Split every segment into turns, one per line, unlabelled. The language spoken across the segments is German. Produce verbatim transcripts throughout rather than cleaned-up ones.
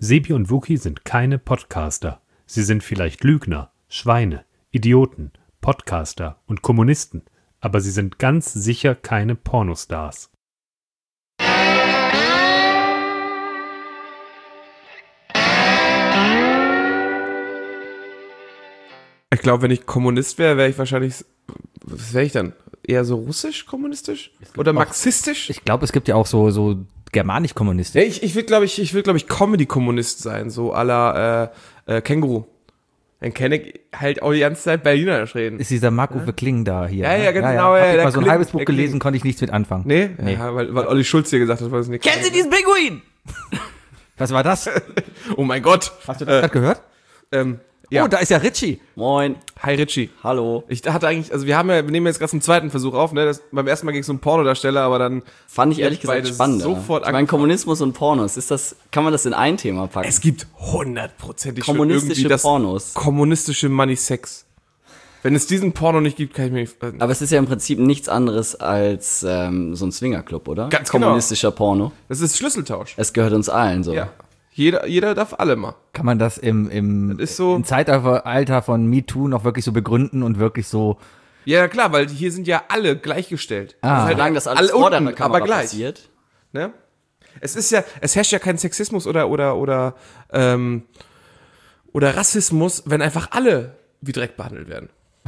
Sebi und Wookie sind keine Podcaster. Sie sind vielleicht Lügner, Schweine, Idioten, Podcaster und Kommunisten, aber sie sind ganz sicher keine Pornostars.
Ich glaube, wenn ich Kommunist wäre, wäre ich wahrscheinlich, was wäre ich dann? Eher so russisch kommunistisch? Oder marxistisch?
Ich glaube, es gibt ja auch so, so germanisch-kommunistisch.
Ja, ich ich will, glaube ich, ich will, glaube ich, Comedy-Kommunist sein, so à la äh, äh, Känguru. Dann kenne ich halt auch die ganze Zeit Berlinerisch reden.
Ist dieser Marc-Uwe Kling da hier?
Ja,
ne?
ja, genau.
Ja,
Ja,
ja. Hab ich
der
mal so ein
Kling,
halbes Buch
der
gelesen,
Kling.
konnte ich nichts mit anfangen.
Nee?
Nee.
Ja, weil, weil Olli Schulz hier gesagt hat, was nicht.
Kennen Sie diesen Pinguin? Was war das?
Oh mein Gott.
Hast du das gerade gehört?
Ähm, ja.
Oh, da ist ja Richie.
Moin.
Hi Richie.
Hallo.
Ich hatte eigentlich, also wir haben ja, wir nehmen jetzt gerade einen zweiten Versuch auf, ne? Das, beim ersten Mal ging es um Pornodarsteller, aber dann
Fand ich ehrlich
Jetzt beide
gesagt spannender.
sofort
Ich meine, Kommunismus und Pornos, ist das, kann man das in ein Thema packen?
es gibt hundertprozentig schon
Kommunistische
irgendwie das
Pornos.
kommunistische Money Sex. Wenn es diesen Porno nicht gibt, kann ich mir nicht. Äh,
Aber es ist ja im Prinzip nichts anderes als ähm, so ein Swingerclub, oder?
Ganz genau.
Kommunistischer Porno.
das ist Schlüsseltausch.
Es gehört uns allen so.
Ja. Jeder, jeder darf alle mal.
Kann man das im, im,
Das ist so-
im Zeitalter von MeToo noch wirklich so begründen und wirklich so.
Ja, klar, weil hier sind ja alle gleichgestellt.
Ah.
Das ist
Solange das alles
alle
vor
unten,
der Kamera
aber gleich.
passiert.
Ne? Es ist ja, es herrscht ja kein Sexismus oder oder oder ähm, oder Rassismus, wenn einfach alle wie Dreck behandelt werden.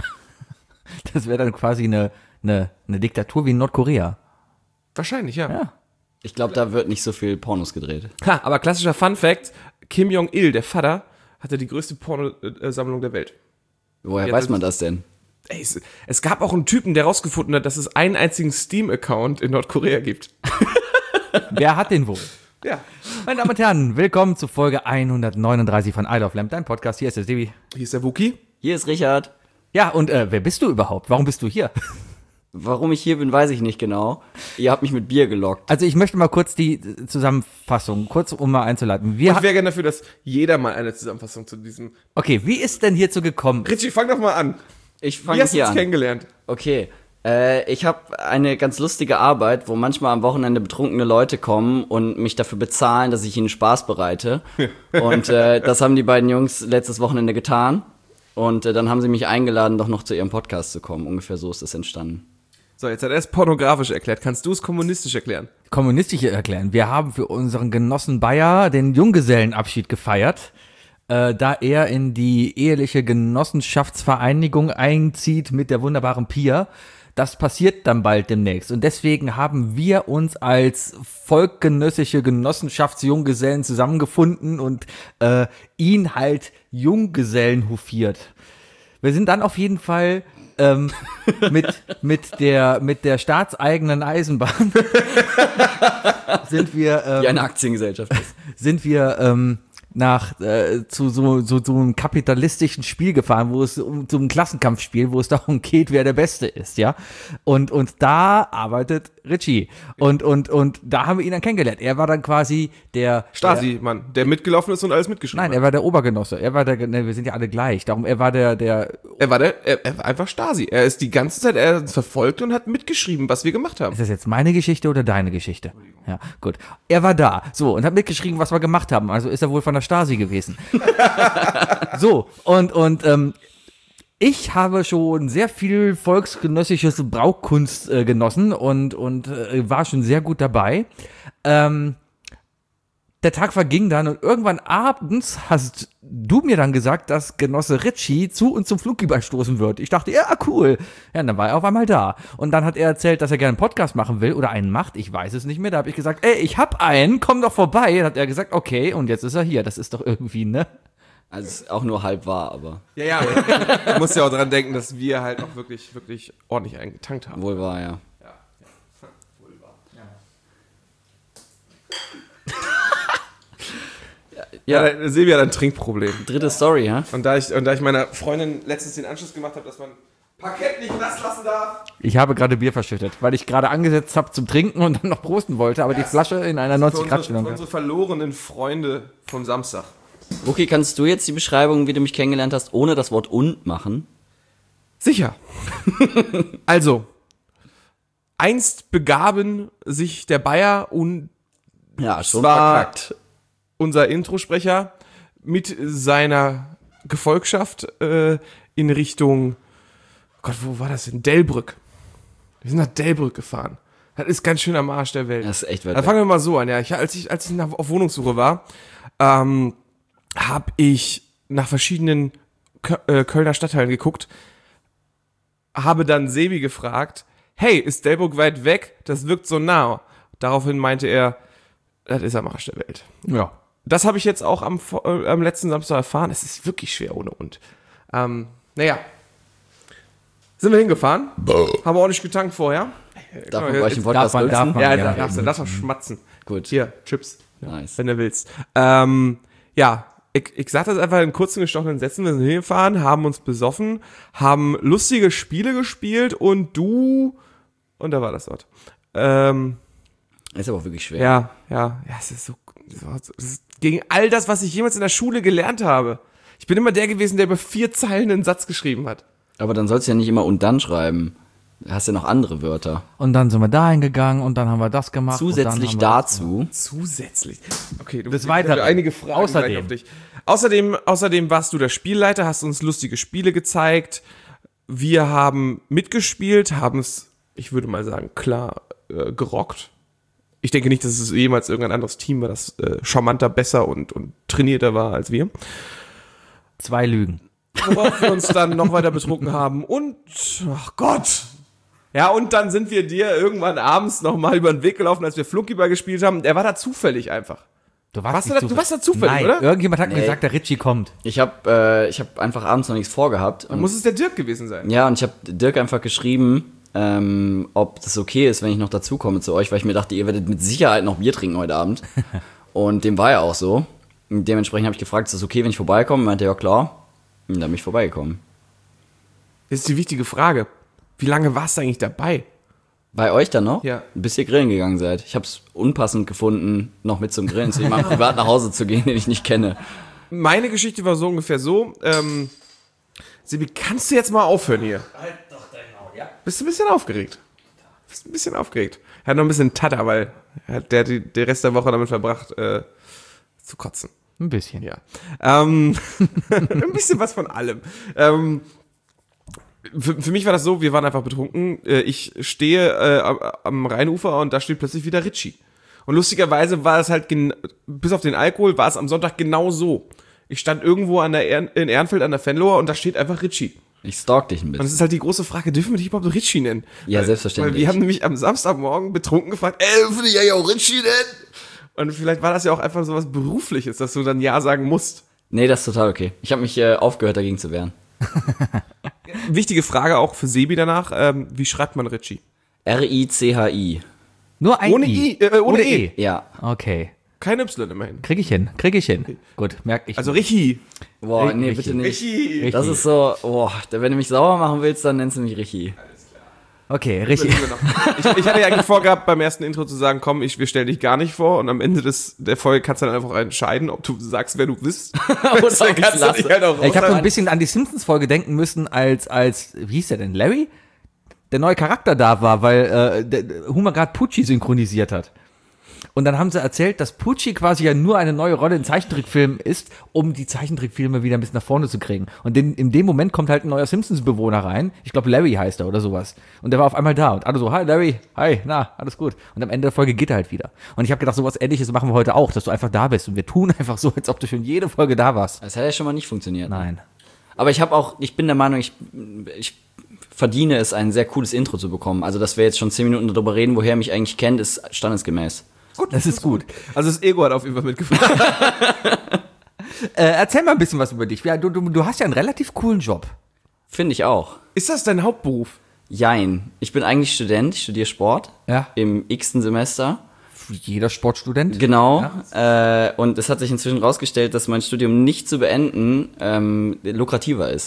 Das wäre dann quasi eine, eine, eine Diktatur wie in Nordkorea.
Wahrscheinlich, ja.
Ja.
Ich glaube, da wird nicht so viel Pornos gedreht.
Ha, aber klassischer Fun Fact, Kim Jong-il, der Vater, hatte die größte Pornosammlung der Welt.
Woher
Ja,
weiß
das-
man das denn?
Ey, es, es gab auch einen Typen, der rausgefunden hat, dass es einen einzigen Steam-Account in Nordkorea gibt.
Wer hat den wohl?
Ja.
Meine Damen und Herren, willkommen zu Folge hundertneununddreißig von Isle of Lamp, dein Podcast. Hier ist der Sebi.
Hier ist der Wookie.
Hier ist Richard.
Ja, und äh, wer bist du überhaupt? Warum bist du hier?
Warum ich hier bin, weiß ich nicht genau. Ihr habt mich mit Bier gelockt.
Also ich möchte mal kurz die äh, Zusammenfassung, kurz um mal einzuleiten. Wir
Ich
ha-
wäre gerne dafür, dass jeder mal eine Zusammenfassung zu diesem...
okay, wie ist denn hierzu gekommen?
Richie, fang doch mal an.
Ich
Wie
fange
hast du
hier
uns
an.
kennengelernt?
Okay, äh, ich habe eine ganz lustige Arbeit, wo manchmal am Wochenende betrunkene Leute kommen und mich dafür bezahlen, dass ich ihnen Spaß bereite. Und äh, das haben die beiden Jungs letztes Wochenende getan. Und äh, dann haben sie mich eingeladen, doch noch zu ihrem Podcast zu kommen. Ungefähr so ist das entstanden.
So, jetzt hat er es pornografisch erklärt. Kannst du es kommunistisch erklären?
Kommunistisch erklären. Wir haben für unseren Genossen Bayer den Junggesellenabschied gefeiert, äh, da er in die eheliche Genossenschaftsvereinigung einzieht mit der wunderbaren Pia. Das passiert dann bald demnächst. Und deswegen haben wir uns als volkgenössische Genossenschaftsjunggesellen zusammengefunden und äh, ihn halt Junggesellen hofiert. Wir sind dann auf jeden Fall ähm, mit, mit, der, mit der staatseigenen Eisenbahn sind wir, ähm,
Wie eine Aktiengesellschaft ist.
sind wir ähm, nach äh, zu so, so, so einem kapitalistischen Spiel gefahren, wo es um so ein Klassenkampfspiel, wo es darum geht, wer der Beste ist, ja. Und und da arbeitet Richie und und und da haben wir ihn dann kennengelernt. Er war dann quasi der
Stasi, Mann, der mitgelaufen ist und alles mitgeschrieben
Nein, er
hat.
war der Obergenosse. Er war der, ne, wir sind ja alle gleich. Darum, er war der, der,
Er war der, er, er war einfach Stasi. Er ist die ganze Zeit, er hat uns verfolgt und hat mitgeschrieben, was wir gemacht haben.
ist das jetzt meine Geschichte oder deine Geschichte? Ja, gut. Er war da, so, und hat mitgeschrieben, was wir gemacht haben. Also ist er wohl von der Stasi gewesen. So, und, und, ähm, ich habe schon sehr viel volksgenössisches Brauchkunst äh, genossen und, und äh, war schon sehr gut dabei. Ähm, Der Tag verging dann und irgendwann abends hast du mir dann gesagt, dass Genosse Richie zu uns zum Flugball stoßen wird. Ich dachte, ja, cool. Ja, und dann war er auf einmal da. Und dann hat er erzählt, dass er gerne einen Podcast machen will oder einen macht. Ich weiß es nicht mehr. Da habe ich gesagt, ey, ich hab einen, komm doch vorbei. Dann hat er gesagt, okay, und jetzt ist er hier. Das ist doch irgendwie, ne?
Also ist auch nur halb wahr, aber
Ja, ja. Du musst ja auch dran denken, dass wir halt auch wirklich, wirklich ordentlich eingetankt haben.
wohl wahr, ja.
Ja, ja. Silvia hat ein Trinkproblem.
Dritte Story, ja?
Und da ich, und da ich meiner Freundin letztens den Anschluss gemacht habe, dass man Parkett nicht nass lassen darf.
Ich habe gerade Bier verschüttet, weil ich gerade angesetzt habe zum Trinken und dann noch prosten wollte, aber die Flasche in einer
Für
neunzig
unsere,
Grad Stellung.
für unsere verlorenen Freunde vom Samstag.
Okay, kannst du jetzt die Beschreibung, wie du mich kennengelernt hast, ohne das Wort und machen?
Sicher. Also, einst begaben sich der Bayer und
Ja, schon
Zwar-
verkackt.
unser Introsprecher mit seiner Gefolgschaft äh, in Richtung, Gott, wo war das denn? Delbrück. Wir sind nach Delbrück gefahren. Das ist ganz schön am Arsch der Welt.
Das ist echt weit
Dann
weg.
fangen wir mal so an. Ja, ich, als ich, als ich nach, auf Wohnungssuche war, ähm, habe ich nach verschiedenen Kö- äh, Kölner Stadtteilen geguckt, habe dann Sebi gefragt, hey, ist Delbrück weit weg? Das wirkt so nah. Daraufhin meinte er, das ist am Arsch der Welt.
Ja.
Das habe ich jetzt auch am, äh, am letzten Samstag erfahren. Es ist wirklich schwer ohne und. Ähm, naja. Sind wir hingefahren? Haben wir ordentlich getankt vorher.
Darf man bei euch im Podcast
Darf man- darf
rülpsen?
man.
Ja,
Ja,
da
ja,
darfst du darfst auch schmatzen.
Gut.
Hier, Chips,
Nice.
wenn du willst. Ähm, ja, ich, ich sag das einfach in kurzen, gestochenen Sätzen. Wir sind hingefahren, haben uns besoffen, haben lustige Spiele gespielt und du... Und da war das dort. Ähm,
Ist aber auch wirklich schwer.
ja, ja, ja, es ist so... Es ist gegen all das, was ich jemals in der Schule gelernt habe. Ich bin immer der gewesen, der über vier Zeilen einen Satz geschrieben hat.
Aber dann sollst du ja nicht immer und dann schreiben. Du hast ja noch andere Wörter.
Und dann sind wir dahin gegangen und dann haben wir das gemacht.
Zusätzlich
und dann haben wir das
dazu.
Zusätzlich. Okay, du
Des
ich habe
Weiteren.
einige Fragen
Außerdem.
gleich auf dich. Außerdem, außerdem warst du der Spielleiter, hast uns lustige Spiele gezeigt. Wir haben mitgespielt, haben es, ich würde mal sagen, klar äh, gerockt. Ich denke nicht, dass es jemals irgendein anderes Team war, das äh, charmanter, besser und, und trainierter war als wir.
Zwei Lügen.
Worauf wir uns dann noch weiter betrunken haben und, ach Gott. Ja, und dann sind wir dir irgendwann abends nochmal über den Weg gelaufen, als wir Flunkyball gespielt haben. Der war da zufällig einfach.
Du
Warst
nicht
du da- du warst da zufällig,
Nein,
oder?
irgendjemand hat mir
Nee.
gesagt, der Richie kommt.
Ich habe äh, ich hab einfach abends noch nichts vorgehabt.
Dann
Und,
muss es der Dirk gewesen sein.
ja, und ich habe Dirk einfach geschrieben, ähm, ob das okay ist, wenn ich noch dazukomme zu euch, weil ich mir dachte, ihr werdet mit Sicherheit noch Bier trinken heute Abend. Und dem war ja auch so. Und dementsprechend habe ich gefragt, ist das okay, wenn ich vorbeikomme? Meinte er, ja klar. Und dann bin ich vorbeigekommen.
Das ist die wichtige Frage. Wie lange warst du eigentlich dabei?
Bei euch dann noch?
Ja.
Bis ihr grillen gegangen seid. Ich habe es unpassend gefunden, noch mit zum Grillen zu jemandem privat nach Hause zu gehen, den ich nicht kenne.
Meine Geschichte war so ungefähr so, ähm, Sebi, kannst du jetzt mal aufhören hier? Halt doch dein Maul, ja. Bist du ein bisschen aufgeregt? Bist ein bisschen aufgeregt. Er hat noch ein bisschen Tatter, weil er hat der, die, der Rest der Woche damit verbracht, äh, zu kotzen.
Ein bisschen.
Ja. Ähm, ein bisschen was von allem. Ähm, für, für mich war das so, wir waren einfach betrunken. Äh, Ich stehe äh, am, am Rheinufer und da steht plötzlich wieder Ritchie. Und lustigerweise war es halt, gen- bis auf den Alkohol, war es am Sonntag genau so. Ich stand irgendwo an der Ehren, in Ehrenfeld an der Venloer und da steht einfach Ritchie.
Ich stalk dich ein
Und es
bisschen.
ist halt die große Frage, dürfen wir dich überhaupt Ritchie nennen?
Ja,
weil,
selbstverständlich.
Weil wir haben nämlich am Samstagmorgen betrunken gefragt, ey, dürfen wir dich ja auch Ritchie nennen? Und vielleicht war das ja auch einfach so was Berufliches, dass du dann Ja sagen musst.
Nee, das ist total okay. Ich habe mich äh, aufgehört, dagegen zu wehren.
Wichtige Frage auch für Sebi danach, ähm, wie schreibt man Ritchie?
R I C H I.
Nur ein
Ohne
I.
I, äh, ohne E.
Ja.
Okay.
Kein Y immerhin.
Krieg ich hin. Krieg ich hin. Gut, merk ich.
Also Richi.
Boah,
Ri-
nee,
Richi.
bitte nicht.
Richi.
Das ist so, boah, wenn du mich sauer machen willst, dann nennst du mich Richi.
Okay, richtig.
Ich, ich hatte ja eigentlich vorgehabt, beim ersten Intro zu sagen, komm, ich, wir stellen dich gar nicht vor und am Ende des, der Folge kannst du dann einfach entscheiden, ob du sagst, wer du bist.
Oder
Dann
ob ich's
kannst du dich
lasse.
halt auch
Ich habe so ein
raushalten.
bisschen an die Simpsons-Folge denken müssen, als, als, wie hieß der denn, Larry? Der neue Charakter da war, weil äh, der, der Homer gerade Pucci synchronisiert hat. Und dann haben sie erzählt, dass Pucci quasi ja nur eine neue Rolle in Zeichentrickfilmen ist, um die Zeichentrickfilme wieder ein bisschen nach vorne zu kriegen. Und in, in dem Moment kommt halt ein neuer Simpsons-Bewohner rein. Ich glaube, Larry heißt er oder sowas. Und der war auf einmal da. Und alle so, hi Larry, hi, na, alles gut. Und am Ende der Folge geht er halt wieder. Und ich habe gedacht, sowas Ähnliches machen wir heute auch, dass du einfach da bist. Und wir tun einfach so, als ob du schon jede Folge da warst.
Das hat ja schon mal nicht funktioniert.
Nein.
Aber ich habe auch, ich bin der Meinung, ich, ich verdiene es, ein sehr cooles Intro zu bekommen. Also, dass wir jetzt schon zehn Minuten darüber reden, woher er mich eigentlich kennt, ist standesgemäß.
Gut, das ist gut.
Also das Ego hat auf jeden Fall mitgefragt.
Äh, erzähl mal ein bisschen was über dich. Ja, du, du, du hast ja einen relativ coolen Job.
Finde ich auch.
Ist das dein Hauptberuf?
Jein. Ich bin eigentlich Student, ich studiere Sport.
Ja.
Im x-ten Semester.
Wie jeder Sportstudent.
Genau. Äh, und es hat sich inzwischen rausgestellt, dass mein Studium nicht zu beenden ähm, lukrativer ist.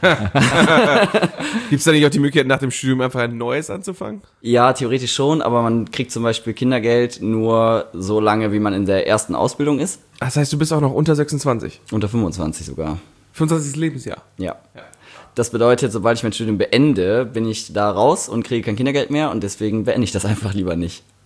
Gibt es da nicht auch die Möglichkeit, nach dem Studium einfach ein neues anzufangen?
Ja, theoretisch schon, aber man kriegt zum Beispiel Kindergeld nur so lange, wie man in der ersten Ausbildung ist.
Das heißt, du bist auch noch unter sechsundzwanzig.
Unter fünfundzwanzig sogar.
fünfundzwanzigstes Lebensjahr.
Ja. Das bedeutet, sobald ich mein Studium beende, bin ich da raus und kriege kein Kindergeld mehr und deswegen beende ich das einfach lieber nicht.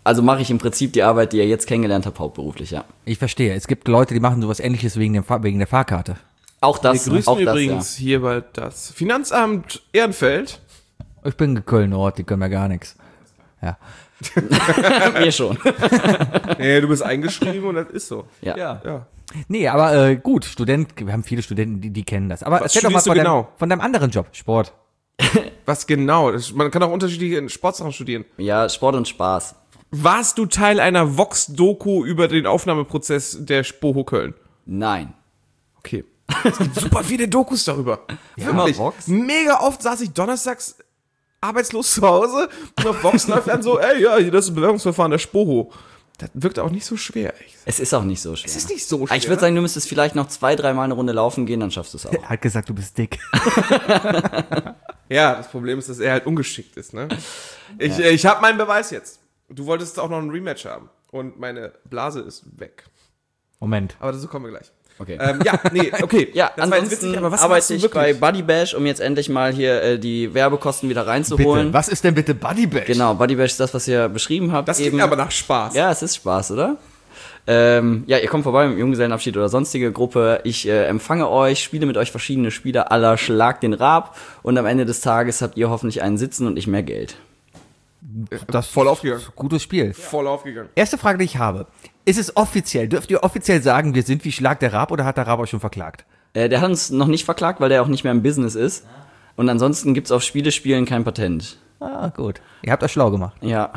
Also mache ich im Prinzip die Arbeit, die ihr jetzt kennengelernt habt, hauptberuflich, ja.
Ich verstehe. Es gibt Leute, die machen sowas Ähnliches wegen, dem, Fahr- wegen der Fahrkarte.
Auch das,
Wir grüßen
auch das,
übrigens hierbei das Finanzamt Ehrenfeld.
Ich bin Köln-Nord, die können mir gar nichts. Ja.
ja. Mir schon.
Nee, du bist eingeschrieben und das ist so.
Ja.
Ja.
Nee, aber äh, gut, Student, wir haben viele Studenten, die, die kennen das. Aber
Was
erzähl doch mal
studierst du
von,
genau?
deinem, von deinem anderen Job, Sport.
Was genau? Das- Man kann auch unterschiedliche Sportsachen studieren.
Ja, Sport und Spaß.
Warst du Teil einer Vox-Doku über den Aufnahmeprozess der Spoho Köln?
Nein.
Okay. Es gibt super viele Dokus darüber. Wirklich.
Vox?
Mega oft saß ich donnerstags arbeitslos zu Hause und auf Vox läuft dann so, ey, ja, hier, das ist ein Bewerbungsverfahren der Spoho. Das wirkt auch nicht so schwer, echt.
Es ist auch nicht so schwer.
Es ist nicht so
Aber
schwer.
Ich würde sagen, du müsstest vielleicht noch zwei, dreimal eine Runde laufen gehen, dann schaffst du es auch.
Er hat gesagt, du bist dick.
Ja, das Problem ist, dass er halt ungeschickt ist, ne? Ich, äh, ich habe meinen Beweis jetzt. Du wolltest auch noch ein Rematch haben. Und meine Blase ist weg.
Moment.
Aber dazu kommen wir gleich.
Okay.
Ähm, ja, nee, okay.
Ja,
das war jetzt
ansonsten
witzig, aber was
arbeite
machst du
ich
wirklich?
bei Buddy Bash, um jetzt endlich mal hier äh, die Werbekosten wieder reinzuholen.
was ist denn bitte Buddy Bash?
Genau, Buddy Bash ist das, was ihr beschrieben habt.
Das klingt aber nach Spaß.
Ja, es ist Spaß, oder? Ähm, ja, ihr kommt vorbei mit dem Junggesellenabschied oder sonstige Gruppe. Ich äh, empfange euch, spiele mit euch verschiedene Spiele aller Schlag den Rab und am Ende des Tages habt ihr hoffentlich einen Sitzen und ich mehr Geld.
Das
Voll aufgegangen.
Gutes Spiel.
Voll aufgegangen.
Erste Frage, die ich habe. Ist es offiziell, dürft ihr offiziell sagen, wir sind wie Schlag der Rab oder hat der Rab euch schon verklagt?
Äh, der hat uns noch nicht verklagt, weil der auch nicht mehr im Business ist. Und ansonsten gibt's auf Spielespielen kein Patent.
Ah, gut. Ihr habt das schlau gemacht.
Ja.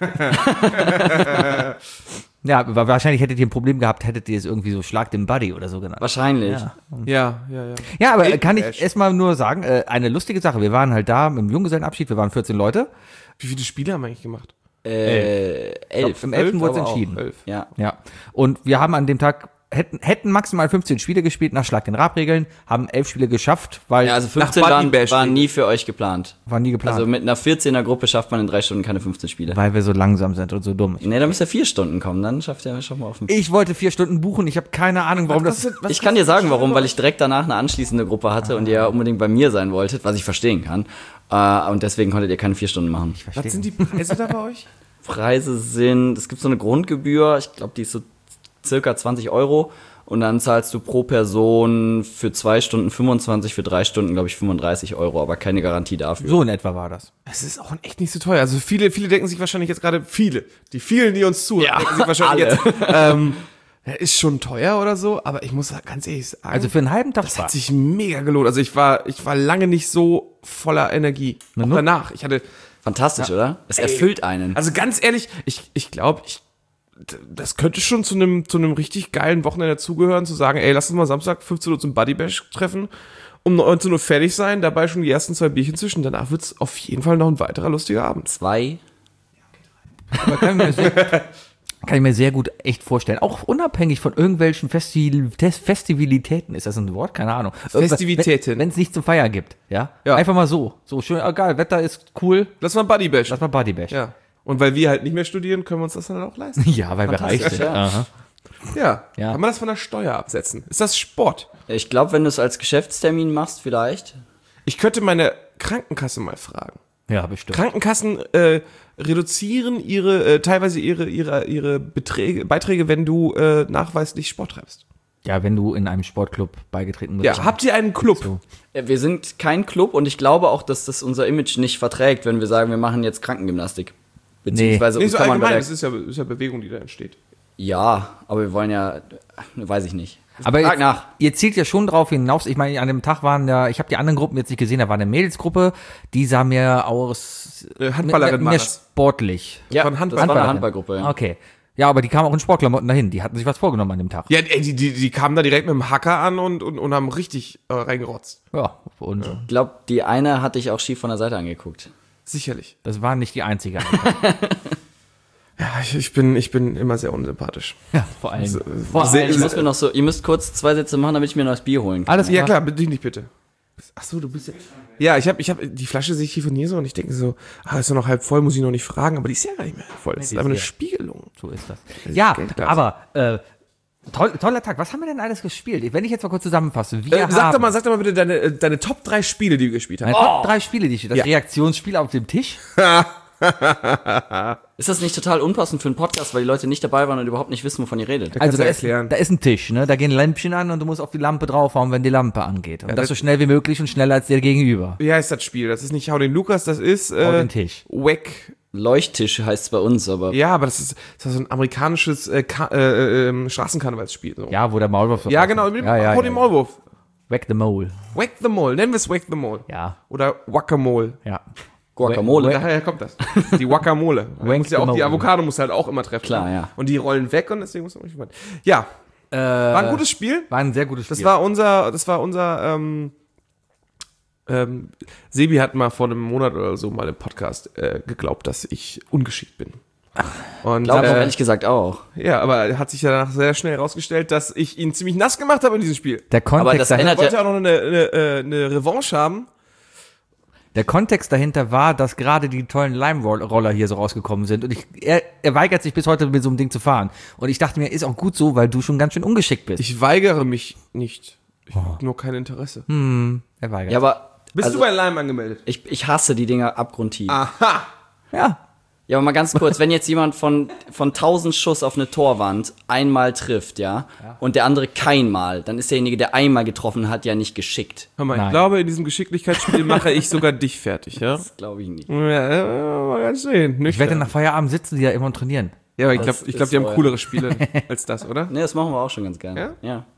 Ja, aber wahrscheinlich hättet ihr ein Problem gehabt, hättet ihr es irgendwie so Schlag den Buddy oder so genannt.
Wahrscheinlich.
Ja.
Ja, ja, ja.
Ja, aber
Ey,
kann
Bash.
ich erstmal nur sagen, äh, eine lustige Sache. Wir waren halt da im Junggesellenabschied, wir waren vierzehn Leute.
Wie viele Spiele haben wir eigentlich gemacht?
Äh, elf.
Im elften wurde es
aber auch
entschieden.
elf.
Ja.
Ja. Und wir haben an dem Tag, hätten, hätten maximal fünfzehn Spiele gespielt nach Schlag den Rab-Regeln, haben elf Spiele geschafft, weil
Ja, also fünfzehn
Buddy
waren,
Bash
waren nie für euch geplant.
war nie geplant.
Also mit einer vierzehner Gruppe schafft man in drei Stunden keine fünfzehn Spiele.
weil wir so langsam sind und so dumm.
Nee, da müsst ihr vier Stunden kommen, dann schafft ihr schon mal auf den.
Ich wollte vier Stunden buchen, ich habe keine Ahnung, warum das...
Ich kann dir sagen, warum, weil ich direkt danach eine anschließende Gruppe hatte und ihr ja unbedingt bei mir sein wolltet, was ich verstehen kann. Äh, und deswegen konntet ihr keine vier Stunden machen.
Was sind die Preise da bei euch?
Preise sind, es gibt so eine Grundgebühr, ich glaube, die ist so circa zwanzig Euro. Und dann zahlst du pro Person für zwei Stunden fünfundzwanzig, für drei Stunden, glaube ich, fünfunddreißig Euro, aber keine Garantie dafür.
So in etwa war das.
Es ist auch echt nicht so teuer. Also viele, viele denken sich wahrscheinlich jetzt gerade, viele, die vielen, die uns zuhören, denken sich wahrscheinlich
alle.
jetzt, ähm, ja, ist schon teuer oder so, aber ich muss ganz ehrlich sagen,
Also für einen halben Tag
das hat sich mega gelohnt. Also ich war, ich war lange nicht so voller Energie. Auch
nu-
danach. Ich hatte,
Fantastisch, oder? Es erfüllt einen.
also ganz ehrlich, ich, ich glaube, ich, das könnte schon zu einem, zu einem richtig geilen Wochenende dazugehören, zu sagen, ey, lass uns mal Samstag fünfzehn Uhr zum Buddy Bash treffen, um neunzehn Uhr fertig sein, dabei schon die ersten zwei Bierchen zwischen. Danach wird's auf jeden Fall noch ein weiterer lustiger Abend.
Zwei.
Aber kann, ich mir sehr, kann ich mir sehr gut echt vorstellen. Auch unabhängig von irgendwelchen Festi Tes- Festivalitäten. Ist das ein Wort? Keine Ahnung.
Festivitäten.
Wenn es nichts zum Feiern gibt. Ja?
Ja.
Einfach mal so. So schön, egal, Wetter ist cool.
Lass mal Buddy Bash.
Lass mal Buddy Bash.
Ja. Und weil wir halt nicht mehr studieren, können wir uns das dann auch leisten.
Ja, weil wir reich sind.
ja.
Aha.
Ja.
Ja.
Kann man das von der Steuer absetzen? Ist das Sport?
Ich glaube, wenn du es als Geschäftstermin machst, vielleicht.
Ich könnte meine Krankenkasse mal fragen.
Ja, bestimmt.
Krankenkassen äh, reduzieren ihre äh, teilweise ihre ihre ihre Beträge, Beiträge, wenn du äh, nachweislich Sport treibst.
Ja, wenn du in einem Sportclub beigetreten bist.
Ja, habt ihr einen Club?
So.
Äh, Wir sind kein Club und ich glaube auch, dass das unser Image nicht verträgt, wenn wir sagen, wir machen jetzt Krankengymnastik. Beziehungsweise
Nee,
uns
so
kann man bei
allgemein,
der,
es ist ja, ist ja Bewegung, die da entsteht.
Ja, aber wir wollen ja, äh, weiß ich nicht.
Aber
Frag
jetzt,
nach.
ihr zielt ja schon drauf hinaus. Ich meine, an dem Tag waren ja, ich habe die anderen Gruppen jetzt nicht gesehen, da war eine Mädelsgruppe, die sah mir aus
Äh, Handballerin
mehr,
war
mehr
das.
sportlich.
Ja,
Von
das
Handball-
war eine
Handballerin.
Handballgruppe. Ja.
Okay. Ja, aber die kamen auch in Sportklamotten dahin. Die hatten sich was vorgenommen an dem Tag.
Ja, ey, die, die, die kamen da direkt mit dem Hacker an und, und, und haben richtig äh, reingerotzt.
Ja, und
Ich glaube, die eine hatte ich auch schief von der Seite angeguckt.
Sicherlich.
das waren nicht die einzige.
Ja, ich, ich, bin, ich bin immer sehr unsympathisch.
Ja, vor allem.
Boah,
Sehr-
ich muss mir noch so, ihr müsst kurz zwei Sätze machen, damit ich mir noch das Bier holen kann.
Alles
Ja
klar.
klar, bediene dich bitte. Ach so, du bist ja. Ja, ich habe ich hab, die Flasche sehe ich hier von hier so und ich denke so, ah, ist ja noch halb voll, muss ich noch nicht fragen, aber die ist ja gar nicht mehr voll. Das ist
die
einfach
ist
eine
leer.
Spiegelung.
So ist das. Ja,
Geldglas.
aber äh, toll, toller Tag. Was haben wir denn alles gespielt? Wenn ich jetzt mal kurz zusammenfasse. Wir
Äh,
haben
sag doch mal, sag doch mal bitte deine, äh, deine Top drei Spiele, die du gespielt hast.
meine Top drei Spiele, die ich, das
Ja.
Reaktionsspiel auf dem Tisch.
Ist das nicht total unpassend für einen Podcast, weil die Leute nicht dabei waren und überhaupt nicht wissen, wovon ihr redet?
Also da
du
ist,
erklären.
da ist ein Tisch, ne? Da gehen Lämpchen an und du musst auf die Lampe draufhauen, wenn die Lampe angeht. Und das
das-
so schnell wie möglich und schneller als der Gegenüber.
Wie heißt das Spiel? Das ist nicht Hau den Lukas, das ist
Hau
äh,
den Tisch.
Wack.
Leuchttisch heißt es bei uns, aber
Ja, aber das ist, das ist so ein amerikanisches äh, Ka- äh, äh, Straßenkarnevalsspiel. So.
Ja, wo der Maulwurf...
Ja, genau, mit dem
ja, ja,
Hau den
ja.
Maulwurf.
Whack the Mole.
Wack the Mole, nennen wir es Wack the Mole.
Ja,
Oder Wackamole.
ja.
Guacamole.
Daher kommt das. Die Guacamole.
Wank
muss ja
the
auch, die
Mole.
Avocado muss halt auch immer treffen.
Klar, ja.
Und die rollen weg und deswegen muss man nicht mal. Ja,
Äh,
war ein gutes Spiel.
War ein sehr gutes Spiel.
Das war unser, das war unser, ähm, ähm, Sebi hat mal vor einem Monat oder so mal im Podcast äh, geglaubt, dass ich ungeschickt bin. Und
Glaube ich
äh,
ehrlich gesagt auch.
ja, aber hat sich danach sehr schnell herausgestellt, dass ich ihn ziemlich nass gemacht habe in diesem Spiel.
der Kontext,
Aber das
dahinter,
Ich wollte ja auch noch eine, eine, äh, eine Revanche haben.
der Kontext dahinter war, dass gerade die tollen Lime-Roller hier so rausgekommen sind. Und ich, er, er weigert sich bis heute mit so einem Ding zu fahren. Und ich dachte mir, ist auch gut so, weil du schon ganz schön ungeschickt bist.
Ich weigere mich nicht. Ich habe nur kein Interesse.
er weigert
Ja, aber
Bist
also,
du bei Lime angemeldet?
ich, ich hasse die Dinger abgrundtief.
Aha!
Ja.
Ja, aber mal ganz kurz, wenn jetzt jemand von, von tausend Schuss auf eine Torwand einmal trifft, ja, und der andere keinmal, dann ist derjenige, der einmal getroffen hat, ja nicht geschickt.
Hör mal, ich
Nein.
glaube, in diesem Geschicklichkeitsspiel mache ich sogar dich fertig, ja?
Das glaube ich nicht.
Ja, ja, mal ganz sehen.
Ich wette, nach Feierabend sitzen die ja immer und trainieren.
Ja, aber ich glaube,
Das
ich glaub,
ist
die haben
so, ja.
coolere Spiele als das, oder?
Ne, das machen wir auch schon ganz gerne.
Ja?
Ja.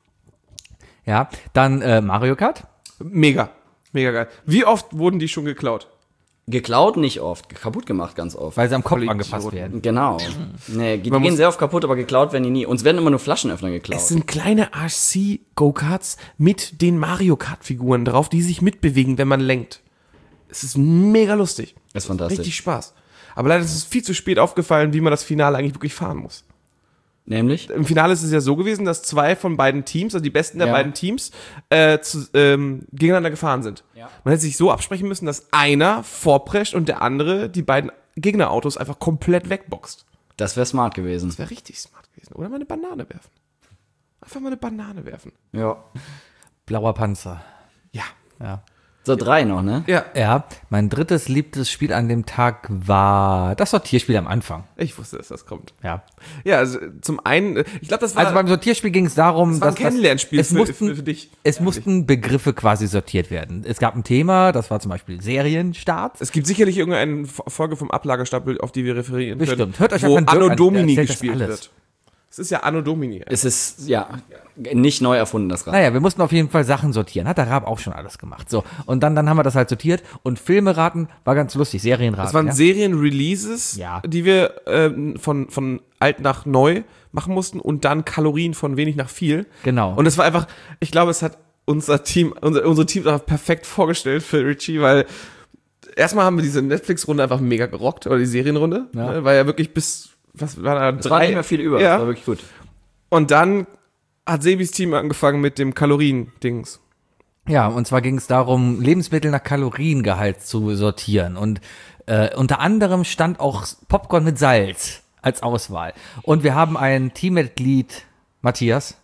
Ja, dann äh, Mario Kart.
Mega. Mega geil. Wie oft wurden die schon geklaut?
Geklaut nicht oft, kaputt gemacht ganz oft.
Weil sie am Kopf
Voll
angefasst
Idioten.
werden.
Genau. Nee, die
Man
gehen
muss-
sehr oft kaputt, aber geklaut werden die nie. Uns werden immer nur Flaschenöffner geklaut.
Es sind kleine R C-Go-Karts mit den Mario Kart-Figuren drauf, die sich mitbewegen, wenn man lenkt. Es ist mega lustig.
Das ist fantastisch.
Richtig Spaß. Aber leider ist es viel zu spät aufgefallen, wie man das Finale eigentlich wirklich fahren muss.
Nämlich?
Im Finale ist es ja so gewesen, dass zwei von beiden Teams, also die besten der
Ja.
beiden Teams, äh, zu, ähm, gegeneinander gefahren sind.
Ja.
Man hätte sich so absprechen müssen, dass einer vorprescht und der andere die beiden Gegnerautos einfach komplett wegboxt.
Das wäre smart gewesen.
Das wäre richtig smart gewesen. Oder mal eine Banane werfen. Einfach mal eine Banane werfen.
Ja.
Blauer Panzer.
Ja.
Ja.
So, drei noch, ne?
Ja,
Ja, mein drittes liebtes Spiel an dem Tag war das Sortierspiel am Anfang.
ich wusste, dass das kommt.
Ja.
Ja, also zum einen, äh, ich glaube, das war,
Also beim Sortierspiel ging es darum,
das war ein
dass
Kennenlernspiel
es
für,
mussten,
für, für dich.
es mussten Begriffe quasi sortiert werden. Es gab ein Thema, das war zum Beispiel Serienstart.
Es gibt sicherlich irgendeine F- Folge vom Ablagerstapel, auf die wir referieren können,
Bestimmt. Hört euch
wo
einfach einen Dirk
Anno
an, der
Domini
erzählt das
gespielt
alles.
wird. Es ist ja Anno Domini.
Es ist, ja, nicht neu erfunden, das Rad.
Naja, wir mussten auf jeden Fall Sachen sortieren. Hat der Raab auch schon alles gemacht. So. Und dann, dann haben wir das halt sortiert. Und Filme raten war ganz lustig. Serienraten.
Das waren
ja?
Serien-Releases,
Ja.
die wir ähm, von, von alt nach neu machen mussten und dann Kalorien von wenig nach viel.
Genau.
Und es war einfach, ich glaube, es hat unser Team, unser, unsere Teams einfach perfekt vorgestellt für Richie, weil erstmal haben wir diese Netflix-Runde einfach mega gerockt, oder die Serienrunde,
Ja.
ne, war ja wirklich bis, was war da,
Es war nicht mehr viel über,
Ja.
das war wirklich gut.
Und dann hat Sebis Team angefangen mit dem Kalorien-Dings.
Ja, und zwar ging es darum, Lebensmittel nach Kaloriengehalt zu sortieren. Und äh, unter anderem stand auch Popcorn mit Salz als Auswahl. Und wir haben ein Teammitglied, Matthias,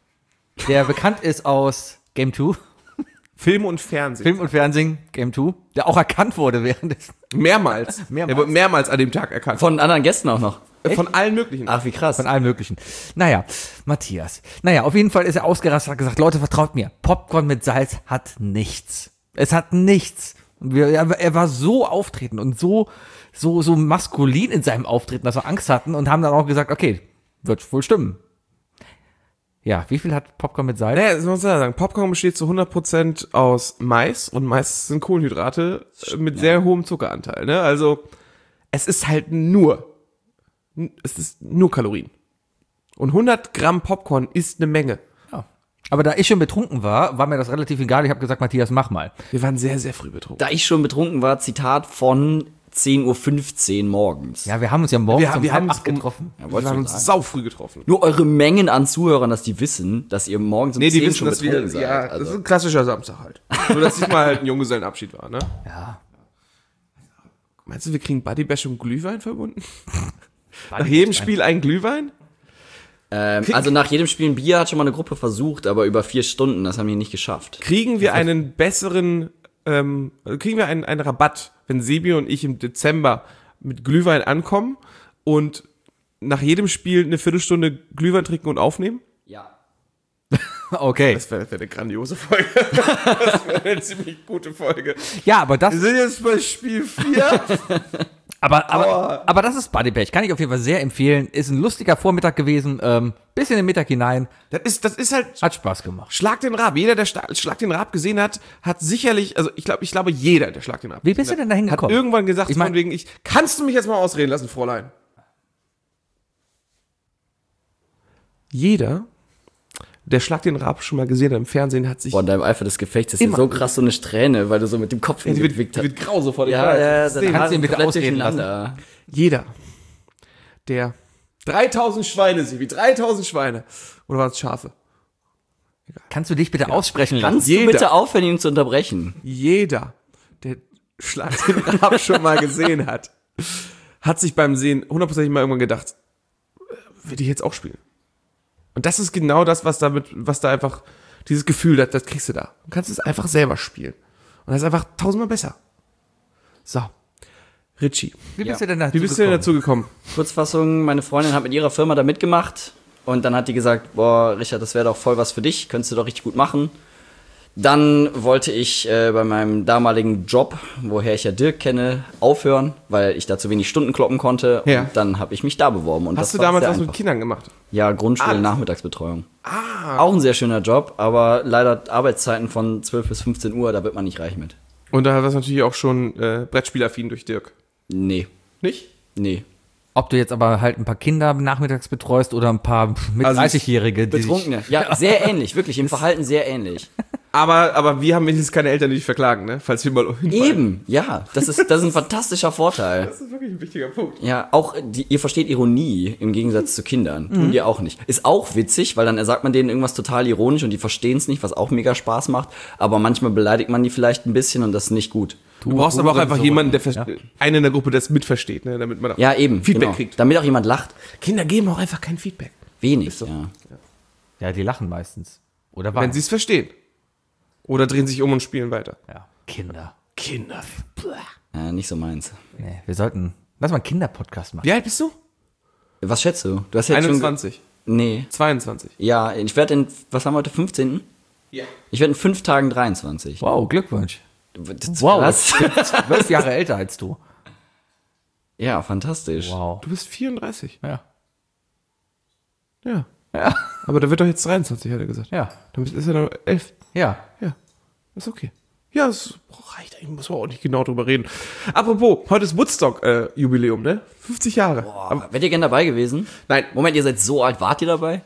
der bekannt ist aus Game zwei,
Film und Fernsehen.
Film und Fernsehen, Game zwei, der auch erkannt wurde während des...
Mehrmals.
Mehrmals.
Er wurde mehrmals an dem Tag erkannt.
Von anderen Gästen auch noch.
Von, von allen möglichen.
Ach, wie krass.
Von allem Möglichen. Naja, Matthias. Naja, auf jeden Fall ist er ausgerastet, hat gesagt, Leute, vertraut mir, Popcorn mit Salz hat nichts. Es hat nichts. Und wir, er, er war so auftretend und so, so, so maskulin in seinem Auftreten, dass wir Angst hatten und haben dann auch gesagt, okay, wird wohl stimmen. Ja, wie viel hat Popcorn mit Salz?
Naja, das muss man sagen. Popcorn besteht zu hundert Prozent aus Mais und Mais sind Kohlenhydrate äh, mit sehr hohem Zuckeranteil. Ne? Also es ist halt nur, es ist nur Kalorien. Und hundert Gramm Popcorn ist eine Menge.
Ja. Aber da ich schon betrunken war, war mir das relativ egal. Ich habe gesagt, Matthias, mach mal.
Wir waren sehr, sehr früh betrunken.
Da ich schon betrunken war, Zitat von zehn Uhr fünfzehn morgens.
Ja, wir haben uns ja morgens
Wir,
um
wir
halb
haben uns
acht getroffen.
Ja,
Wir
wolltest
haben
du
uns
sagen.
sau früh getroffen.
Nur eure Mengen an Zuhörern, dass die wissen, dass ihr morgens um
Nee, die
zehn
wissen,
schon
dass wir,
betrunken seid.
ja, das ist
Also,
ein klassischer Samstag halt. Nur, dass diesmal halt ein Junggesellenabschied war, ne?
Ja.
Meinst du, wir kriegen Bodybash und Glühwein verbunden? Nach jedem Spiel ein Glühwein?
ähm, also nach jedem Spiel ein Bier hat schon mal eine Gruppe versucht, aber über vier Stunden, das haben die nicht geschafft.
Kriegen wir einen besseren ähm, kriegen wir einen, einen Rabatt, wenn Sebi und ich im Dezember mit Glühwein ankommen und nach jedem Spiel eine Viertelstunde Glühwein trinken und aufnehmen?
Ja.
Okay.
Das wäre wär eine grandiose Folge. Das wäre eine ziemlich gute Folge.
Ja, aber das,
Wir sind jetzt bei Spiel vier.
aber, aber, aber das ist Buddy Pech. Kann ich auf jeden Fall sehr empfehlen. Ist ein lustiger Vormittag gewesen. Ähm, bis in den Mittag hinein.
Das ist, das ist halt
Hat Spaß gemacht.
Schlag den Rab. Jeder, der Sta- Schlag den Rab gesehen hat, hat sicherlich, also ich glaube, ich glaube, jeder, der Schlag den Rab
Wie bist du denn da
hat
hingekommen?
irgendwann gesagt,
Ich mein-
von wegen, ich, kannst du mich jetzt mal ausreden lassen, Fräulein? Jeder, der Schlag den Rab schon mal gesehen hat im Fernsehen, hat sich
Boah, in deinem Eifer des Gefechts ist hier
Immer.
so krass so eine Strähne, weil du so mit dem Kopf
Ja, die wird,
hingewickt
die
hast.
wird grau sofort. ich
Ja,
weiß.
ja,
Das
dann
ist
kannst du ihn bitte
komplett
ausreden
durcheinander.
jeder, der dreitausend Schweine sieht, wie dreitausend Schweine, oder waren es Schafe?
Kannst du dich bitte aussprechen lassen?
Kannst
Jeder.
du bitte aufhören, ihn zu unterbrechen?
Jeder, der Schlag den Rab schon mal gesehen hat, hat sich beim Sehen hundertprozentig mal irgendwann gedacht, äh, will ich jetzt auch spielen? Und das ist genau das, was damit, was da einfach, dieses Gefühl, das, das kriegst du da. Du kannst es einfach selber spielen. Und das ist einfach tausendmal besser. So. Richie,
Wie bist
Ja.
du denn dazu
wie bist du denn
gekommen?
dazu gekommen?
Kurzfassung, meine Freundin hat mit ihrer Firma da mitgemacht und dann hat die gesagt, boah, Richard, das wäre doch voll was für dich, könntest du doch richtig gut machen. Dann wollte ich äh, bei meinem damaligen Job, woher ich ja Dirk kenne, aufhören, weil ich da zu wenig Stunden kloppen konnte.
Ja.
Und dann habe ich mich da beworben. Und
Hast
das
du
war
damals
sehr
was mit
einfach.
Kindern gemacht?
Ja, Grundschule,
Alles.
Nachmittagsbetreuung. Ah. Auch ein sehr schöner Job, aber leider Arbeitszeiten von zwölf bis fünfzehn Uhr, da wird man nicht reich mit.
Und da warst du natürlich auch schon äh, Brettspielaffin durch Dirk.
Nee,
Nicht?
nee.
Ob du jetzt aber halt ein paar Kinder nachmittags betreust oder ein paar mit
Also
dreißigjährige, die sich,
Betrunkene. Ja, sehr ähnlich, wirklich, im Verhalten sehr ähnlich.
Aber, aber wir haben wenigstens keine Eltern, die dich verklagen, ne? Falls wir mal hinfallen.
Eben, ja, das ist, das ist ein fantastischer Vorteil.
Das ist wirklich ein wichtiger Punkt.
Ja, auch, die, ihr versteht Ironie im Gegensatz zu Kindern. Tun die auch nicht. Ist auch witzig, weil dann sagt man denen irgendwas total ironisch und die verstehen es nicht, was auch mega Spaß macht. Aber manchmal beleidigt man die vielleicht ein bisschen und das ist nicht gut.
Du brauchst aber auch einfach
so
jemanden, der ver- einen in der Gruppe, der es mitversteht, ne? Damit man auch
Ja, eben.
Feedback
genau.
kriegt.
Damit auch jemand lacht.
Kinder geben auch einfach kein Feedback.
Wenig, ja.
ja, die lachen meistens. Oder
Wenn
weinen.
sie es verstehen. Oder drehen sich um und spielen weiter.
Ja, Kinder.
Kinder.
ja. Nicht so meins.
Nee, wir sollten, lass mal einen Kinderpodcast machen.
Wie alt bist du?
Was schätzt du? Du hast jetzt
einundzwanzig.
schon... Nee.
zweiundzwanzig.
Ja, ich werde in... Was haben wir heute? fünfzehnten
Ja.
Ich werde in fünf Tagen dreiundzwanzig.
Wow, Glückwunsch.
Das-
Wow,
Was?
zwölf Jahre älter als du.
Ja, fantastisch.
Wow.
Du bist vierunddreißig.
Ja.
Ja.
Ja.
Aber der wird doch jetzt dreiundzwanzig, hat er gesagt.
Ja.
Dann ist er noch elf.
Ja.
Ja. Ist okay. Ja, das reicht eigentlich, muss man auch nicht genau drüber reden. Apropos, heute ist Woodstock-Jubiläum, ne? fünfzig Jahre.
Boah,
Aber,
wärt ihr gern dabei gewesen?
nein,
Moment, ihr seid so alt, wart ihr dabei?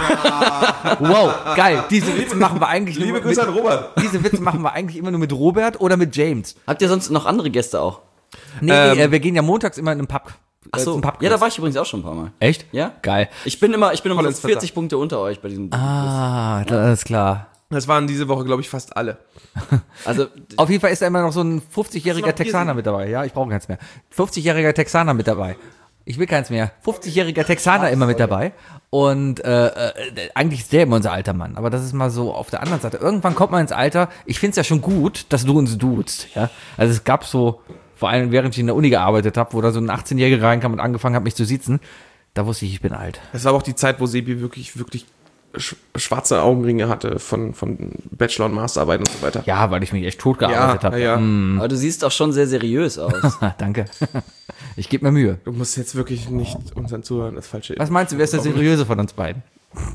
Wow, geil. Diese Witze machen wir eigentlich
liebe
nur
Grüße
mit,
an Robert.
diese Witze machen wir eigentlich immer nur mit Robert oder mit James.
Habt ihr sonst noch andere Gäste auch?
Nee,
Ähm,
nee, äh, wir gehen ja montags immer in einen Pub.
Ach so.
zum Pub
Ja, da war ich übrigens auch schon ein paar Mal.
Echt?
Ja?
Geil.
Ich bin immer, ich bin immer
Voll
so
ins Vertrag.
vierzig Punkte unter euch bei diesem.
Ah, das ist klar.
Das waren diese Woche, glaube ich, fast alle.
Also,
Auf jeden Fall ist da immer noch so ein fünfzigjähriger
Hast du noch
Texaner
Bier?
mit dabei. Ja, ich brauche keins mehr. fünfzigjähriger Texaner mit dabei. Ich will keins mehr. fünfzigjähriger Texaner immer mit dabei. Und äh, äh, eigentlich ist der immer unser alter Mann. Aber das ist mal so auf der anderen Seite. Irgendwann kommt man ins Alter. Ich finde es ja schon gut, dass du uns duzt. Ja? Also es gab so, vor allem während ich in der Uni gearbeitet habe, wo da so ein achtzehnjähriger reinkam und angefangen hat, mich zu siezen. Da wusste ich, ich bin alt.
Das war aber auch die Zeit, wo Sebi wirklich, wirklich sch schwarze Augenringe hatte von, von Bachelor- und Masterarbeit und so weiter.
Ja, weil ich mich echt tot gearbeitet habe.
ja.
aber du siehst auch schon sehr seriös aus.
Danke. Ich gebe mir Mühe.
Du musst jetzt wirklich nicht unseren Zuhörern das falsche...
Was meinst du, wer ist der seriöse von uns beiden?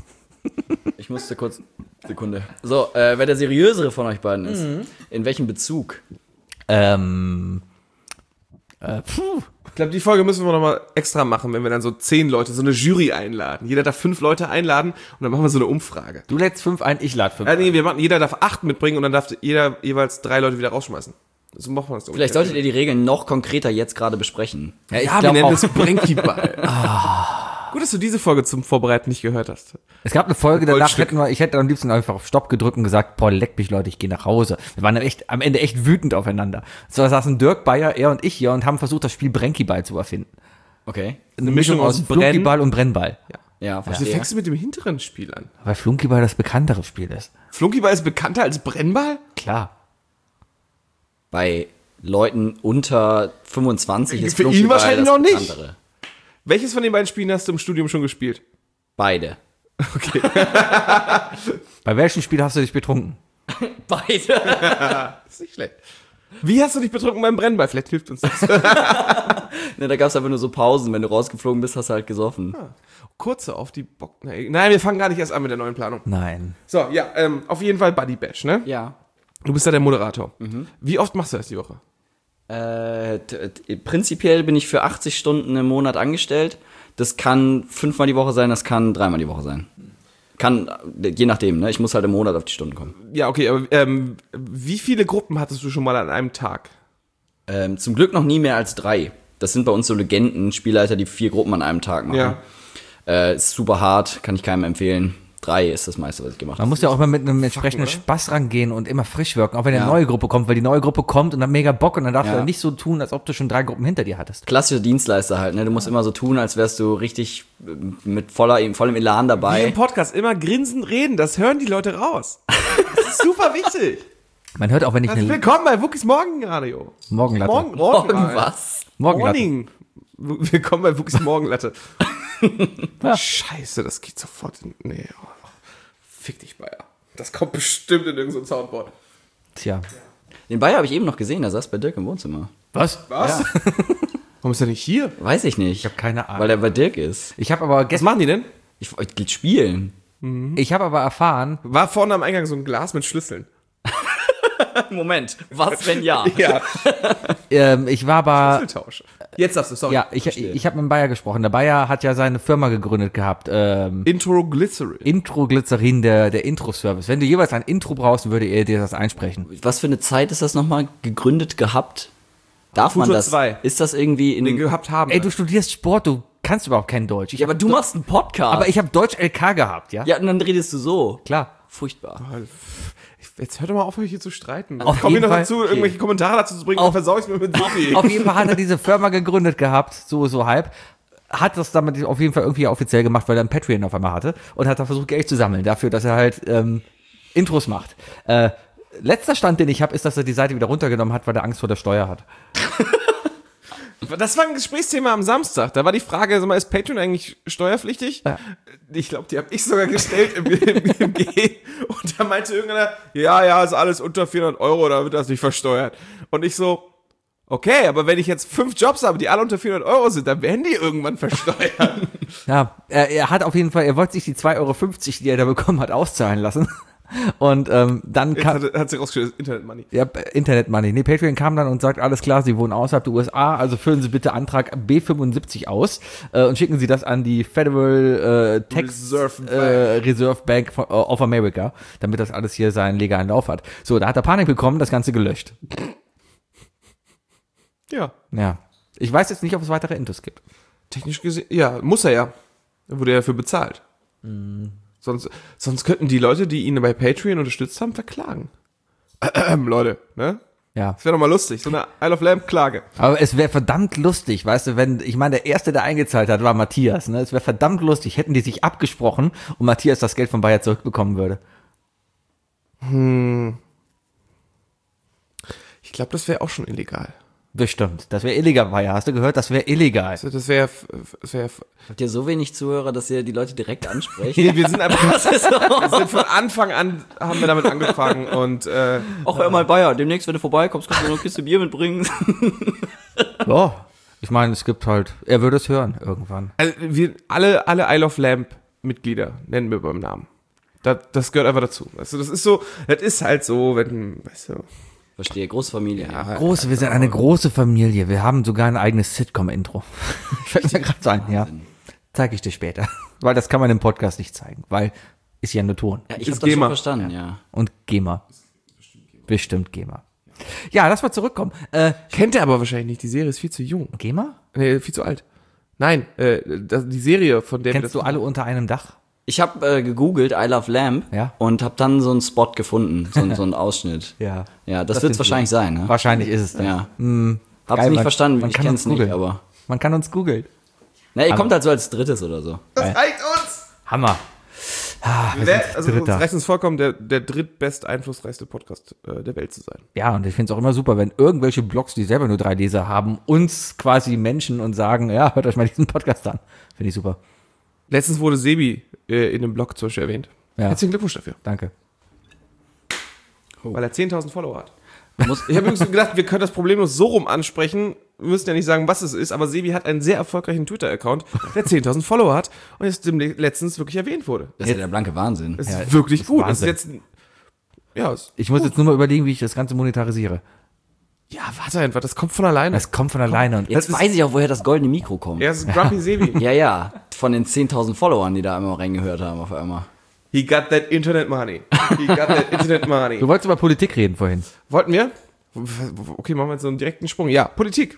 Ich musste kurz. Sekunde. So, äh, wer der seriösere von euch beiden ist.
Mhm.
In welchem Bezug?
Ähm. Äh, puh.
Ich glaube, die Folge müssen wir nochmal extra machen, wenn wir dann so zehn Leute, so eine Jury einladen. Jeder darf fünf Leute einladen und dann machen wir so eine Umfrage.
Du lädst fünf ein, ich lade fünf
Ja,
ein.
nee, wir machen, jeder darf acht mitbringen und dann darf jeder jeweils drei Leute wieder rausschmeißen. So machen wir das.
Vielleicht solltet ihr die Regeln noch konkreter jetzt gerade besprechen.
Ja, ich
Ja, wir
glaub
nennen
auch.
das Brenkyball. Gut, dass du diese Folge zum Vorbereiten nicht gehört hast.
Es gab eine Folge, danach
Goldstück.
hätten wir, ich hätte am liebsten einfach auf Stopp gedrückt und gesagt, boah, leck mich Leute, ich gehe nach Hause. Wir waren echt, am Ende echt wütend aufeinander. So saßen Dirk, Bayer, er und ich hier und haben versucht, das Spiel Brenkyball zu erfinden.
Okay.
Eine Mischung aus
Brennen-
Flunkyball und Brennball.
Ja,
Also
verstehe.
fängst du mit dem hinteren Spiel an.
Weil Flunkyball das bekanntere Spiel ist.
Flunkyball ist bekannter als Brennball?
Klar.
Bei Leuten unter fünfundzwanzig ist
Für ihn
Flunkyball
wahrscheinlich
das
noch nicht.
Bekanntere.
Welches von den beiden Spielen hast du im Studium schon gespielt?
Beide.
Bei welchem Spiel hast du dich betrunken?
Beide.
Das ist nicht schlecht. Wie hast du dich betrunken beim Brennball? Vielleicht hilft uns das.
Ne, da gab es einfach nur so Pausen. Wenn du rausgeflogen bist, hast du halt gesoffen.
Kurze auf die Bock. Nein, wir fangen gar nicht erst an mit der neuen Planung.
Nein.
So, ja, ähm, auf jeden Fall Buddy Bash, ne?
Ja.
Du bist ja der Moderator. Wie oft machst du das die Woche?
Äh, t- t- prinzipiell bin ich für achtzig Stunden im Monat angestellt. Das kann fünfmal die Woche sein, das kann dreimal die Woche sein. Kann, je nachdem, ne? Ich muss halt im Monat auf die Stunden kommen.
Ja, okay, aber ähm, wie viele Gruppen hattest du schon mal an einem Tag?
Ähm, zum Glück noch nie mehr als drei. Das sind bei uns so Legenden, Spielleiter, die vier Gruppen an einem Tag machen.
Ja.
Äh, ist super hart, kann ich keinem empfehlen. Drei ist das meiste, was ich gemacht
Man
habe.
muss ja auch immer mit einem entsprechenden
oder?
Spaß rangehen und immer frisch wirken, auch wenn eine
Ja.
neue Gruppe kommt, weil die neue Gruppe kommt und hat mega Bock und dann darfst
Ja.
du dann nicht so tun, als ob du schon drei Gruppen hinter dir hattest.
Klassischer Dienstleister halt, ne? Du musst immer so tun, als wärst du richtig äh, mit voller, vollem Elan
Wie
dabei.
im Podcast immer grinsen, reden, das hören die Leute raus. Das ist super wichtig.
Man hört auch, wenn ich
Herzlich
eine
willkommen bei Wookies Morgenradio.
Morgenlatte.
Morgen, morgen,
Irgendwas.
Morgenlatte.
Morning. Willkommen bei Wookies Morgenlatte. Scheiße, das geht sofort in. Nee, oh. Fick dich, Bayer. Das kommt bestimmt in irgendein so Soundboard.
Tja.
Den Bayer habe ich eben noch gesehen, der saß bei Dirk im Wohnzimmer.
Was?
Was? Warum ist er nicht hier?
Weiß ich nicht.
Ich habe keine Ahnung.
Weil er bei Dirk ist.
Ich habe aber
Was
gestern,
machen die denn?
Ich wollte spielen.
ich habe aber erfahren,
War vorne am Eingang so ein Glas mit Schlüsseln.
Moment, was wenn ja?
Ja,
ähm, ich war aber,
Schlüsseltausch. Jetzt darfst du, sorry.
ja, ich, ich habe mit dem Bayer gesprochen. Der Bayer hat ja seine Firma gegründet gehabt, ähm,
Intro Glycerin.
Intro Glycerin, der, der Intro-Service. Wenn du jeweils ein Intro brauchst, würde er dir das einsprechen.
Was für eine Zeit ist das nochmal gegründet gehabt? Darf man
Futur
das?
zwei.
Ist das irgendwie in
Den
den...
gehabt haben.
Ey, du studierst Sport, du kannst überhaupt kein Deutsch. Ich
Ja, aber
hab
du
Do-
machst einen Podcast.
aber ich habe Deutsch L K gehabt, ja?
Ja, und dann redest du so.
Klar.
Furchtbar.
Jetzt hör doch mal auf, euch hier zu streiten.
Auf
Ich komme hier
jeden
noch
Fall.
dazu, irgendwelche Kommentare dazu zu bringen,
Auf-
dann versau ich mir mit Sophie.
Auf jeden Fall hat er diese Firma gegründet gehabt, so, so halb. Hat das damit auf jeden Fall irgendwie offiziell gemacht, weil er ein Patreon auf einmal hatte. Und hat da versucht, Geld zu sammeln dafür, dass er halt ähm, Intros macht. Äh, letzter Stand, den ich habe, ist, dass er die Seite wieder runtergenommen hat, weil er Angst vor der Steuer hat.
Das war ein Gesprächsthema am Samstag. Da war die Frage, sag mal, ist Patreon eigentlich steuerpflichtig?
Ja.
Ich glaube, die habe ich sogar gestellt im, im, im G. Und da meinte irgendeiner, ja, ja, ist alles unter vierhundert Euro, da wird das nicht versteuert. Und ich so, okay, aber wenn ich jetzt fünf Jobs habe, die alle unter vierhundert Euro sind, dann werden die irgendwann versteuert.
Ja, er, er hat auf jeden Fall, er wollte sich die zwei Euro fünfzig, die er da bekommen hat, auszahlen lassen. Und ähm, dann
Jetzt
kam
hat, hat sie rausgestellt, Internet Money.
ja, Internet Money. Nee, Patreon kam dann und sagt, alles klar, Sie wohnen außerhalb der U S A, also füllen Sie bitte Antrag B fünfundsiebzig aus äh, und schicken Sie das an die Federal äh, Tax
Reserve Bank.
äh, Reserve Bank von, äh, of America, damit das alles hier seinen legalen Lauf hat. So, da hat er Panik bekommen, das Ganze gelöscht.
Ja,
Ja. Ich weiß jetzt nicht, ob es weitere Intos gibt.
technisch gesehen, ja, muss er ja. Da wurde er dafür bezahlt. Sonst, sonst könnten die Leute, die ihn bei Patreon unterstützt haben, verklagen. Ähm, Leute, ne?
Ja.
Das wäre doch mal lustig, so eine Isle of Lamp Klage.
Aber es wäre verdammt lustig, weißt du, wenn, ich meine, der Erste, der eingezahlt hat, war Matthias, ne? Es wäre verdammt lustig, hätten die sich abgesprochen und Matthias das Geld von Bayer zurückbekommen würde.
Ich glaube, das wäre auch schon illegal.
Bestimmt. Das wäre illegal, Bayer. Hast du gehört? Das wäre illegal.
Also das wäre, das wäre,
Habt ihr so wenig Zuhörer, dass ihr die Leute direkt ansprecht?
wir sind einfach, wir sind von Anfang an, haben wir damit angefangen und, äh,
Auch hör mal Bayer, demnächst, wenn du vorbeikommst, kannst du mir noch eine Kiste Bier mitbringen.
Ja. Ich meine, es gibt halt, er würde es hören irgendwann.
also wir, alle, alle Isle of Lamp Mitglieder nennen wir beim Namen. Das, das gehört einfach dazu. Also das ist so, das ist halt so, wenn, weißt du,
Verstehe, große Familie. Ja.
Große, wir sind eine große Familie. Wir haben sogar ein eigenes Sitcom-Intro. Fällt mir gerade so ein, ja. Zeige ich dir später. Weil das kann man im Podcast nicht zeigen, weil ist ja nur Ton.
Ja, ich
Ist
habe das schon
GEMA.
verstanden, ja.
Und GEMA. Bestimmt GEMA. Ja, lass mal zurückkommen. Äh,
kennt er aber wahrscheinlich nicht, die Serie ist viel zu jung.
GEMA?
Nee, viel zu alt. Nein, äh, das, die Serie, von der wir
Kennst du alle unter einem Dach?
Ich habe äh, gegoogelt, I Love Lamp,
Ja.
und habe dann so einen Spot gefunden, so, so einen Ausschnitt.
Ja.
Ja, das,
Das
wird es
sind
wahrscheinlich sein, ne?
Wahrscheinlich ist es das.
Ja.
Hm,
Hab's
geil,
nicht
man-
verstanden,
man
ich
kann
kenn's
uns
nicht,
googeln.
aber...
Man kann uns googeln.
Na, ihr
Aber-
kommt halt so als drittes oder so.
Das reicht uns!
Hammer. Ah, wir
Wer,
sind
also uns
Dritter.
reicht uns vollkommen, der, der drittbest einflussreichste Podcast äh, der Welt zu sein.
Ja, und ich finde es auch immer super, wenn irgendwelche Blogs, die selber nur drei Leser haben, uns quasi Menschen und sagen, ja, hört euch mal diesen Podcast an. Finde ich super.
Letztens wurde Sebi äh, in dem Blog zum Beispiel erwähnt.
Ja.
Herzlichen Glückwunsch dafür,
Danke.
weil er zehntausend Follower hat. Ich habe übrigens gedacht, wir können das problemlos so rum ansprechen. Wir müssen ja nicht sagen, was es ist, aber Sebi hat einen sehr erfolgreichen Twitter-Account, der zehntausend Follower hat und jetzt dem letztens wirklich erwähnt wurde.
Das ist ja der blanke Wahnsinn.
Das
Ja,
ist wirklich
ist
gut.
Wahnsinn.
Das ist jetzt, ja, es,
Ich muss jetzt nur mal überlegen, wie ich das Ganze monetarisiere.
ja, warte einfach, das kommt von alleine.
Das kommt von alleine. Und
Jetzt weiß ich auch, woher das goldene Mikro kommt.
Er ist Grumpy Sebi.
Ja, ja, von den zehntausend Followern, die da einmal reingehört haben auf einmal.
He got that Internet money. He got that Internet money.
du wolltest über Politik reden vorhin.
Wollten wir? Okay, machen wir jetzt so einen direkten Sprung. Ja, Politik.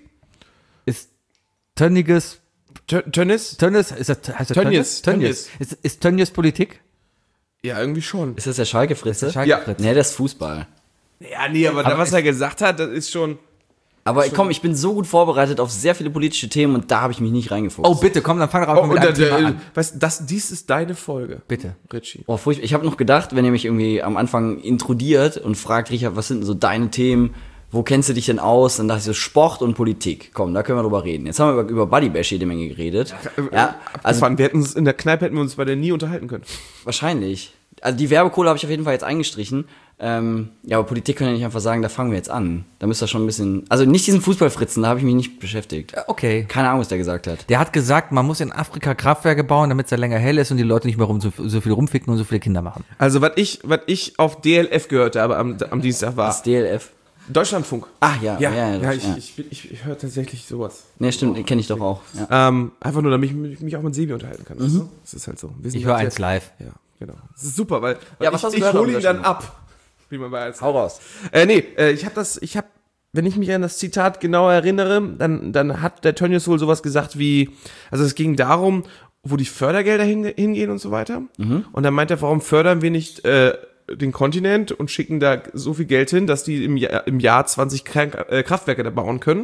Ist Tönniges,
Tö- Tönnis?
Tönnies, ist das, heißt das
Tönnies,
Tönnies?
Tönnies.
Ist, ist Tönnies Politik?
Ja, irgendwie schon.
Ist das der Schalke-Fritze?
Schalke
Ja.
Fritz.
Nee, das ist Fußball.
Ja, nee, aber, da,
Aber
was
es-
er gesagt hat, das ist schon.
Aber komm, ich bin so gut vorbereitet auf sehr viele politische Themen und da habe ich mich nicht reingefuchst.
Oh, bitte, komm, dann fang doch
Oh,
auch mit
und
einem
der,
Thema
der,
an.
weißt, du, das, dies ist deine Folge.
Bitte.
Richie.
Oh, furchtbar. Ich habe noch gedacht, wenn ihr mich irgendwie am Anfang intrudiert und fragt, Richard, was sind denn so deine Themen? Wo kennst du dich denn aus? Dann dachte ich so, Sport und Politik. Komm, da können wir drüber reden. Jetzt haben wir über, über Buddy Bash jede Menge geredet. Ja, also
Also, wir hätten uns in der Kneipe hätten wir uns bei der nie unterhalten können.
wahrscheinlich. Also die Werbekohle habe ich auf jeden Fall jetzt eingestrichen. Ähm, ja, aber Politik können ja nicht einfach sagen, da fangen wir jetzt an. Da müsst ihr schon ein bisschen. Also nicht diesen Fußballfritzen, da habe ich mich nicht beschäftigt.
Okay.
Keine Ahnung, was der gesagt hat.
Der hat gesagt, man muss in Afrika Kraftwerke bauen, damit es da länger hell ist und die Leute nicht mehr rum, so, so viel rumficken und so viele Kinder machen.
Also, was ich, was ich auf D L F gehört habe am, am Dienstag war
Das D L F.
Deutschlandfunk.
Ach ja,
Ja,
ja,
ja,
ja,
ich,
ja.
ich, ich, ich höre tatsächlich sowas.
Nee, stimmt, den kenne ich doch auch. Ja.
Ähm, einfach nur, damit ich mich mich auch mit Sebi unterhalten kann. Weißt du? Das ist halt so. Wir sind
Ich höre
halt
eins
sehr-
live.
Ja, genau. Das ist super, weil, weil
Ja, was
ich,
hast du
ich
gehört
hole
am
ihn dann
Deutschlandfunk?
ab. Wie man bei eins
Hau raus.
Äh, nee, äh, ich habe das, ich habe, wenn ich mich an das Zitat genau erinnere, dann, dann hat der Tönnies wohl sowas gesagt wie, also es ging darum, wo die Fördergelder hin, hingehen und so weiter. Und dann meint er, warum fördern wir nicht äh, den Kontinent und schicken da so viel Geld hin, dass die im Jahr, im Jahr zwanzig Krank äh, Kraftwerke da bauen können.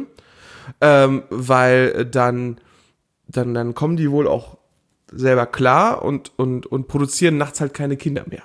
Ähm, weil dann, dann, dann kommen die wohl auch selber klar und, und, und produzieren nachts halt keine Kinder mehr.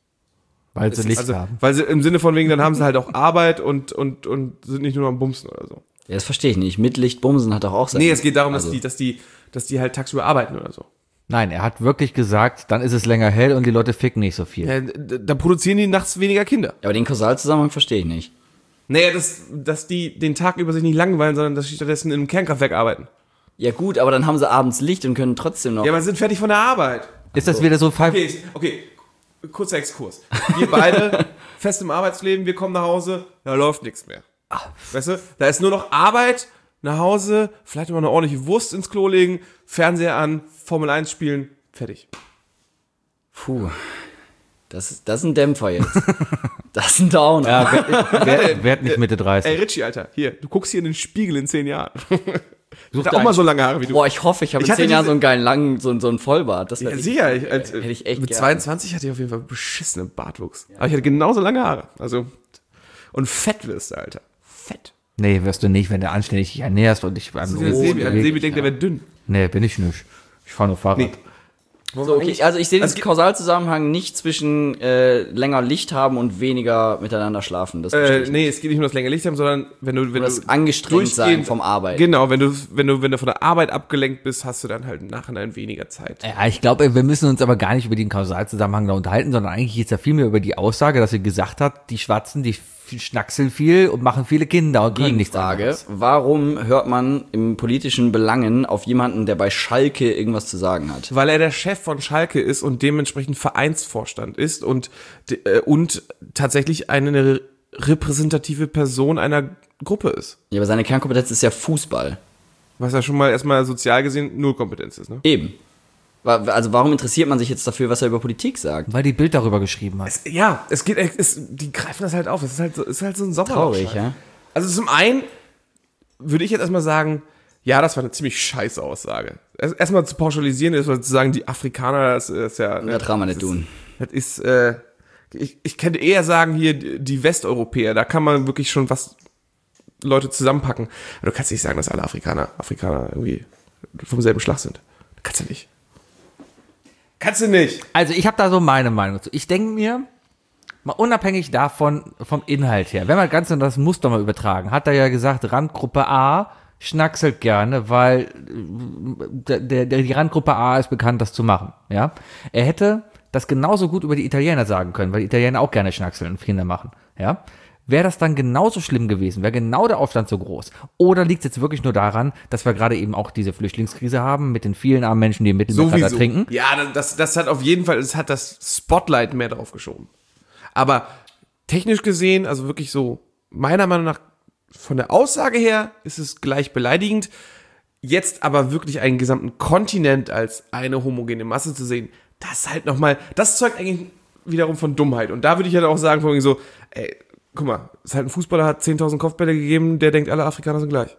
Weil sie Licht
Also,
haben.
weil sie im Sinne von wegen, dann haben sie halt auch Arbeit und, und, und sind nicht nur am Bumsen oder so.
Ja, das verstehe ich nicht. Mit Licht bumsen hat doch auch sein.
Nee, es geht darum, dass
Also,
die, dass die, dass die halt tagsüber arbeiten oder so.
Nein, er hat wirklich gesagt, dann ist es länger hell und die Leute ficken nicht so viel.
Ja, d- da produzieren die nachts weniger Kinder.
Aber den Kausalzusammenhang verstehe ich nicht.
Naja, dass, dass die den Tag über sich nicht langweilen, sondern dass sie stattdessen im Kernkraftwerk arbeiten.
Ja gut, aber dann haben sie abends Licht und können trotzdem noch.
Ja, aber sind fertig von der Arbeit.
Ist das wieder so ein Fall?
Okay, ich- okay, kurzer Exkurs. Wir beide fest im Arbeitsleben, wir kommen nach Hause, da läuft nichts mehr. Weißt du, da ist nur noch Arbeit, nach Hause, vielleicht mal eine ordentliche Wurst ins Klo legen, Fernseher an, Formel eins spielen, fertig.
Puh. Das, ist- das ist ein Dämpfer jetzt. Das ist ein Downer.
Ja, werd, werd, werd nicht Mitte
Ey,
dreißig.
Richie, Alter, hier, du guckst hier in den Spiegel in zehn Jahren.
Such
Da
dir
auch mal
einen-
so lange Haare wie du.
Boah, ich hoffe, ich habe
Ich
in
hatte
zehn Jahren
diese-
so einen geilen langen, so, so einen Vollbart. Das wär
Ja,
richtig-
sicher, ich, als,
hätte ich echt
mit
gern.
zweiundzwanzig hatte ich auf jeden Fall beschissenen Bartwuchs. Aber ich hatte genauso lange Haare. Also, und fett wirst du, Alter. Fett.
Nee, wirst du nicht, wenn du anständig dich ernährst und dich beim
Also der Sebi, der Sebi denkt, der wäre dünn.
Nee, bin ich nicht. Ich fahr nur Fahrrad.
Nee.
So, okay, also ich sehe den
Es gibt-
Kausalzusammenhang nicht zwischen äh, länger Licht haben und weniger miteinander schlafen. Das verstehe
Äh,
ich
nee, es geht nicht um das länger Licht haben, sondern wenn du, wenn
das
du
angestrengt sein
durchgehend-
vom Arbeiten.
Genau, wenn du, wenn du, wenn du von der Arbeit abgelenkt bist, hast du dann halt im Nachhinein weniger Zeit.
Ja, ich glaube, wir müssen uns aber gar nicht über den Kausalzusammenhang da unterhalten, sondern eigentlich geht es ja vielmehr über die Aussage, dass sie gesagt hat, die Schwarzen, die f- schnackseln viel und machen viele Kinder und können nichts
Gegenfrage,
anderes.
warum hört man im politischen Belangen auf jemanden, der bei Schalke irgendwas zu sagen hat?
Weil er der Chef von Schalke ist und dementsprechend Vereinsvorstand ist und, de- äh, und tatsächlich eine re- repräsentative Person einer Gruppe ist.
Ja, aber seine Kernkompetenz ist ja Fußball.
Was ja schon mal erstmal sozial gesehen null Kompetenz ist, ne?
Eben. Wa- Also warum interessiert man sich jetzt dafür, was er über Politik sagt?
Weil die Bild darüber geschrieben hat.
Ja, es geht, es, die greifen das halt auf. Es ist halt so, es ist halt so ein Sommerloch.
Traurig, ja?
Also zum einen würde ich jetzt erstmal sagen, ja, das war eine ziemlich scheiße Aussage. Erst- Erstmal zu pauschalisieren ist, zu sagen, die Afrikaner, das ist ja...
Das kann man nicht
das
tun.
Ist, das ist, äh, ich, ich könnte eher sagen, hier die Westeuropäer, da kann man wirklich schon was Leute zusammenpacken. Aber du kannst nicht sagen, dass alle Afrikaner, Afrikaner irgendwie vom selben Schlag sind. Das kannst du nicht. Kannst du nicht.
Also ich habe da so meine Meinung zu. Ich denke mir, mal unabhängig davon, vom Inhalt her, wenn man ganz das Muster mal übertragen, hat er ja gesagt, Randgruppe A schnackselt gerne, weil der, der, die Randgruppe A ist bekannt, das zu machen. Ja, er hätte das genauso gut über die Italiener sagen können, weil die Italiener auch gerne schnackseln und Kinder machen. Ja, wäre das dann genauso schlimm gewesen? Wäre genau der Aufstand so groß? Oder liegt es jetzt wirklich nur daran, dass wir gerade eben auch diese Flüchtlingskrise haben mit den vielen armen Menschen, die im Mittelmeer
Sowieso.
trinken?
Ja, das, das hat auf jeden Fall, es hat das Spotlight mehr drauf geschoben. Aber technisch gesehen, also wirklich so, meiner Meinung nach, von der Aussage her ist es gleich beleidigend. Jetzt aber wirklich einen gesamten Kontinent als eine homogene Masse zu sehen, das ist halt nochmal, das zeugt eigentlich wiederum von Dummheit. Und da würde ich halt auch sagen, von so, ey, guck mal, es ist halt ein Fußballer, hat zehntausend Kopfbälle gegeben, der denkt, alle Afrikaner sind gleich.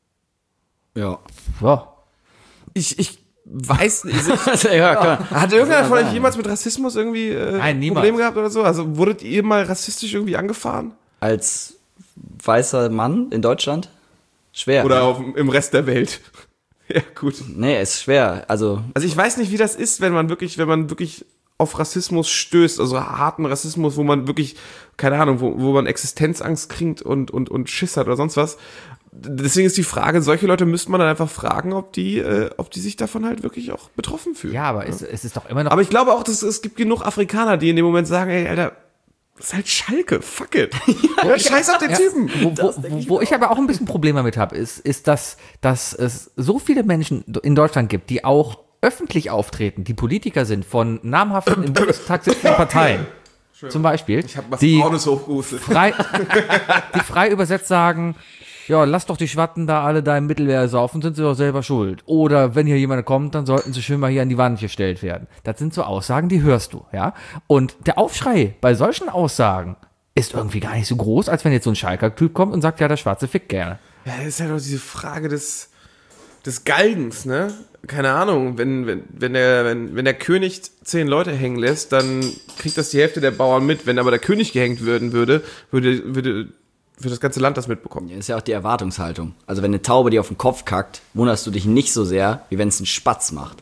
Ja.
Ja.
Ich, ich weiß nicht. Ich,
ja, klar.
hat irgendeiner von euch jemals mit Rassismus irgendwie äh,
Nein, niemals.
Probleme gehabt oder so? Also wurdet ihr mal rassistisch irgendwie angefahren?
Als weißer Mann in Deutschland? Schwer.
Oder auf, im Rest der Welt? Ja, gut.
Nee, ist schwer. Also,
Also ich weiß nicht, wie das ist, wenn man wirklich, wenn man wirklich auf Rassismus stößt, also harten Rassismus, wo man wirklich, keine Ahnung, wo, wo man Existenzangst kriegt und, und, und Schiss hat oder sonst was. Deswegen ist die Frage, solche Leute müsste man dann einfach fragen, ob die, äh, ob die sich davon halt wirklich auch betroffen fühlen.
Ja, aber es, es ist doch immer noch.
Aber ich glaube auch, dass es gibt genug Afrikaner, die in dem Moment sagen, ey, Alter, das ist halt Schalke, fuck it. ja, scheiß auf den
Ja.
Typen.
Wo, wo, wo, wo ich aber auch ein bisschen Probleme damit habe, ist, ist dass, dass es so viele Menschen in Deutschland gibt, die auch öffentlich auftreten, die Politiker sind von namhaften im Bundestag sitzenden Parteien. Zum Beispiel,
Ich hab was
die
Braunes hochgehustet.
frei, die frei übersetzt sagen, ja, lass doch die Schwatten da alle da im Mittelmeer saufen, sind sie doch selber schuld. Oder wenn hier jemand kommt, dann sollten sie schön mal hier an die Wand gestellt werden. Das sind so Aussagen, die hörst du, ja. Und der Aufschrei bei solchen Aussagen ist irgendwie gar nicht so groß, als wenn jetzt so ein Schalker-Typ kommt und sagt, ja, der Schwarze fickt gerne.
Ja, das ist halt auch diese Frage des, des Galgens, ne? Keine Ahnung, wenn, wenn, wenn, der, wenn, wenn der König zehn Leute hängen lässt, dann kriegt das die Hälfte der Bauern mit. Wenn aber der König gehängt werden würde, würde, würde, würde das ganze Land das mitbekommen.
ist ja auch die Erwartungshaltung. Also wenn eine Taube dir auf den Kopf kackt, wunderst du dich nicht so sehr, wie wenn es ein Spatz macht.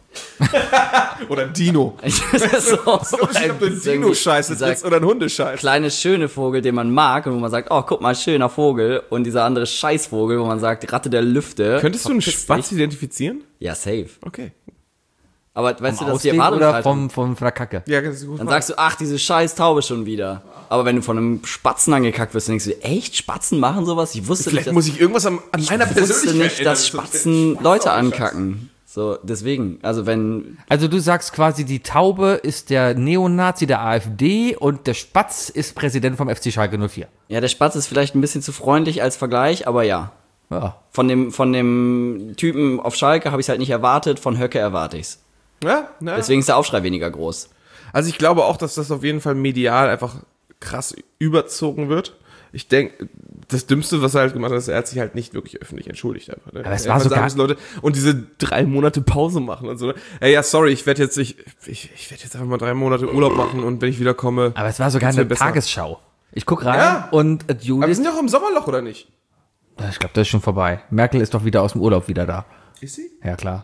Oder ein Dino.
Das ist so,
Das ist ob du ein Dino-Scheiße
dieser
trittst oder ein Hundescheiß.
kleine, schöne Vogel, den man mag und wo man sagt, oh, guck mal, schöner Vogel. Und dieser andere Scheißvogel, wo man sagt, Ratte der Lüfte.
Könntest du einen
verpiss
Spatz
dich.
identifizieren?
Ja, safe.
Okay.
Aber weißt du, das ist die
Auslegen oder
Erwartungshaltung.
vom, vom, von der Kacke?
Ja, das ist gut.
Dann sagst du, ach, diese scheiß Taube schon wieder. Aber wenn du von einem Spatzen angekackt wirst, dann denkst du, echt, Spatzen machen sowas? Ich wusste
Vielleicht
nicht,
muss ich irgendwas an, an meiner
ich wusste
Persönlichkeit
nicht, dass
ändern.
Spatzen Leute ankacken. So, deswegen, also wenn,
Also du sagst quasi, die Taube ist der Neonazi der AfD und der Spatz ist Präsident vom F C Schalke null vier.
ja, der Spatz ist vielleicht ein bisschen zu freundlich als Vergleich, aber ja.
Ja.
Von dem, von dem Typen auf Schalke habe ich es halt nicht erwartet, von Höcke erwarte ich's.
Ja, na.
Deswegen ist der Aufschrei weniger groß.
Also ich glaube auch, dass das auf jeden Fall medial einfach krass überzogen wird. Ich denke, das Dümmste, was er halt gemacht hat, ist, er hat sich halt nicht wirklich öffentlich entschuldigt. Einfach, ne?
Aber es
Er
war
hat
sogar-
sagen müssen, Leute, und diese drei Monate Pause machen und so. Ne? Ja, ja, sorry, ich werde jetzt, ich, ich, ich werde jetzt einfach mal drei Monate Urlaub machen und wenn ich wieder komme.
Aber es war sogar
geht's mir
eine
besser.
Tagesschau. Ich guck rein
Ja.
und äh,
Aber wir
Judith,
sind ja auch im Sommerloch, oder nicht?
ich glaube, das ist schon vorbei. Merkel ist doch wieder aus dem Urlaub wieder da.
Ist sie?
Ja, klar.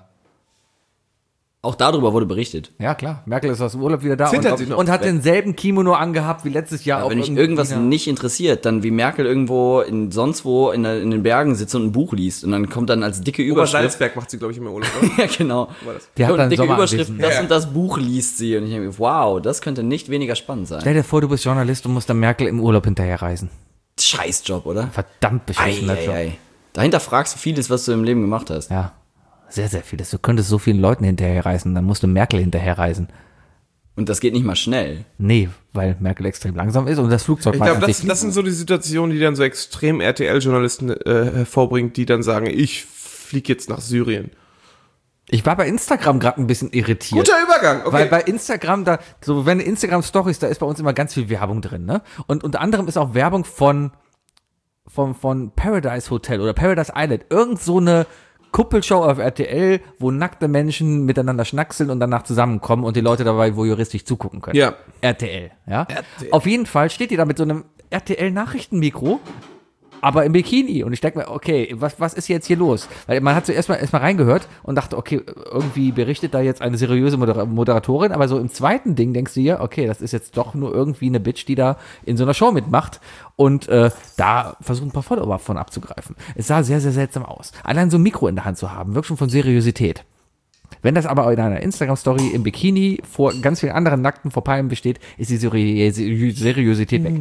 Auch darüber wurde berichtet.
Ja, klar. Merkel ist aus dem Urlaub wieder da und,
Zittert sie noch?
und hat denselben Kimono angehabt wie letztes Jahr.
Aber
auf
wenn mich
irgendeiner-
irgendwas nicht interessiert, dann wie Merkel irgendwo in sonst wo in, der, in den Bergen sitzt und ein Buch liest und dann kommt dann als dicke Überschrift.
Obersalzberg macht sie, glaube ich, immer Urlaub, oder?
Ja, genau.
Die hat
und
dann
dicke
Sommeranwesen.
Überschrift, das
Ja.
und das Buch liest sie. Und ich denke, wow, das könnte nicht weniger spannend sein.
Stell dir vor, du bist Journalist und musst dann Merkel im Urlaub hinterherreisen.
Scheißjob, oder?
Verdammt
Ei,
beschissener
ei,
Job.
ei. Dahinter fragst du vieles, was du im Leben gemacht hast.
Ja, sehr, sehr vieles. Du könntest so vielen Leuten hinterherreisen, dann musst du Merkel hinterherreisen.
Und das geht nicht mal schnell.
Nee, weil Merkel extrem langsam ist und das Flugzeug
Ich glaube, das, das sind so die Situationen, die dann so extrem R T L-Journalisten äh, hervorbringt, die dann sagen, ich fliege jetzt nach Syrien.
Ich war bei Instagram gerade ein bisschen irritiert.
Guter Übergang, okay.
Weil bei Instagram, da, so wenn Instagram-Stories, da ist bei uns immer ganz viel Werbung drin, ne? Und unter anderem ist auch Werbung von, von, von Paradise Hotel oder Paradise Island. Irgend so eine Kuppelshow auf R T L, wo nackte Menschen miteinander schnackseln und danach zusammenkommen und die Leute dabei voyeuristisch zugucken können.
Ja.
R T L, ja?
R T L.
Auf jeden Fall steht die da mit so einem R T L-Nachrichtenmikro aber im Bikini. Und ich denke mir, okay, was, was ist jetzt hier los? Weil man hat zuerst mal, erst mal reingehört und dachte, okay, irgendwie berichtet da jetzt eine seriöse Moder- Moderatorin, aber so im zweiten Ding denkst du dir, okay, das ist jetzt doch nur irgendwie eine Bitch, die da in so einer Show mitmacht und äh, da versucht ein paar Follower von abzugreifen. Es sah sehr, sehr seltsam aus. Allein so ein Mikro in der Hand zu haben, wirkt schon von Seriosität. Wenn das aber in einer Instagram-Story im Bikini vor ganz vielen anderen Nackten vor Palmen besteht, ist die Seri- Seri- Seriosität weg.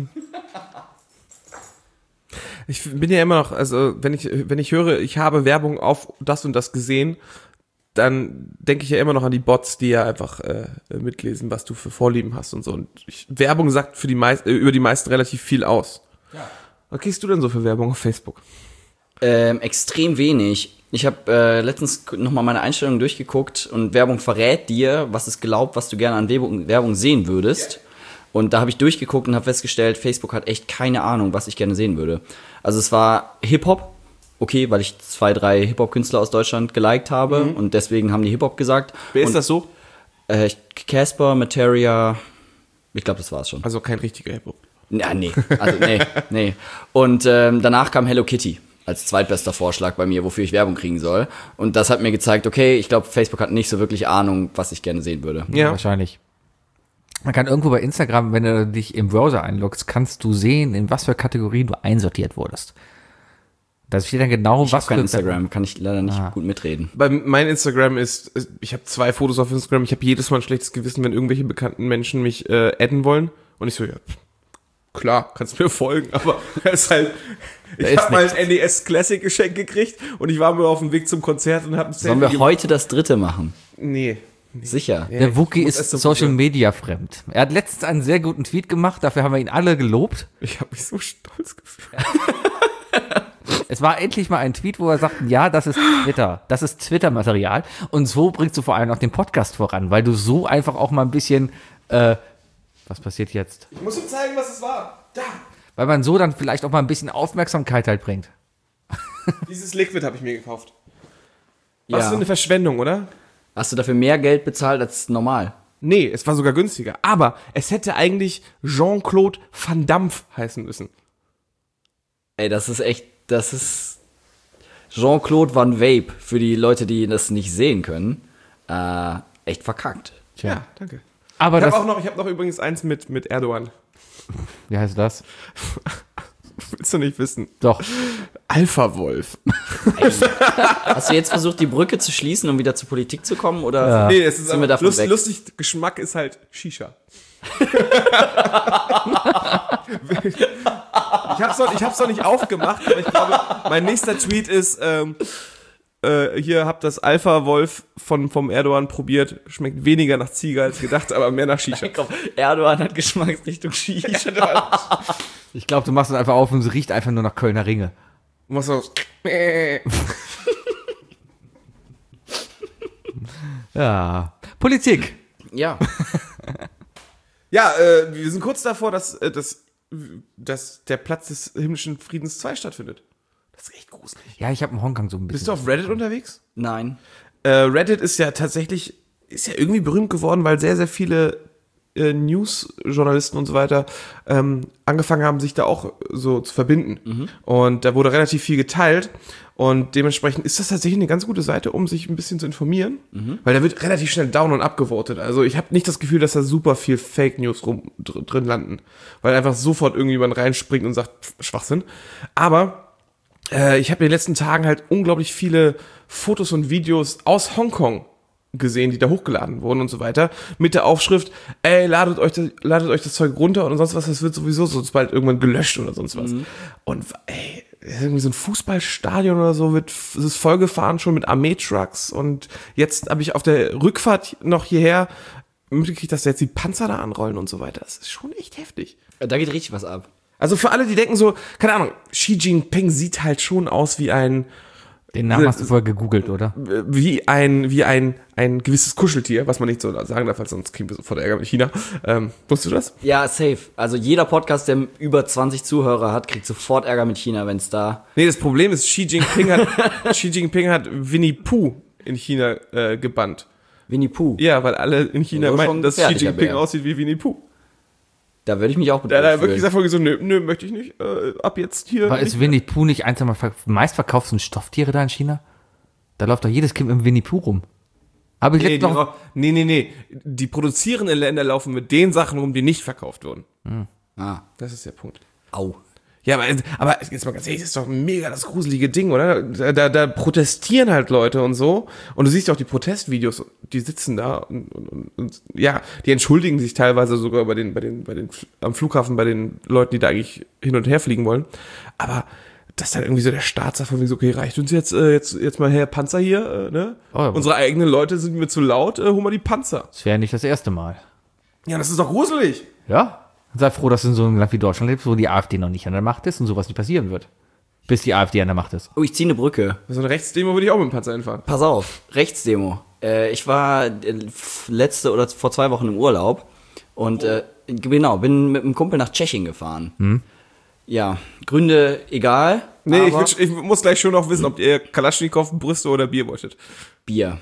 Ich bin ja immer noch, also wenn ich, wenn ich höre, ich habe Werbung auf das und das gesehen, dann denke ich ja immer noch an die Bots, die ja einfach äh, mitlesen, was du für Vorlieben hast und so. Und ich, Werbung sagt für die meist, äh, über die meisten relativ viel aus. Ja. Was kriegst du denn so für Werbung auf Facebook?
Ähm, extrem wenig. Ich habe äh, letztens nochmal meine Einstellungen durchgeguckt und Werbung verrät dir, was es glaubt, was du gerne an Werbung, Werbung sehen würdest. Yeah. Und da habe ich durchgeguckt und habe festgestellt, Facebook hat echt keine Ahnung, was ich gerne sehen würde. Also es war Hip-Hop, okay, weil ich zwei, drei Hip-Hop-Künstler aus Deutschland geliked habe mhm. und deswegen haben die Hip-Hop gesagt.
Wer ist
und,
das so?
Äh, Casper, Materia, ich glaube, das war's schon.
Also kein richtiger Hip-Hop.
Ja, nee, also nee, nee. Und ähm, danach kam Hello Kitty als zweitbester Vorschlag bei mir, wofür ich Werbung kriegen soll. Und das hat mir gezeigt, okay, ich glaube, Facebook hat nicht so wirklich Ahnung, was ich gerne sehen würde.
Ja, wahrscheinlich. Man kann irgendwo bei Instagram, wenn du dich im Browser einloggst, kannst du sehen, in was für Kategorien du einsortiert wurdest. Da steht dann genau,
ich
was
für... Ich habe kein
Instagram,
Instagram, kann ich leider nicht
ah.
gut mitreden.
Bei mein Instagram ist, ich habe zwei Fotos auf Instagram, ich habe jedes Mal ein schlechtes Gewissen, wenn irgendwelche bekannten Menschen mich äh, adden wollen. Und ich so, ja, klar, kannst mir folgen, aber es ist halt... Ich habe mal ein N E S Classic Geschenk gekriegt und ich war mir auf dem Weg zum Konzert und habe ein Selfie
Sollen wir
gemacht.
heute das dritte machen?
Nee.
Sicher.
Der
Ja,
Wookie
muss
ist
erst
Social
probieren.
Media fremd. Er hat letztens einen sehr guten Tweet gemacht, dafür haben wir ihn alle gelobt.
Ich habe mich so stolz gefühlt.
Es war endlich mal ein Tweet, wo er sagt, ja, das ist Twitter, das ist Twitter-Material und so bringst du vor allem auch den Podcast voran, weil du so einfach auch mal ein bisschen, äh, was passiert jetzt?
Ich muss ihm zeigen, was es war. Da.
Weil man so dann vielleicht auch mal ein bisschen Aufmerksamkeit halt bringt.
Dieses Liquid habe ich mir gekauft. Was
Ja.
für eine Verschwendung, oder?
Hast du dafür mehr Geld bezahlt als normal?
Nee, es war sogar günstiger. Aber es hätte eigentlich Jean-Claude Van Damme heißen müssen.
Ey, das ist echt, das ist Jean-Claude Van Vape, für die Leute, die das nicht sehen können. Äh, echt verkackt.
Tja.
Ja, danke.
Aber
Ich
das,
habe auch noch, ich habe noch übrigens eins mit, mit Erdogan.
wie heißt das?
Willst du nicht wissen?
Doch.
Alpha-Wolf.
Hast du jetzt versucht, die Brücke zu schließen, um wieder zur Politik zu kommen? Oder
Ja.
Nee, es ist
sind wir
aber
davon
lust,
weg?
lustig. Geschmack ist halt Shisha. ich hab's noch, ich hab's noch nicht aufgemacht, aber ich glaube, mein nächster Tweet ist, ähm, äh, hier habt das Alpha-Wolf von, vom Erdogan probiert. Schmeckt weniger nach Ziege als gedacht, aber mehr nach Shisha.
Komm, Erdogan hat Geschmacksrichtung Shisha.
Ich glaube, du machst es einfach auf und es riecht einfach nur nach Kölner Ringe.
Und was so,
Ja. Politik.
Ja,
ja, äh, wir sind kurz davor, dass, äh, dass, dass der Platz des himmlischen Friedens zwei stattfindet. Das ist echt gruselig.
Ja, ich habe in Hongkong so ein bisschen.
Bist du auf Reddit unterwegs?
nein.
Äh, Reddit ist ja tatsächlich, ist ja irgendwie berühmt geworden, weil sehr, sehr viele äh, News-Journalisten und so weiter ähm, angefangen haben, sich da auch so zu verbinden. Mhm. Und da wurde relativ viel geteilt. Und dementsprechend ist das tatsächlich eine ganz gute Seite, um sich ein bisschen zu informieren. Mhm. Weil da wird relativ schnell down und abgevotet. Also ich habe nicht das Gefühl, dass da super viel Fake News rum, dr- drin landen. Weil einfach sofort irgendjemand reinspringt und sagt, pff, Schwachsinn. Aber äh, ich habe in den letzten Tagen halt unglaublich viele Fotos und Videos aus Hongkong gesehen, die da hochgeladen wurden und so weiter, mit der Aufschrift, ey, ladet euch das, ladet euch das Zeug runter und sonst was, das wird sowieso sonst bald irgendwann gelöscht oder sonst was. Mhm. Und ey, irgendwie so ein Fußballstadion oder so wird, es ist vollgefahren schon mit Armeetrucks und jetzt habe ich auf der Rückfahrt noch hierher mitgekriegt, dass da jetzt die Panzer da anrollen und so weiter. Das ist schon echt heftig.
Da geht richtig was ab.
Also für alle, die denken so, keine Ahnung, Xi Jinping sieht halt schon aus wie ein
Den Namen hast du vorher gegoogelt, oder?
wie ein, wie ein, ein gewisses Kuscheltier, was man nicht so sagen darf, weil sonst kriegen wir sofort Ärger mit China. Ähm, wusstest du das?
Ja, safe. Also jeder Podcast, der über zwanzig Zuhörer hat, kriegt sofort Ärger mit China, wenn es da...
Nee, das Problem ist, Xi Jinping hat, Xi Jinping hat Winnie Pooh in China äh, gebannt.
Winnie Pooh.
Ja, weil alle in China
So
meinten,
schon
dass Xi
gefährlicher
Jinping
Bär.
aussieht wie Winnie Pooh.
Da würde ich mich auch
Da
bedroht
hat er wirklich
fühlen.
gesagt, vorhin so, nö, nö, möchte ich nicht, äh, ab jetzt hier.
Aber ist Winnie Pooh nicht eins der ver- meistverkauften Stofftiere da in China? Da läuft doch jedes Kind mit dem Winnie Pooh rum. Aber ich
Nee,
letztens
die,
noch,
ra- nee, nee, nee. Die produzierenden Länder laufen mit den Sachen rum, die nicht verkauft wurden.
Ah,
Das ist der Punkt.
au.
Ja, aber, aber jetzt mal ganz ehrlich, das ist doch mega das gruselige Ding, oder? Da, da, da protestieren halt Leute und so. Und du siehst ja auch die Protestvideos, die sitzen da und, und, und, und ja, die entschuldigen sich teilweise sogar bei den, bei den, bei den, am Flughafen bei den Leuten, die da eigentlich hin und her fliegen wollen. Aber das ist halt irgendwie so der Staat sagt von mir so, okay, reicht uns jetzt, äh, jetzt, jetzt mal her Panzer hier, äh, ne?
Oh ja.
Unsere eigenen Leute sind mir zu laut, äh, hol mal die Panzer.
das wäre nicht das erste Mal.
Ja, das ist doch gruselig.
Ja? Sei froh, dass du in so einem Land wie Deutschland lebst, wo die AfD noch nicht an der Macht ist und sowas nicht passieren wird. Bis die AfD an der Macht ist.
Oh, ich ziehe eine Brücke.
So eine Rechtsdemo würde ich auch mit dem Panzer einfahren.
Pass auf, Rechtsdemo. Äh, ich war äh, f- letzte oder vor zwei Wochen im Urlaub und äh, genau, bin mit einem Kumpel nach Tschechien gefahren. Ja, Gründe egal.
Nee, ich,
aber
will, ich muss gleich schon noch wissen, ob ihr Kalaschnikow, Brüste oder Bier wolltet.
Bier.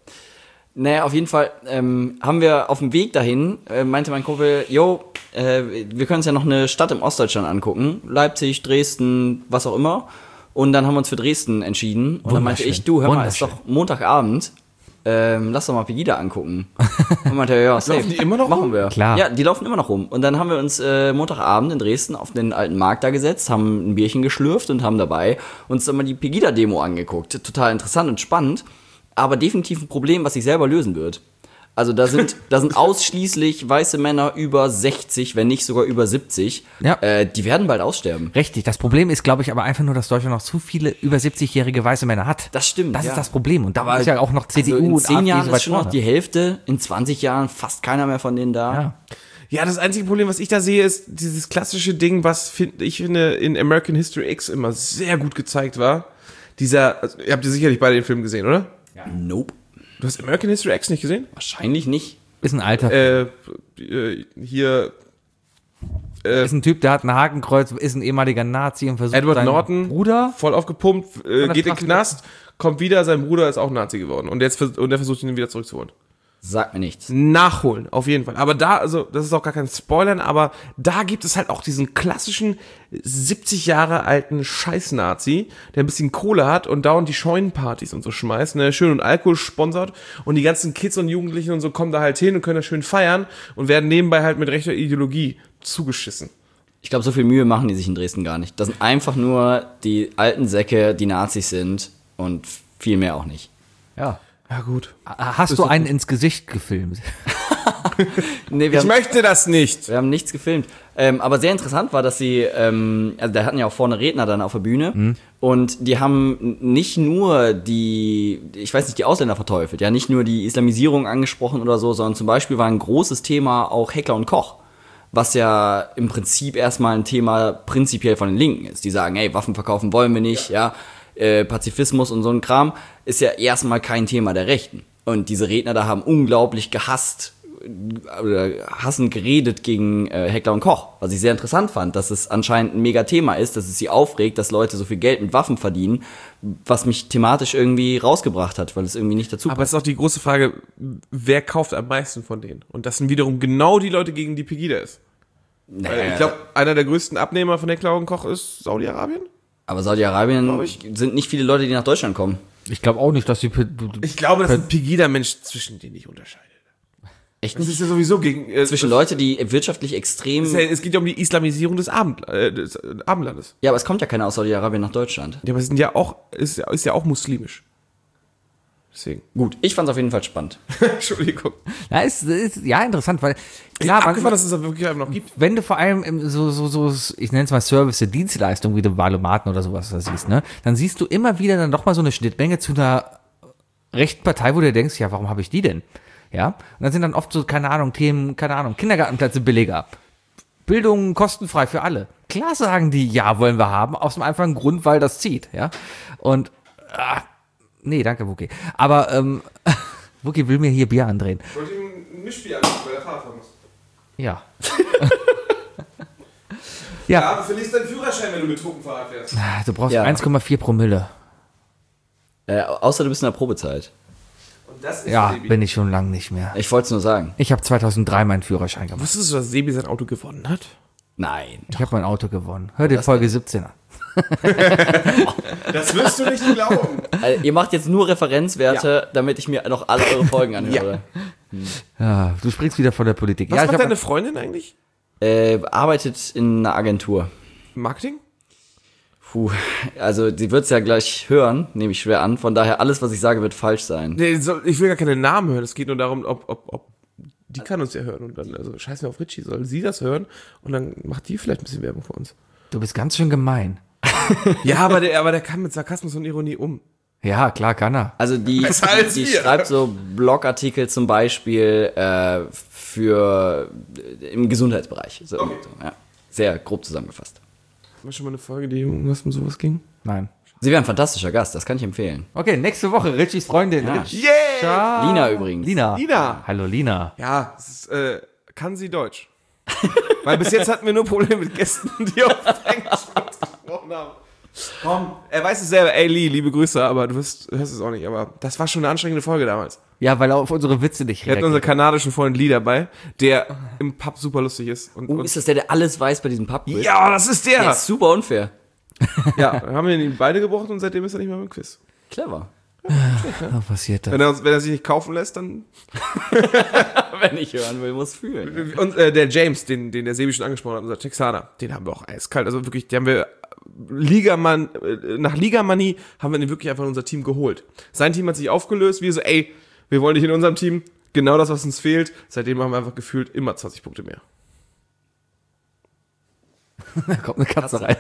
Naja, auf jeden Fall ähm, haben wir auf dem Weg dahin, äh, meinte mein Kumpel, jo, äh, wir können uns ja noch eine Stadt im Ostdeutschland angucken. Leipzig, Dresden, was auch immer. Und dann haben wir uns für Dresden entschieden. Und dann meinte ich, du, hör mal, ist doch Montagabend. Ähm, lass doch mal Pegida angucken. Und meinte er, ja, safe.
Laufen die immer noch
Machen
rum?
wir.
Klar.
Ja, die laufen immer noch rum. Und dann haben wir uns äh, Montagabend in Dresden auf den alten Markt da gesetzt, haben ein Bierchen geschlürft und haben dabei uns dann mal die Pegida-Demo angeguckt. Total interessant und spannend, aber definitiv ein Problem, was sich selber lösen wird. Also da sind, da sind ausschließlich weiße Männer über sechzig, wenn nicht sogar über siebzig.
Ja.
Äh, die werden bald aussterben.
Richtig. Das Problem ist, glaube ich, aber einfach nur, dass Deutschland noch zu viele über siebzigjährige weiße Männer hat.
Das stimmt,
Das
ja.
ist das Problem. Und da ist ja auch noch C D U
also in
und
zehn
AfD
Jahren
so
ist
weit
schon noch
vorne.
die Hälfte, in zwanzig Jahren fast keiner mehr von denen da.
Ja.
Ja, das einzige Problem, was ich da sehe, ist dieses klassische Ding, was find, ich finde in American History X immer sehr gut gezeigt war. Dieser, also, ihr habt ja sicherlich beide den Film gesehen, oder?
Nope.
Du hast American History X nicht gesehen?
Wahrscheinlich nicht.
Ist ein alter.
Äh, äh, hier
ist ein Typ, der hat ein Hakenkreuz, ist ein ehemaliger Nazi und versucht
Edward
seinen
Norton,
Bruder.
voll aufgepumpt, äh,
der
geht in den
Straße
Knast, kommt wieder, sein Bruder ist auch Nazi geworden und jetzt vers- und der versucht ihn wieder zurückzuholen.
Sagt mir nichts.
Nachholen, auf jeden Fall. Aber da, also, das ist auch gar kein Spoilern, aber da gibt es halt auch diesen klassischen siebzig Jahre alten Scheiß-Nazi, der ein bisschen Kohle hat und dauernd die Scheunenpartys und so schmeißt, ne, schön und Alkohol sponsert und die ganzen Kids und Jugendlichen und so kommen da halt hin und können da schön feiern und werden nebenbei halt mit rechter Ideologie zugeschissen.
Ich glaube, so viel Mühe machen die sich in Dresden gar nicht. Das sind einfach nur die alten Säcke, die Nazis sind und viel mehr auch nicht.
Ja.
Ja, gut.
Hast du einen ins Gesicht gefilmt?
Nee, wir
Ich
haben,
möchte das nicht.
wir haben nichts gefilmt. Ähm, aber sehr interessant war, dass sie, ähm, also da hatten ja auch vorne Redner dann auf der Bühne
Mhm.
und die haben nicht nur die, ich weiß nicht, die Ausländer verteufelt, ja, nicht nur die Islamisierung angesprochen oder so, sondern zum Beispiel war ein großes Thema auch Heckler und Koch. Was ja im Prinzip erstmal ein Thema prinzipiell von den Linken ist. Die sagen, hey, Waffen verkaufen wollen wir nicht, ja, äh, Pazifismus und so ein Kram ist ja erstmal kein Thema der Rechten. Und diese Redner da haben unglaublich gehasst oder hassend geredet gegen äh, Heckler und Koch, was ich sehr interessant fand, dass es anscheinend ein mega Thema ist, dass es sie aufregt, dass Leute so viel Geld mit Waffen verdienen, was mich thematisch irgendwie rausgebracht hat, weil es irgendwie nicht dazu
Aber es ist auch die große Frage, wer kauft am meisten von denen? Und das sind wiederum genau die Leute, gegen die Pegida ist. Weil ich glaube, einer der größten Abnehmer von Heckler und Koch ist Saudi-Arabien.
Aber Saudi-Arabien
Glaub ich.
sind nicht viele Leute, die nach Deutschland kommen.
Ich glaube auch nicht, dass die.
Ich glaube, dass ein Pegida-Mensch zwischen denen nicht unterscheidet.
Echt
Das
nicht?
ist ja sowieso gegen... Äh,
Zwischen Leute, die wirtschaftlich extrem...
es, ist ja, es geht ja um die Islamisierung des, Abend, äh, des äh, Abendlandes.
Ja, aber es kommt ja keiner aus Saudi-Arabien nach Deutschland.
Ja, aber es sind ja auch, ist, ja- ist ja auch muslimisch. Deswegen.
Gut, ich fand's auf jeden Fall spannend.
Entschuldigung.
Ja, ist, ist ja interessant, weil
Ja,
klar, man,
abgefahren, dass es das wirklich einfach noch gibt.
wenn du vor allem im, so, so, so, ich nenne es mal Service, Dienstleistung, wie du Valomaten oder sowas da siehst, ne, dann siehst du immer wieder dann doch mal so eine Schnittmenge zu einer rechten Partei, wo du denkst, ja, warum habe ich die denn? Ja, und dann sind dann oft so, keine Ahnung, Themen, keine Ahnung, Kindergartenplätze billiger, Bildung kostenfrei für alle. Klar sagen die, ja, wollen wir haben, aus dem einfachen Grund, weil das zieht, ja, und, ah, nee, danke, Wookie, aber, ähm, Wookie will mir hier Bier andrehen.
Ich wollte ihm ein Mischbier anbieten, weil er Fahrrad muss.
Ja.
Ja,
ja,
aber verlierst deinen Führerschein, wenn du betrunken Fahrrad fährst.
du brauchst
Ja.
eins Komma vier Promille.
Äh, außer du bist in der Probezeit.
Das ist
Ja,
Sebi.
bin ich schon lange nicht mehr.
Ich wollte es nur sagen.
Ich habe zweitausenddrei meinen Führerschein gemacht.
Wusstest du, dass Sebi sein Auto gewonnen hat?
Nein.
Ich habe mein Auto gewonnen. Hör dir Folge siebzehn an.
Das wirst du nicht glauben.
Also, ihr macht jetzt nur Referenzwerte, damit ich mir noch alle eure Folgen anhöre.
Ja, du springst wieder von der Politik.
Was
ja, ich
macht
hab,
deine Freundin eigentlich?
Äh, arbeitet in einer Agentur.
Marketing?
Puh, also sie wird es ja gleich hören, nehme ich schwer an. Von daher, alles, was ich sage, wird falsch sein.
Nee, soll, ich will gar keine Namen hören. Es geht nur darum, ob, ob, ob die kann uns ja hören. Und dann, also scheiß mir auf Richie, soll sie das hören und dann macht die vielleicht ein bisschen Werbung für uns.
du bist ganz schön gemein.
Ja, aber der, aber der kann mit Sarkasmus und Ironie um.
Ja, klar kann er.
Also die,
Besser als
die
wir.
schreibt so Blogartikel zum Beispiel äh, für äh, im Gesundheitsbereich. So,
Okay.
so, ja. Sehr grob zusammengefasst.
Haben wir schon mal eine Folge, die irgendwas um sowas ging?
Nein.
Sie wäre ein fantastischer Gast, das kann ich empfehlen.
Okay, nächste Woche Richies Freundin.
Ja.
Richie.
Yeah!
Ciao.
Lina übrigens.
Lina.
Lina.
Hallo Lina.
Ja, es ist, äh, kann sie Deutsch. Weil bis jetzt hatten wir nur Probleme mit Gästen, die auf Englisch gesprochen haben. Komm, er weiß es selber. Ey, Lee, liebe Grüße, aber du wirst, hörst es auch nicht. Aber das war schon eine anstrengende Folge damals.
Ja, weil er auf unsere Witze nicht
Wir hatten unseren
reagiert.
kanadischen Freund Lee dabei, der im Pub super lustig ist. Und,
Oh,
und
ist das der, der alles weiß bei diesem Pub-Quiz?
ja, das ist der.
Der ist super unfair.
Ja, dann haben wir ihn beide gebrochen und seitdem ist er nicht mehr beim Quiz.
Clever.
Was passiert da?
Wenn er, uns, wenn er sich nicht kaufen lässt, dann.
Wenn ich hören will, muss fühlen.
Und äh, der James, den, den der Sebi schon angesprochen hat, unser Texaner, den haben wir auch eiskalt. Also wirklich, den haben wir Ligamann, äh, nach Ligamanie haben wir den wirklich einfach in unser Team geholt. Sein Team hat sich aufgelöst, wir so, ey, wir wollen dich in unserem Team, genau das, was uns fehlt. Seitdem haben wir einfach gefühlt immer zwanzig Punkte mehr.
Da kommt eine Katze rein.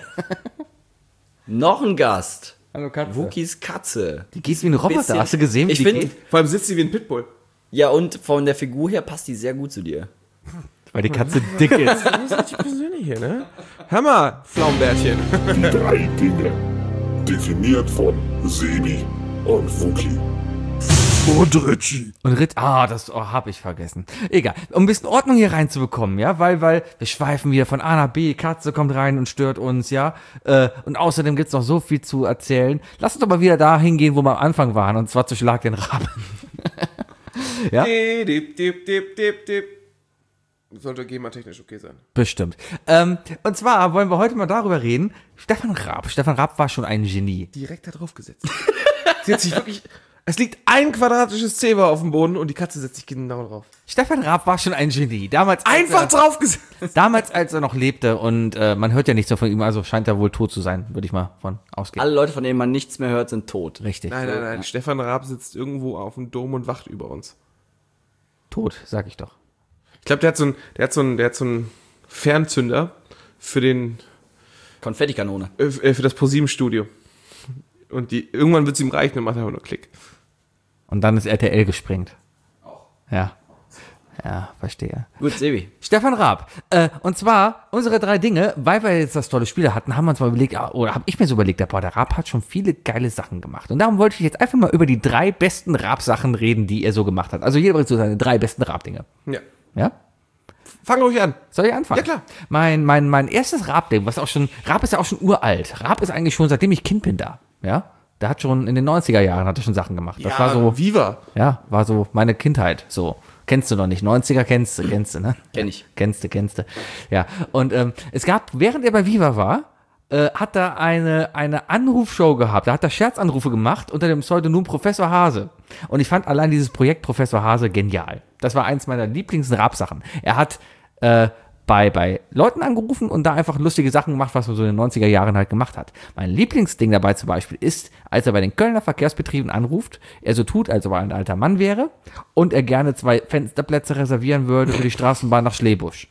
Noch ein Gast.
Hallo Katze.
Wookies Katze.
Die geht wie ein Roboter.
Bisschen-
Hast du gesehen, wie
Ich
die
finde,
geht?
Vor allem sitzt sie wie ein Pitbull.
ja, und von der Figur her passt die sehr gut zu dir.
Weil die Katze dick ist.
Das ist richtig persönlich hier, ne? Hör mal, Pflaumenbärtchen.
Die drei Dinge. Definiert von Sebi und Wookie. Und Richie.
Und Ritt, ah, das oh, hab ich vergessen. Egal, um ein bisschen Ordnung hier reinzubekommen, ja, weil, weil wir schweifen wieder von A nach B, Katze kommt rein und stört uns, ja. Äh, und außerdem gibt's noch so viel zu erzählen. Lass uns doch mal wieder da hingehen, wo wir am Anfang waren, und zwar zu Schlag den Raben. Ja?
Dip, dip, dip, dip, dip. Sollte GEMA-technisch okay sein.
Bestimmt. Ähm, und zwar wollen wir heute mal darüber reden. Stefan Raab. Stefan Raab war schon ein Genie.
Direkt da drauf gesetzt. Sie hat sich wirklich. Es liegt ein quadratisches Zebra auf dem Boden und die Katze setzt sich genau drauf.
Stefan Raab war schon ein Genie. Damals, als
Einfach
er,
drauf gesetzt.
damals, als er noch lebte, und äh, man hört ja nichts mehr von ihm, also scheint er wohl tot zu sein, würde ich mal von ausgehen.
Alle Leute, von denen man nichts mehr hört, sind tot.
Richtig.
Nein, nein, nein. Stefan Raab sitzt irgendwo auf dem Dom und wacht über uns.
Tot, sag ich doch.
Ich glaube, der hat so ein, der hat so ein, der hat so einen Fernzünder für den,
Konfettikanone.
äh, für das ProSieben-Studio. Und die, irgendwann wird es ihm reichen und macht einfach nur Klick.
Und dann ist R T L gesprengt. Ja. Ja, verstehe.
Gut, Sebi.
Stefan Raab. Äh, und zwar unsere drei Dinge, weil wir jetzt das tolle Spiel hatten, haben wir uns mal überlegt, ah, oder habe ich mir so überlegt, boah, der Raab hat schon viele geile Sachen gemacht. Und darum wollte ich jetzt einfach mal über die drei besten Raab-Sachen reden, die er so gemacht hat. Also jeder bringt so seine drei besten Raab-Dinge.
Ja.
Ja?
Fang ruhig an.
Soll ich anfangen?
Ja, klar.
Mein, mein, mein erstes Raab-Ding, was auch schon, Raab ist ja auch schon uralt. Raab ist eigentlich schon, seitdem ich Kind bin da. Ja? Der hat schon in den neunziger Jahren hat er schon Sachen gemacht. Das war so,
Viva.
ja, war so meine Kindheit. So. Kennst du noch nicht. neunziger kennst du, kennst du, ne?
Kenn ich.
Kennst du, kennst du. Ja. Und ähm, es gab, während er bei Viva war, äh, hat er eine, eine Anrufshow gehabt. Da hat er Scherzanrufe gemacht unter dem Pseudonym Professor Hase. Und ich fand allein dieses Projekt Professor Hase genial. Das war eins meiner Lieblings-Rap-Sachen. Er hat äh, bei, bei Leuten angerufen und da einfach lustige Sachen gemacht, was man so in den neunziger Jahren halt gemacht hat. Mein Lieblingsding dabei zum Beispiel ist, als er bei den Kölner Verkehrsbetrieben anruft, er so tut, als ob er ein alter Mann wäre und er gerne zwei Fensterplätze reservieren würde für die Straßenbahn nach Schlebusch.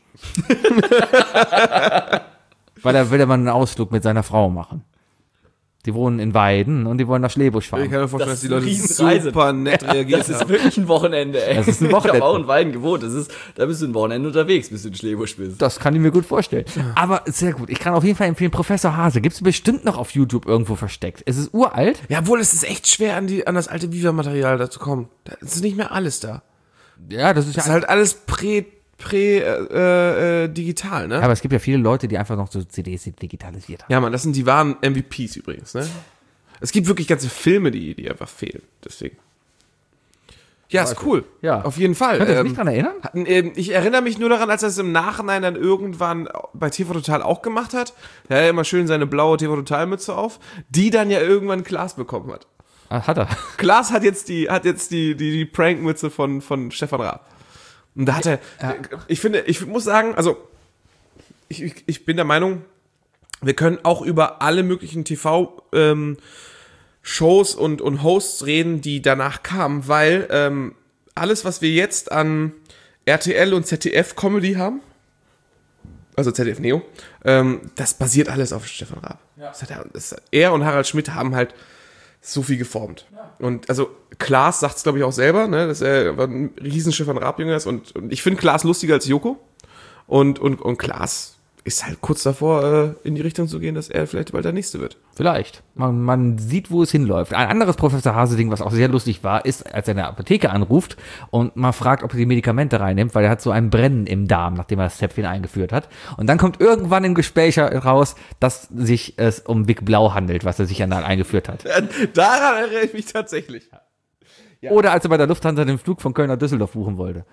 Weil er will ja mal einen Ausflug mit seiner Frau machen. Die wohnen in Weiden und die wollen nach Schlebusch
Ich
fahren.
kann mir vorstellen,
Das
dass die Leute
ist eine Riesenreise.
super nett reagiert
Das ist
haben.
wirklich ein Wochenende, ey.
Das ist ein
Ich
Wochenende.
habe auch in Weiden gewohnt. Das ist, da bist du ein Wochenende unterwegs, bis du in Schlebusch bist.
Das kann ich mir gut vorstellen. Aber sehr gut. Ich kann auf jeden Fall empfehlen, Professor Hase. Gibt es bestimmt noch auf YouTube irgendwo versteckt. Es ist uralt.
Ja, obwohl es ist echt schwer, an, die, an das alte Viva-Material da zu kommen. Da ist nicht mehr alles da.
Ja, das ist ja
Das ist halt alles prä, prä, äh, äh, digital, ne?
Aber es gibt ja viele Leute, die einfach noch so C Ds digitalisiert haben.
Ja, Mann, das sind die wahren M V Ps übrigens, ne? Es gibt wirklich ganze Filme, die, die einfach fehlen. Deswegen. Ja, ist cool.
Ja.
Auf jeden Fall.
Könnt ihr euch
Ähm,
nicht dran erinnern?
hatten, ähm, ich erinnere mich nur daran, als er es im Nachhinein dann irgendwann bei T V Total auch gemacht hat. Er hat ja immer schön seine blaue T V Total Mütze auf, die dann ja irgendwann Klaas bekommen hat.
Ah, hat er.
Klaas hat jetzt die, hat jetzt die, die, die Prankmütze von, von Stefan Raab. Und da hat er, ich finde, ich muss sagen, also, ich, ich, ich bin der Meinung, wir können auch über alle möglichen T V, ähm, Shows und, und Hosts reden, die danach kamen, weil ähm, alles, was wir jetzt an R T L und Z D F Comedy haben, also Z D F Neo, ähm, das basiert alles auf Stefan Raab. Ja. Das hat er, das, er und Harald Schmidt haben halt so viel geformt. Ja. Und also Klaas sagt es, glaube ich, auch selber, ne, dass er ein riesen Stefan Raab-Jünger ist. Und, und ich finde Klaas lustiger als Joko. Und, und, und Klaas ist halt kurz davor, äh, in die Richtung zu gehen, dass er vielleicht bald der Nächste wird.
Vielleicht. Man, man sieht, wo es hinläuft. Ein anderes Professor Hase-Ding, was auch sehr lustig war, ist, als er in der Apotheke anruft und mal fragt, ob er die Medikamente reinnimmt, weil er hat so ein Brennen im Darm, nachdem er das Zäpfchen eingeführt hat. Und dann kommt irgendwann im Gespräch raus, dass sich es um Vic Blau handelt, was er sich anal eingeführt hat.
Daran erinnere ich mich tatsächlich.
Ja. Oder als er bei der Lufthansa den Flug von Köln nach Düsseldorf buchen wollte.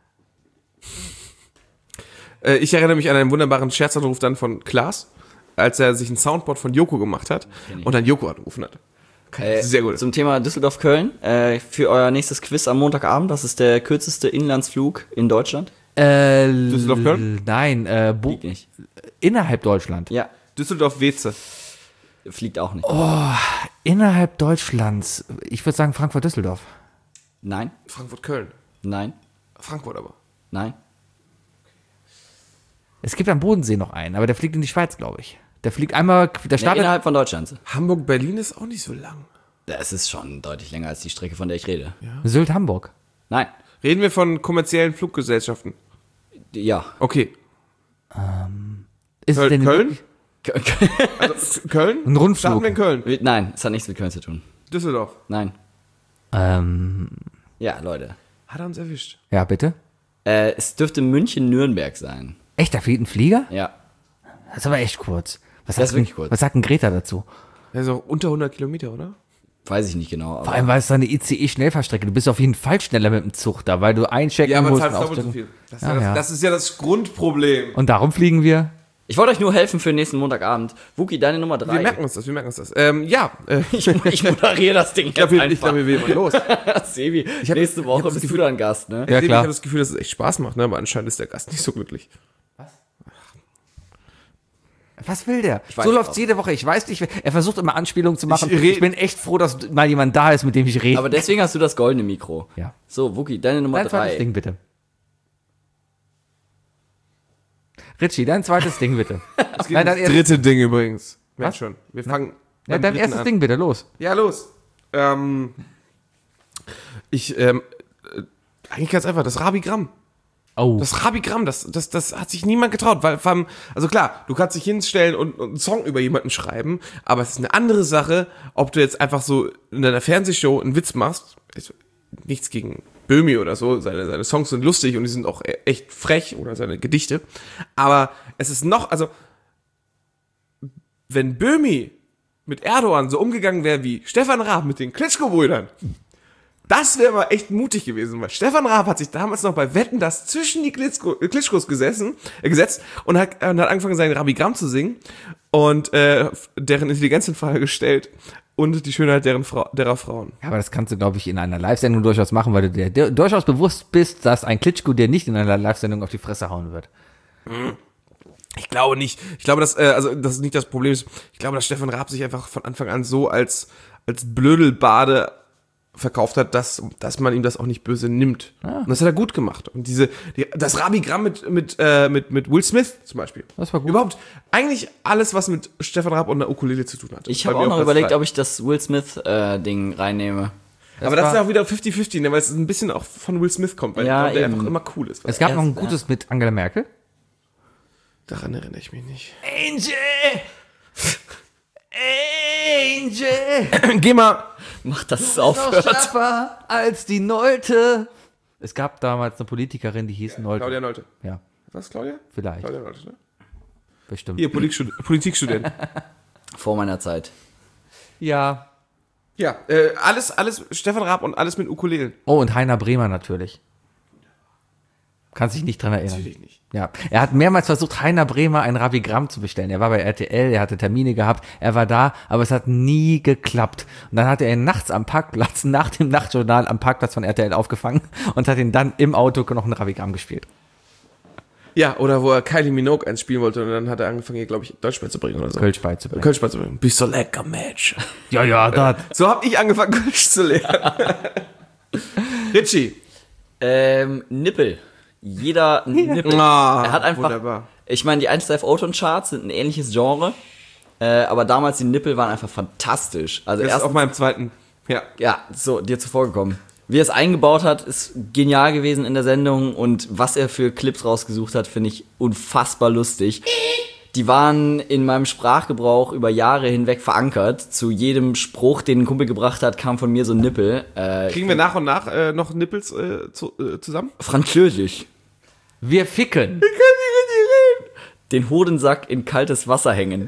Ich erinnere mich an einen wunderbaren Scherzanruf dann von Klaas, als er sich ein Soundboard von Joko gemacht hat und dann Joko angerufen hat.
Äh,
Sehr gut.
Zum Thema Düsseldorf-Köln, äh, für euer nächstes Quiz am Montagabend, das ist der kürzeste Inlandsflug in Deutschland.
Äh,
Düsseldorf-Köln?
Nein, äh, Bo-
Fliegt nicht.
innerhalb Deutschland.
Ja,
Düsseldorf-Weze.
fliegt auch nicht.
Innerhalb Deutschlands. Ich würde sagen Frankfurt-Düsseldorf.
Nein,
Frankfurt-Köln.
nein,
Frankfurt aber.
nein.
Es gibt am Bodensee noch einen, aber der fliegt in die Schweiz, glaube ich. Der fliegt einmal, der
Nee,
startet...
innerhalb von Deutschland.
Hamburg-Berlin ist auch nicht so lang.
Das ist schon deutlich länger als die Strecke, von der ich rede.
Sylt-Hamburg.
Nein.
Reden wir von kommerziellen Fluggesellschaften.
Ja.
Okay.
Ist es
Köl-
denn
Köln? Also, Köln?
Ein Rundflug.
Starten wir in Köln.
Nein, es hat nichts mit Köln zu tun.
Düsseldorf.
Nein.
Ähm,
Ja, Leute.
Hat er uns erwischt.
ja, bitte?
Äh, es dürfte München-Nürnberg sein.
Echt, da fliegt ein Flieger?
Ja.
Das ist aber echt kurz. Was
Das
sagt
ist wirklich
denn,
kurz.
Was sagt denn Greta dazu?
Er ist auch unter hundert Kilometer, oder?
Weiß ich nicht genau. Aber
Vor allem, weil es da eine I C E-Schnellfahrstrecke. Du bist auf jeden Fall schneller mit dem Zug da, weil du einchecken musst. und
doppelt so
auschecken.
viel. Das ist,
Ja,
ja das,
ja.
das ist ja das Grundproblem.
Und darum fliegen wir.
ich wollte euch nur helfen für den nächsten Montagabend. Wookie, deine Nummer drei.
Wir merken uns das, wir merken uns das. Ähm, ja, äh,
ich, ich moderiere das Ding
ich glaube, ich glaub, wir gehen mal los.
Sebi,
hab-
nächste
ich
Woche
hab das
bist
Gefühl-
du dann Gast, ne?
Ja,
Ich
klar.
habe das Gefühl, dass es echt Spaß macht, ne? Aber anscheinend ist der Gast nicht so glücklich.
Was will der?
weiß
So
nicht
läuft's
auch.
jede Woche. Ich weiß nicht, er versucht immer Anspielungen zu machen.
Ich
Ich,
red-
bin echt froh, dass mal jemand da ist, mit dem ich rede.
Aber deswegen hast du das goldene Mikro.
ja.
So, Wookie, deine Nummer
Dein zweites
drei.
Ding bitte. Richie, dein zweites Ding bitte.
Es geht
Nein, dann
ums
erst-
dritte Ding übrigens. Merk
Was?
schon. Wir fangen.
Ja,
beim
dein
dritten
erstes
an.
Ding bitte, los.
Ja, los. Ähm, ich, ähm, äh, eigentlich ganz einfach, das Rabigramm.
Oh.
Das Rabigramm, das, das, das hat sich niemand getraut, weil, vor allem, also klar, du kannst dich hinstellen und, und einen Song über jemanden schreiben, aber es ist eine andere Sache, ob du jetzt einfach so in deiner Fernsehshow einen Witz machst, ist nichts gegen Böhmi oder so, seine, seine Songs sind lustig und die sind auch e- echt frech oder seine Gedichte, aber es ist noch, also, wenn Böhmi mit Erdogan so umgegangen wäre wie Stefan Raab mit den Klitschko-Brüdern, das wäre mal echt mutig gewesen, weil Stefan Raab hat sich damals noch bei Wetten das zwischen die Klitschko, äh, Klitschkos gesessen, äh, gesetzt und hat, und hat angefangen, sein Rabigramm zu singen und äh, deren Intelligenz in Frage gestellt und die Schönheit deren Frau, derer Frauen.
Ja, aber das kannst du, glaube ich, in einer Live-Sendung durchaus machen, weil du dir dir durchaus bewusst bist, dass ein Klitschko dir nicht in einer Live-Sendung auf die Fresse hauen wird.
Ich glaube nicht. Ich glaube, dass, äh, also, das ist nicht das Problem. Ist. Ich glaube, dass Stefan Raab sich einfach von Anfang an so als, als Blödelbade verkauft hat, dass, dass man ihm das auch nicht böse nimmt. Und das hat er gut gemacht. Und diese, die, das Rabigramm mit, mit, äh, mit, mit Will Smith zum Beispiel.
Das war gut.
Überhaupt, eigentlich alles, was mit Stefan Raab und der Ukulele zu tun hat.
Ich
Bei
habe
mir
auch noch
auf Platz
überlegt,
drei.
ob ich das Will Smith-Ding reinnehme.
Aber das
war-
ist ja auch wieder fifty fifty, ne, weil es ein bisschen auch von Will Smith kommt, weil
Ja,
ich glaube, der
eben.
einfach immer cool ist.
Es gab
erst-
noch ein gutes mit Angela Merkel.
Daran erinnere ich mich nicht.
Angel! Angel!
Geh mal.
Mach, dass es
Noch
aufhört.
schärfer als die Nolte. Es gab damals eine Politikerin, die hieß Nolte.
Claudia Nolte.
Ja,
Was, Claudia?
vielleicht.
Claudia Nolte, ne?
Bestimmt.
Hier, Politikstud- Politikstudent.
Vor meiner Zeit.
Ja.
Ja, äh, alles, alles Stefan Raab und alles mit Ukulelen.
Oh, und Heiner Bremer natürlich. Kannst dich nicht dran erinnern.
Natürlich nicht.
Ja, er hat mehrmals versucht, Heiner Bremer ein Ravigramm zu bestellen. Er war bei R T L, er hatte Termine gehabt, er war da, aber es hat nie geklappt. Und dann hat er ihn nachts am Parkplatz, nach dem Nachtjournal am Parkplatz von R T L aufgefangen und hat ihn dann im Auto noch ein Ravigramm gespielt.
Ja, oder wo er Kylie Minogue eins spielen wollte und dann hat er angefangen, hier, glaube ich, Deutsch beizubringen oder so.
Kölsch beizubringen.
Kölsch beizubringen. Bist so lecker, Mensch.
Ja, ja, da.
So habe ich angefangen, Kölsch zu lernen. Richie.
Ähm, Nippel. Jeder Nippel.
Ah,
er hat einfach,
wunderbar.
ich meine, die eins Live Oton Charts sind ein ähnliches Genre, äh, aber damals die Nippel waren einfach fantastisch. Also
Das ist
erst
auf meinem zweiten. Ja.
ja, so, dir zuvor gekommen. Wie er es eingebaut hat, ist genial gewesen in der Sendung und was er für Clips rausgesucht hat, finde ich unfassbar lustig. Die waren in meinem Sprachgebrauch über Jahre hinweg verankert. Zu jedem Spruch, den ein Kumpel gebracht hat, kam von mir so ein Nippel. Äh,
Kriegen wir nach und nach äh, noch Nippels äh, zu, äh, zusammen?
Französisch.
Wir ficken.
Den Hodensack in kaltes Wasser hängen.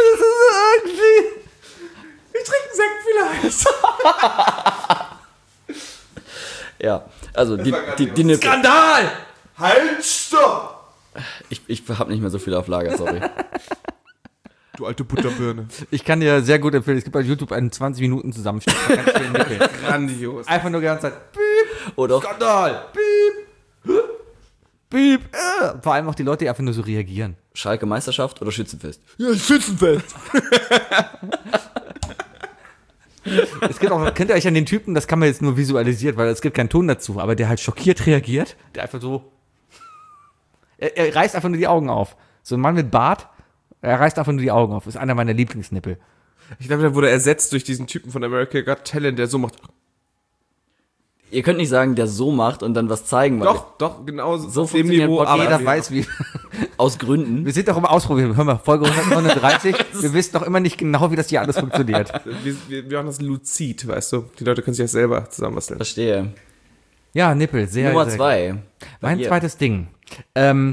Ich trinke einen Sekt vielleicht.
Ja, also die, die, die Nippel.
Skandal! Halt, stopp!
Ich, ich habe nicht mehr so viel auf Lager, sorry.
Du alte Butterbirne.
Ich kann dir sehr gut empfehlen, es gibt bei YouTube einen zwanzig Minuten Zusammenschnitt. von ganz vielen Nippeln.
Grandios.
Einfach nur die ganze Zeit.
Oder
Skandal!
Piep. Äh. Vor allem auch die Leute, die einfach nur so reagieren.
Schalke Meisterschaft oder Schützenfest?
Ja, Schützenfest.
Es gibt auch, kennt ihr euch an den Typen, das kann man jetzt nur visualisiert, weil es gibt keinen Ton dazu, aber der halt schockiert reagiert, der einfach so, er, er reißt einfach nur die Augen auf. So ein Mann mit Bart, er reißt einfach nur die Augen auf. Ist einer meiner Lieblingsnippel.
Ich glaube, der wurde ersetzt durch diesen Typen von America Got Talent, der so macht.
Ihr könnt nicht sagen, der so macht und dann was zeigen, weil
Doch, doch, genau so
So
auf dem
funktioniert
Niveau.
Podcast.
Aber
Jeder weiß, wie.
aus Gründen.
Wir sind doch im Ausprobieren. Hör mal, Folge hundertneununddreißig. Wir wissen doch immer nicht genau, wie das hier alles funktioniert.
wir, wir, wir machen das luzid, weißt du? Die Leute können sich das selber zusammenbasteln.
Verstehe.
Ja, Nippel, sehr,
Nummer
sehr
zwei.
Mein
Hier.
zweites Ding. Ähm,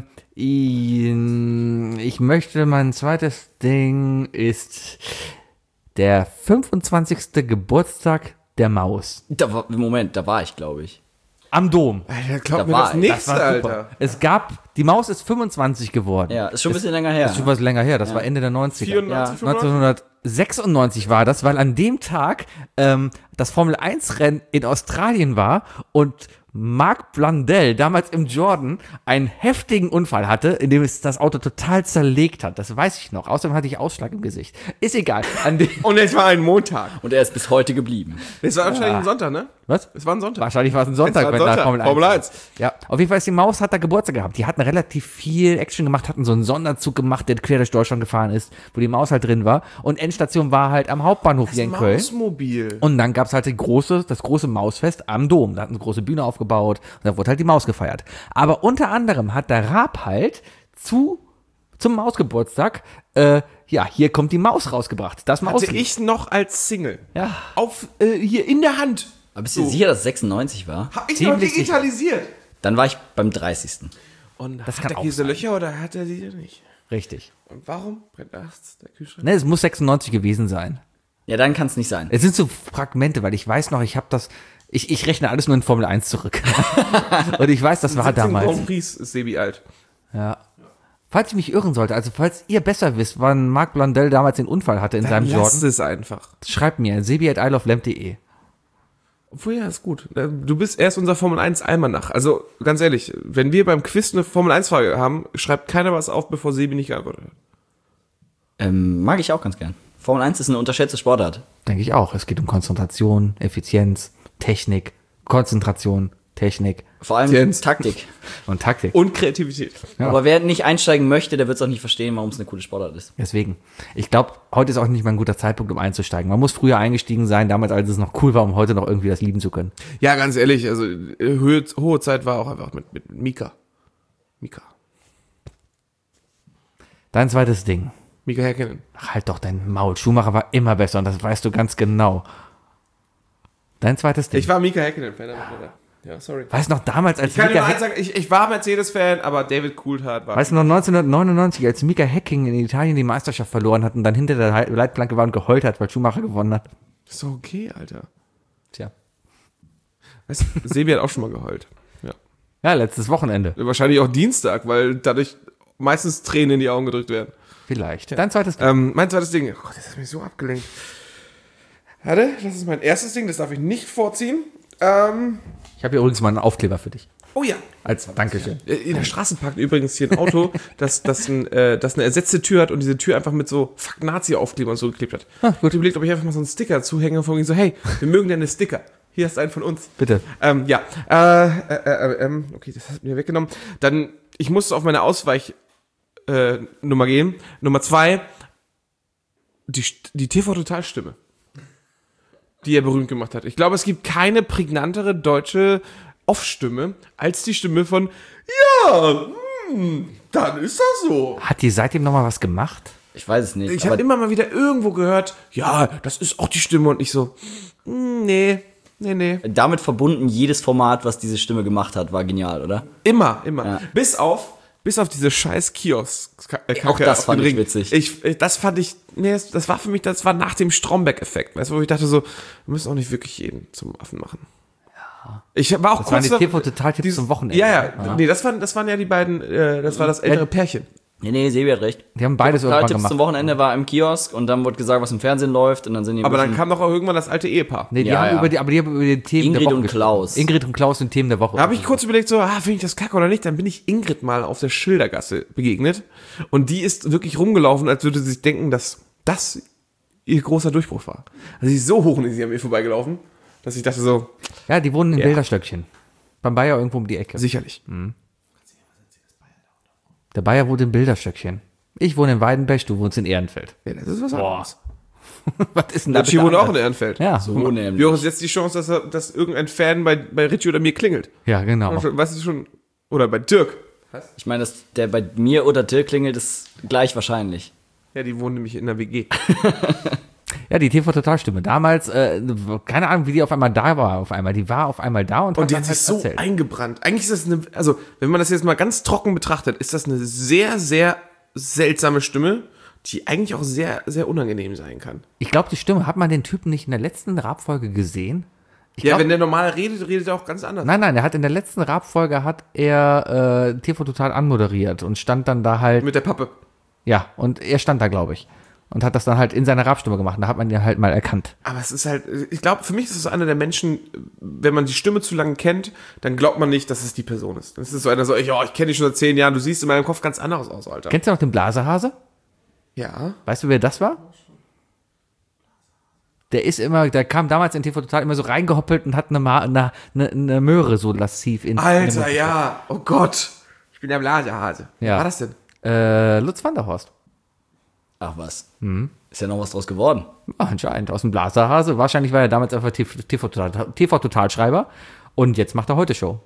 ich möchte, mein zweites Ding ist der fünfundzwanzigste Geburtstag der Maus.
Da war, Moment, da war ich, glaube ich.
Am Dom.
Alter, glaub
Da
mir
war-
das nichts,
Das war super.
Alter.
Es gab, die Maus ist fünfundzwanzig geworden.
Ja, ist schon ein bisschen länger her.
Das ist schon was länger her, das war Ende der neunziger.
vierundneunzig, fünfundneunzig?
neunzehnhundertsechsundneunzig war das, weil an dem Tag ähm, das Formel eins Rennen in Australien war und Mark Blundell damals im Jordan einen heftigen Unfall hatte, in dem es das Auto total zerlegt hat. Das weiß ich noch. Außerdem hatte ich Ausschlag im Gesicht. Ist egal. An dem
Und es war ein Montag.
Und er ist bis heute geblieben.
Es war wahrscheinlich ein Sonntag, ne?
Was?
Es war ein Sonntag.
Wahrscheinlich war es ein Sonntag,
Es war ein
wenn da
Sonntag.
Formel eins.
Formel eins.
Ja, auf jeden Fall ist die Maus, hat da Geburtstag gehabt. Die hatten relativ viel Action gemacht, hatten so einen Sonderzug gemacht, der quer durch Deutschland gefahren ist, wo die Maus halt drin war. Und Endstation war halt am Hauptbahnhof hier in Köln.
Mausmobil.
Und dann gab's halt die große, das große Mausfest am Dom. Da hat eine große Bühne aufgebaut und da wurde halt die Maus gefeiert. Aber unter anderem hat der Raab halt zu, zum Mausgeburtstag, äh, ja, hier kommt die Maus rausgebracht. Das Maus.
Hatte ich noch als Single.
Ja.
Auf, äh, hier in der Hand.
Aber bist du sicher, dass es sechsundneunzig war?
Hab ich noch
Ziemlich sicher.
digitalisiert.
Dann war ich beim dreißigsten
Und
Das
hat
kann
der
auch
Käse
sein.
Löcher oder hat er die nicht?
Richtig.
Und warum brennt nachts der Kühlschrank?
Ne, es muss sechsundneunzig gewesen sein.
Ja, dann kann es nicht sein.
Es sind so Fragmente, weil ich weiß noch, ich habe das, ich, ich rechne alles nur in Formel eins zurück. Und ich weiß, das war
siebzehn
damals.
Grand Prix ist Sebi alt.
Ja. Falls ich mich irren sollte, also falls ihr besser wisst, wann Mark Blundell damals den Unfall hatte in seinem
Lass
Jordan,
es einfach.
schreibt mir, sebi at isleoflamp punkt de.
Obwohl, ja, ist gut. Du bist erst unser Formel eins Almanach. Also, ganz ehrlich, wenn wir beim Quiz eine Formel eins Frage haben, schreibt keiner was auf, bevor Sebi nicht geantwortet hat.
Ähm, mag ich auch ganz gern. Formel eins ist eine unterschätzte Sportart.
Denke ich auch. Es geht um Konzentration, Effizienz, Technik, Konzentration, Technik
Vor allem
Jens.
Taktik.
und Taktik.
Und Kreativität.
Ja.
Aber wer nicht einsteigen möchte, der wird es auch nicht verstehen, warum es eine coole Sportart ist.
Deswegen. Ich glaube, heute ist auch nicht mal ein guter Zeitpunkt, um einzusteigen. Man muss früher eingestiegen sein, damals, als es noch cool war, um heute noch irgendwie das lieben zu können.
Ja, ganz ehrlich, also Höhe, hohe Zeit war auch einfach mit, mit Mika. Mika.
Dein zweites Ding.
Mika Häkkinen.
Ach, halt doch dein Maul. Schumacher war immer besser und das weißt du ganz genau. Dein zweites Ding.
Ich war Mika Häkkinen-Fan. aber- Ja, sorry.
Weißt du noch damals, als
Ich kann dir
Mika,
nur eins
Hä-
sagen, ich, ich war Mercedes-Fan, aber David Coulthard war...
weißt du noch neunzehnhundertneunundneunzig, als Mika Häkkinen in Italien die Meisterschaft verloren hat und dann hinter der Leit- Leitplanke war und geheult hat, weil Schumacher gewonnen hat?
Ist doch okay, Alter.
Tja.
Weißt du, Sebi hat auch schon mal geheult. Ja.
Ja, letztes Wochenende.
Wahrscheinlich auch Dienstag, weil dadurch meistens Tränen in die Augen gedrückt werden.
Vielleicht. Dein zweites
Ähm, mein zweites Ding. Oh Gott, das hat mich so abgelenkt. Warte, das ist mein erstes Ding, das darf ich nicht vorziehen. Ähm,
Ich habe hier übrigens mal einen Aufkleber für dich.
oh ja.
Als Dankeschön.
In der Straße parkt übrigens hier ein Auto, das, das, ein, äh, das eine ersetzte Tür hat und diese Tür einfach mit so Fuck Nazi-Aufkleber und so geklebt hat.
Ah,
gut. Ich überlegt, ob ich einfach mal so einen Sticker zuhänge und von so, hey, wir mögen deine Sticker. Hier ist ein von uns.
Bitte.
Ähm, ja. Äh, äh, äh, ähm, okay, das hat mir weggenommen. Dann, ich musste auf meine Ausweich äh, Nummer gehen. Nummer zwei, die, die T V-Total-Stimme, die er berühmt gemacht hat. Ich glaube, es gibt keine prägnantere deutsche Off-Stimme als die Stimme von Ja, hm, dann ist das so.
Hat die seitdem nochmal was gemacht?
Ich weiß es nicht.
Ich habe immer mal wieder irgendwo gehört, ja, das ist auch die Stimme und ich so, hm, nee, nee, nee.
damit verbunden, jedes Format, was diese Stimme gemacht hat, war genial, oder?
Immer, immer.
Ja.
Bis auf, bis auf diese scheiß Kiosk. Äh,
Auch das
auf
fand
den
ich
Ring.
witzig.
Ich, äh, das fand ich, nee, das, das war für mich, das war nach dem Stromberg-Effekt, weißt du, wo ich dachte so, wir müssen auch nicht wirklich jeden zum Affen machen. Ja. Ich war auch
Das waren
kurz
die
noch-
T V-Total-Tipps
dieses-
zum Wochenende.
Ja, ja, nee, das waren, das waren ja die beiden, äh, das war das ältere
Ja.
Pärchen.
Nee, nee, Sebi hat recht.
Die haben beides irgendwann
Tipps
gemacht.
zum Wochenende war im Kiosk und dann wurde gesagt, was im Fernsehen läuft und dann sind die ein
Aber dann
bisschen-
kam doch auch irgendwann das alte Ehepaar.
Nee, die
Ja,
haben
ja.
über die, aber die haben über die Themen
Ingrid
der Woche
und
gesprochen.
Klaus.
Ingrid und Klaus sind Themen der Woche.
Da habe ich kurz überlegt, so, ah, finde ich das kacke oder nicht? Dann bin ich Ingrid mal auf der Schildergasse begegnet. Und die ist wirklich rumgelaufen, als würde sie sich denken, dass das ihr großer Durchbruch war. Also sie ist so hoch und ist sie an mir vorbeigelaufen, dass ich dachte so,
Ja, die wohnen in
Ja.
Bilderstöckchen. Beim Bayer irgendwo um die Ecke.
sicherlich.
Der Bayer wohnt in Bilderstöckchen. Ich wohne in Weidenbech, du wohnst in Ehrenfeld.
Ja, das ist was anderes.
Was ist denn da
Richie
bitte
wohnt auch in
anders?
Ehrenfeld.
Ja.
So nämlich.
Wie hoch ist jetzt die Chance, dass, er, dass irgendein Fan bei, bei Richie oder mir klingelt?
Ja, genau.
Weißt du schon? Oder bei Dirk.
Ich meine, dass der bei mir oder Dirk klingelt, ist gleich wahrscheinlich.
Ja, die wohnen nämlich in der W G.
Ja, die T V-Total-Stimme. Damals, äh, keine Ahnung, wie die auf einmal da war. Auf einmal, die war auf einmal da und,
Und die
dann
hat sich so
halt erzählt.
eingebrannt. Eigentlich ist das eine, also wenn man das jetzt mal ganz trocken betrachtet, ist das eine sehr, sehr seltsame Stimme, die eigentlich auch sehr, sehr unangenehm sein kann.
Ich glaube, die Stimme, hat man den Typen nicht in der letzten Rap-Folge gesehen? Ich
Ja,
glaub,
wenn der normal redet, redet er auch ganz anders.
Nein, nein, er hat in der letzten Rap-Folge hat er äh, T V Total anmoderiert und stand dann da halt,
Mit der Pappe.
ja, und er stand da, glaube ich. Und hat das dann halt in seiner Rap-Stimme gemacht. Und da hat man ihn halt mal erkannt.
Aber es ist halt, ich glaube, für mich ist es einer der Menschen, wenn man die Stimme zu lange kennt, dann glaubt man nicht, dass es die Person ist. Das ist so einer so, ja, ich kenne dich schon seit zehn Jahren, du siehst in meinem Kopf ganz anderes aus, Alter.
Kennst du noch den Blasehase?
Ja.
Weißt du, wer das war? Der ist immer, der kam damals in T V Total immer so reingehoppelt und hat eine, Ma eine, eine, eine Möhre so lassiv in in den
Alter,
Mund
ja. Oh Gott. Ich bin der Blasehase.
Ja.
Wer war das denn?
gesteckt. Äh, Lutz van der Horst.
Ach was. Ist ja noch was draus geworden.
Ah, anscheinend aus dem Blaserhase. Wahrscheinlich war er damals einfach T V-Totalschreiber. Und jetzt macht er heute Show.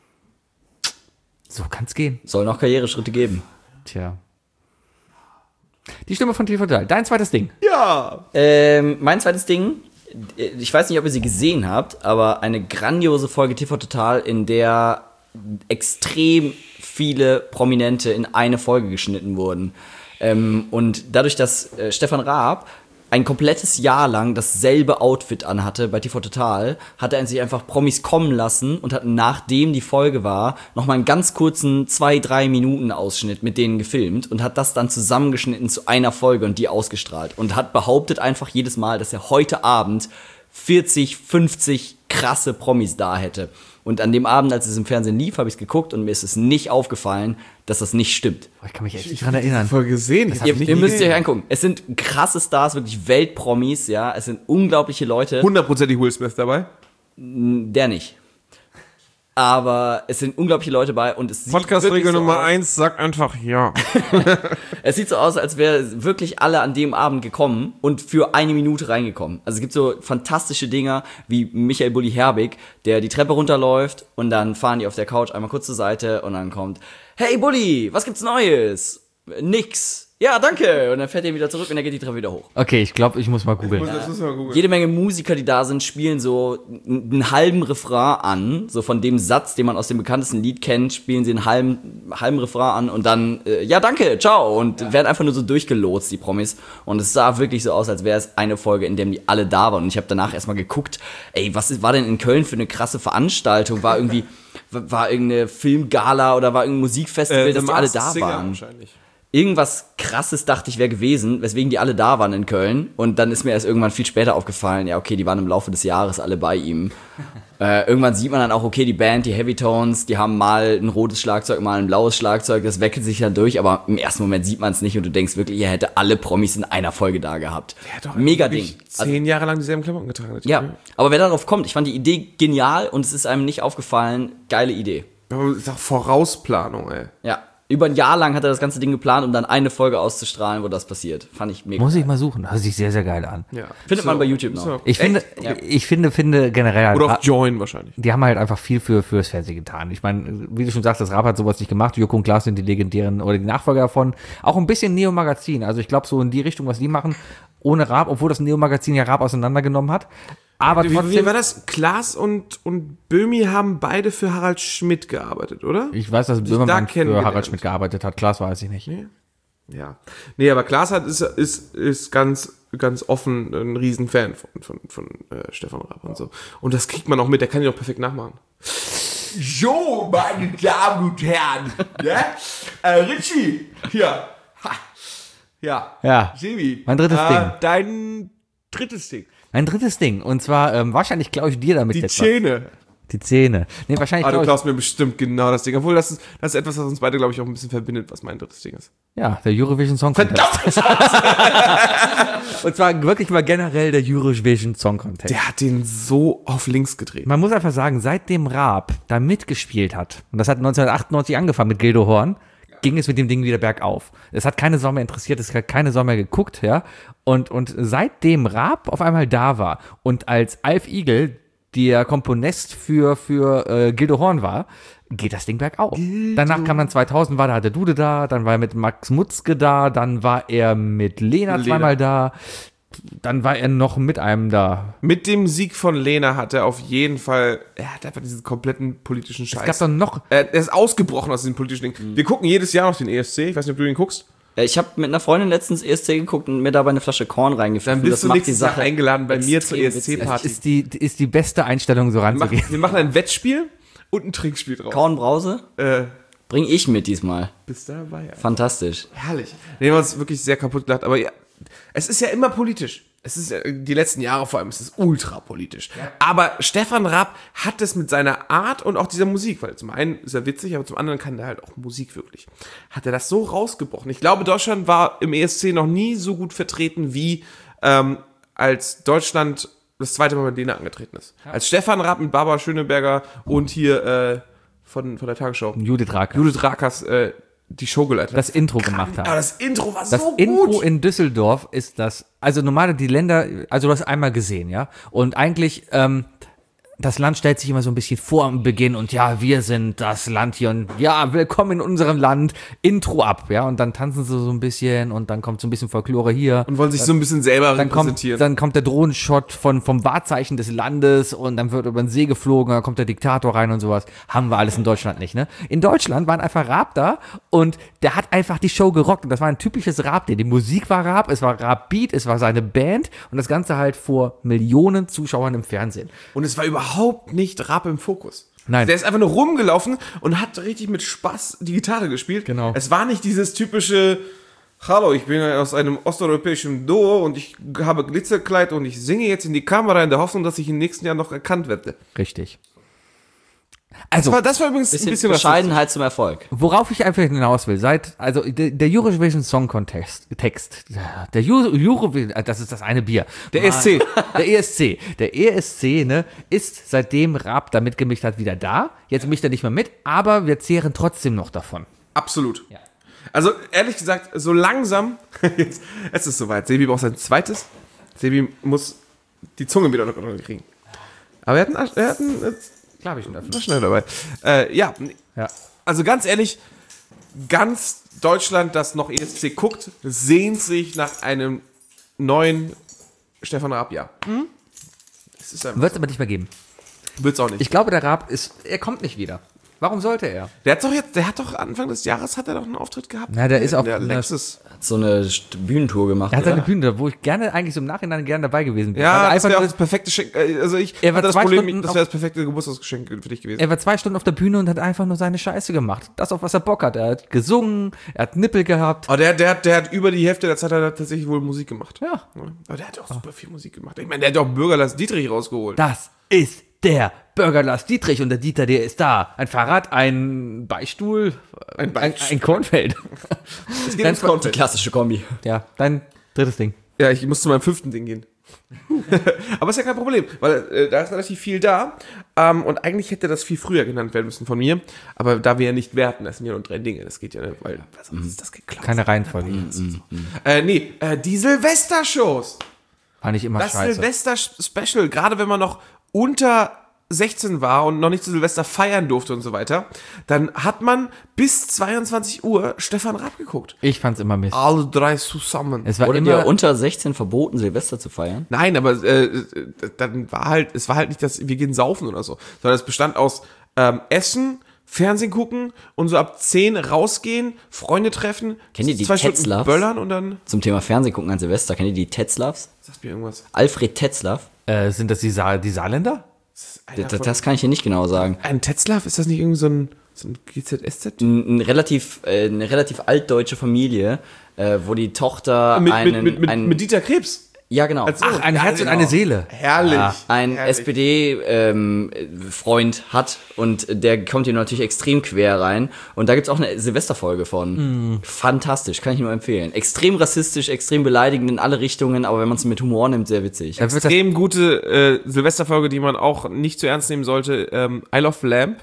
So kann's gehen.
Soll noch Karriereschritte geben.
Tja. Die Stimme von T V Total. Dein zweites Ding.
Ja.
Ähm, mein zweites Ding, ich weiß nicht, ob ihr sie gesehen habt, aber eine grandiose Folge T V Total, in der extrem viele Prominente in eine Folge geschnitten wurden. Ähm, und dadurch, dass äh, Stefan Raab ein komplettes Jahr lang dasselbe Outfit anhatte bei T V Total, hat er sich einfach Promis kommen lassen und hat, nachdem die Folge war, nochmal einen ganz kurzen zwei, drei Minuten Ausschnitt mit denen gefilmt und hat das dann zusammengeschnitten zu einer Folge und die ausgestrahlt. Und hat behauptet einfach jedes Mal, dass er heute Abend vierzig, fünfzig krasse Promis da hätte. Und an dem Abend, als es im Fernsehen lief, habe ich es geguckt und mir ist es nicht aufgefallen, dass das nicht stimmt.
Oh, ich kann mich echt nicht dran erinnern.
Voll gesehen. Ich hab
Ihr,
nicht
ihr müsst
gesehen.
euch angucken. Es sind krasse Stars, wirklich Weltpromis, ja. Es sind unglaubliche Leute.
Hundertprozentig Will Smith dabei.
Der nicht. Aber es sind unglaubliche Leute bei und es sieht
Podcast-Regel
wirklich so
Nummer
aus-
eins, sag einfach ja.
Es sieht so aus, als wäre wirklich alle an dem Abend gekommen und für eine Minute reingekommen. Also es gibt so fantastische Dinger wie Michael Bulli-Herbig, der die Treppe runterläuft und dann fahren die auf der Couch einmal kurz zur Seite und dann kommt: Hey Bulli, was gibt's Neues? Nix. Ja, danke. Und dann fährt er wieder zurück und dann geht die Treppe wieder hoch.
Okay, ich glaube, ich muss mal googeln.
Das müssen wir mal googeln.
Jede Menge Musiker, die da sind, spielen so einen halben Refrain an. So von dem Satz, den man aus dem bekanntesten Lied kennt, spielen sie einen halben, halben Refrain an und dann, äh, ja, danke, ciao. Und ja. werden einfach nur so durchgelotst, die Promis. Und es sah wirklich so aus, als wäre es eine Folge, in der die alle da waren. Und ich habe danach erstmal geguckt, ey, was ist, war denn in Köln für eine krasse Veranstaltung? War irgendwie, war irgendeine Filmgala oder war irgendein Musikfestival,
Äh,
dass
The
die alle
Masked
da
Singer
waren?
wahrscheinlich.
Irgendwas Krasses dachte ich wäre gewesen, weswegen die alle da waren in Köln. Und dann ist mir erst irgendwann viel später aufgefallen, ja, okay, die waren im Laufe des Jahres alle bei ihm. äh, irgendwann sieht man dann auch, okay, die Band, die Heavy Tones, die haben mal ein rotes Schlagzeug, mal ein blaues Schlagzeug, das wechselt sich dann durch, aber im ersten Moment sieht man es nicht und du denkst wirklich, ihr hätte alle Promis in einer Folge da gehabt.
Der hat doch
Mega Ding.
wirklich Zehn Jahre lang dieselben Klamotten getragen. der Typ,
Ja,
ne?
aber wer darauf kommt, ich fand die Idee genial und es ist einem nicht aufgefallen, geile Idee.
Aber das ist auch Vorausplanung, ey.
Ja. Über ein Jahr lang hat er das ganze Ding geplant, um dann eine Folge auszustrahlen, wo das passiert. Fand ich mega.
Muss ich mal suchen. Hört sich sehr, sehr geil an.
Ja.
Findet man bei YouTube noch.
So.
Ich finde,
Ja.
ich finde, finde generell halt,
Oder auf Join wahrscheinlich.
die haben halt einfach viel für fürs Fernsehen getan. Ich meine, wie du schon sagst, das Rap hat sowas nicht gemacht. Joko und Klaas sind die legendären oder die Nachfolger davon. Auch ein bisschen Neo-Magazin. Also ich glaube so in die Richtung, was die machen, ohne Rap, obwohl das Neo-Magazin ja Rap auseinandergenommen hat. Aber
Wie, wie
trotzdem,
war das? Klaas und, und Böhmi haben beide für Harald Schmidt gearbeitet, oder?
ich weiß, dass
da
Böhmermann für
kennengelernt.
Harald Schmidt gearbeitet hat. Klaas weiß ich nicht.
Ja. Nee, aber Klaas hat, ist, ist, ist ganz, ganz offen ein Riesenfan von, von, von äh, Stefan Raab und so. Und das kriegt man auch mit, der kann ihn auch perfekt nachmachen. So, meine Damen und Herren. Ne? Äh, Richie, hier. Ha. Ja.
Ja,
Sebi.
mein drittes
äh,
Ding.
Dein drittes Ding.
Mein drittes Ding. Und zwar, ähm, wahrscheinlich klaue ich dir damit
Die
jetzt was.
Zähne.
Die Zähne. Nee, wahrscheinlich
Ah, du
klaue ich,
klaust mir bestimmt genau das Ding. Obwohl, das ist, das ist etwas, was uns beide, glaube ich, auch ein bisschen verbindet, was mein drittes Ding ist.
ja, der Eurovision Song Contest. Und zwar wirklich mal generell der Eurovision Song Contest.
Der hat den so auf links gedreht.
Man muss einfach sagen, seitdem Raab da mitgespielt hat, und das hat neunzehnhundertachtundneunzig angefangen mit Gildo Horn, ging es mit dem Ding wieder bergauf. Es hat keine Sau mehr interessiert, es hat keine Sau mehr geguckt, ja. Und, und seitdem Raab auf einmal da war und als Alf Igel der Komponist für, für äh, Gildo Horn war, geht das Ding bergauf. Danach kam dann zweitausend, war da der Dude da, dann war er mit Max Mutzke da, dann war er mit Lena,
Lena.
zweimal da, dann war er noch mit einem da.
Mit dem Sieg von Lena hat er auf jeden Fall, er hat einfach diesen kompletten politischen Scheiß.
Es gab dann noch,
er, er ist ausgebrochen aus diesem politischen Ding. Wir gucken jedes Jahr noch den E S C. Ich weiß nicht, ob du den guckst.
Ja, ich habe mit einer Freundin letztens E S C geguckt und mir dabei eine Flasche Korn reingefüllt.
Dann bist du nächstes Jahr eingeladen bei mir zur E S C-Party.
ist die, ist die beste Einstellung, so
Wir machen,
ranzugehen.
wir machen ein Wettspiel und ein Trinkspiel drauf.
Kornbrause
Äh,
bring ich mit diesmal.
bist dabei. Alter.
Fantastisch.
Herrlich. Wir haben uns wirklich sehr kaputt gelacht. Aber ja, es ist ja immer politisch. Es ist ja, die letzten Jahre vor allem, es ist ultra politisch. Ja. Aber Stefan Raab hat es mit seiner Art und auch dieser Musik, weil zum einen ist er witzig, aber zum anderen kann er halt auch Musik wirklich. Hat er das so rausgebrochen. Ich glaube, Deutschland war im E S C noch nie so gut vertreten, wie ähm, als Deutschland das zweite Mal mit Lena angetreten ist. Ja. Als Stefan Raab mit Barbara Schöneberger und hier äh, von, von der Tagesschau.
Judith Rakers.
Judith Rakers, äh, die Show geleitet.
Das Intro gemacht
Aber
haben.
das Intro war
Das
so
Intro
gut.
in Düsseldorf ist das, also normale die Länder, also du hast einmal gesehen, ja, und eigentlich, ähm, das Land stellt sich immer so ein bisschen vor am Beginn und ja, wir sind das Land hier und ja, willkommen in unserem Land, Intro ab, ja, und dann tanzen sie so ein bisschen und dann kommt so ein bisschen Folklore hier.
Und wollen sich so ein bisschen selber
Dann kommt,
repräsentieren.
dann kommt der Drohnenshot von, vom Wahrzeichen des Landes und dann wird über den See geflogen, dann kommt der Diktator rein und sowas. Haben wir alles in Deutschland nicht, ne? In Deutschland waren einfach Raab da und der hat einfach die Show gerockt und das war ein typisches Raab-Ding. Die Musik war Raab, es war Raab-Beat, es war seine Band und das Ganze halt vor Millionen Zuschauern im Fernsehen.
Und es war überhaupt nicht Raab im Fokus.
Nein.
Der ist einfach nur rumgelaufen und hat richtig mit Spaß die Gitarre gespielt.
Genau.
Es war nicht dieses typische, hallo, ich bin aus einem osteuropäischen Duo und ich habe Glitzerkleid und ich singe jetzt in die Kamera in der Hoffnung, dass ich im nächsten Jahr noch erkannt werde.
Richtig. Also,
Das war, das war übrigens
Bisschen,
ein bisschen
Bescheidenheit zum Erfolg.
worauf ich einfach hinaus will, seit, also der, der Eurovision Song Contest, Text, der Euro- Eurovision, das ist das eine Bier.
Der E S C.
Der E S C. Der E S C, ne, ist seitdem Raab da mitgemischt hat, wieder da. Jetzt mischt er nicht mehr mit, aber wir zehren trotzdem noch davon.
Absolut. Also, ehrlich gesagt, so langsam, jetzt, es ist soweit. Sebi braucht sein zweites. Sebi muss die Zunge wieder unter Kontrolle kriegen. Aber er hat einen, er hat einen
Klar, habe ich schon dafür.
war schnell dabei. Äh, ja,
Ja.
also ganz ehrlich, ganz Deutschland, das noch E S C guckt, sehnt sich nach einem neuen Stefan Raab-Jahr. Hm? Das ist einfach
Wird es aber nicht mehr geben.
Wird's auch nicht.
Ich glaube, der Raab ist, er kommt nicht wieder. Warum sollte er?
der hat doch jetzt, der hat doch Anfang des Jahres hat er doch einen Auftritt gehabt.
Na, der ist auf
der
einer-
Lexus.
Hat so eine St- Bühnentour gemacht.
Er hat seine
oder?
Bühne, wo ich gerne eigentlich so im Nachhinein gerne dabei gewesen wäre.
Ja,
Weil
das
einfach
wäre auch
nur-
das perfekte Geschenk. äh, Also ich
Er war
hatte das
zwei
Problem,
Stunden
das
auf-
wäre das perfekte Geburtstagsgeschenk für dich gewesen.
Er war zwei Stunden auf der Bühne und hat einfach nur seine Scheiße gemacht. Das, auf was er Bock hat. Er hat gesungen, er hat Nippel gehabt.
Aber der, der, hat- der hat über die Hälfte der Zeit hat er tatsächlich wohl Musik gemacht.
Ja.
Aber der hat auch super viel Musik gemacht. Ich meine, der hat auch Bürgerlass Dietrich rausgeholt.
Das ist der Bürger Lars Dietrich und der Dieter, der ist da. Ein Fahrrad, ein Beistuhl,
Ein
ein,
Beistuhl.
ein Kornfeld.
Es geht
Dein
ums Content.
Klassische Kombi.
Ja, dein drittes Ding.
Ja, ich muss zu meinem fünften Ding gehen. Aber ist ja kein Problem, weil äh, da ist relativ viel da. Ähm, und eigentlich hätte das viel früher genannt werden müssen von mir. Aber da wir ja nicht werten, das sind ja nur drei Dinge. Das geht ja nicht, weil sonst ist das geklaut.
Keine Reihenfolge.
Äh, nee, äh, die Silvester-Shows.
Fand ich immer
Das
scheiße.
Silvester-Special, gerade wenn man noch unter sechzehn war und noch nicht zu Silvester feiern durfte und so weiter, dann hat man bis zweiundzwanzig Uhr Stefan Raab geguckt.
Ich fand's immer Mist.
Alle drei zusammen.
Es war
Wurde
immer
dir unter sechzehn verboten, Silvester zu feiern?
Nein, aber äh, dann war halt, es war halt nicht, dass wir gehen saufen oder so, sondern es bestand aus ähm, Essen, Fernsehen gucken und so ab zehn rausgehen, Freunde treffen,
Kennt ihr die
zwei Stunden
Tetzlaffs?
böllern und dann
Zum Thema Fernsehen gucken an Silvester. Kennt ihr die Tetzlaffs?
sagt mir irgendwas.
Alfred Tetzlaff?
äh, sind das die, Sa die Saarländer?
Einer
Das,
von-
das kann ich hier nicht genau sagen.
Ein Tetzlaff, ist das nicht irgendwie so ein, so ein G Z S Z?
Ein, ein relativ, äh, eine relativ altdeutsche Familie, äh, wo die Tochter
Mit,
einen,
mit, mit, mit,
einen
mit Dieter Krebs.
ja genau,
Als Sohn.
Ach, ein
Ja,
Herz und
genau.
eine Seele.
Herrlich.
Ja.
ein
Herrlich.
S P D-Freund hat und der kommt hier natürlich extrem quer rein. Und da gibt's auch eine Silvesterfolge von. Fantastisch, kann ich nur empfehlen. Extrem rassistisch, extrem beleidigend in alle Richtungen, aber wenn man es mit Humor nimmt, sehr witzig.
Da wird das,
Extrem gute äh, Silvesterfolge, die man auch nicht zu ernst nehmen sollte. Ähm, I Love Lamp.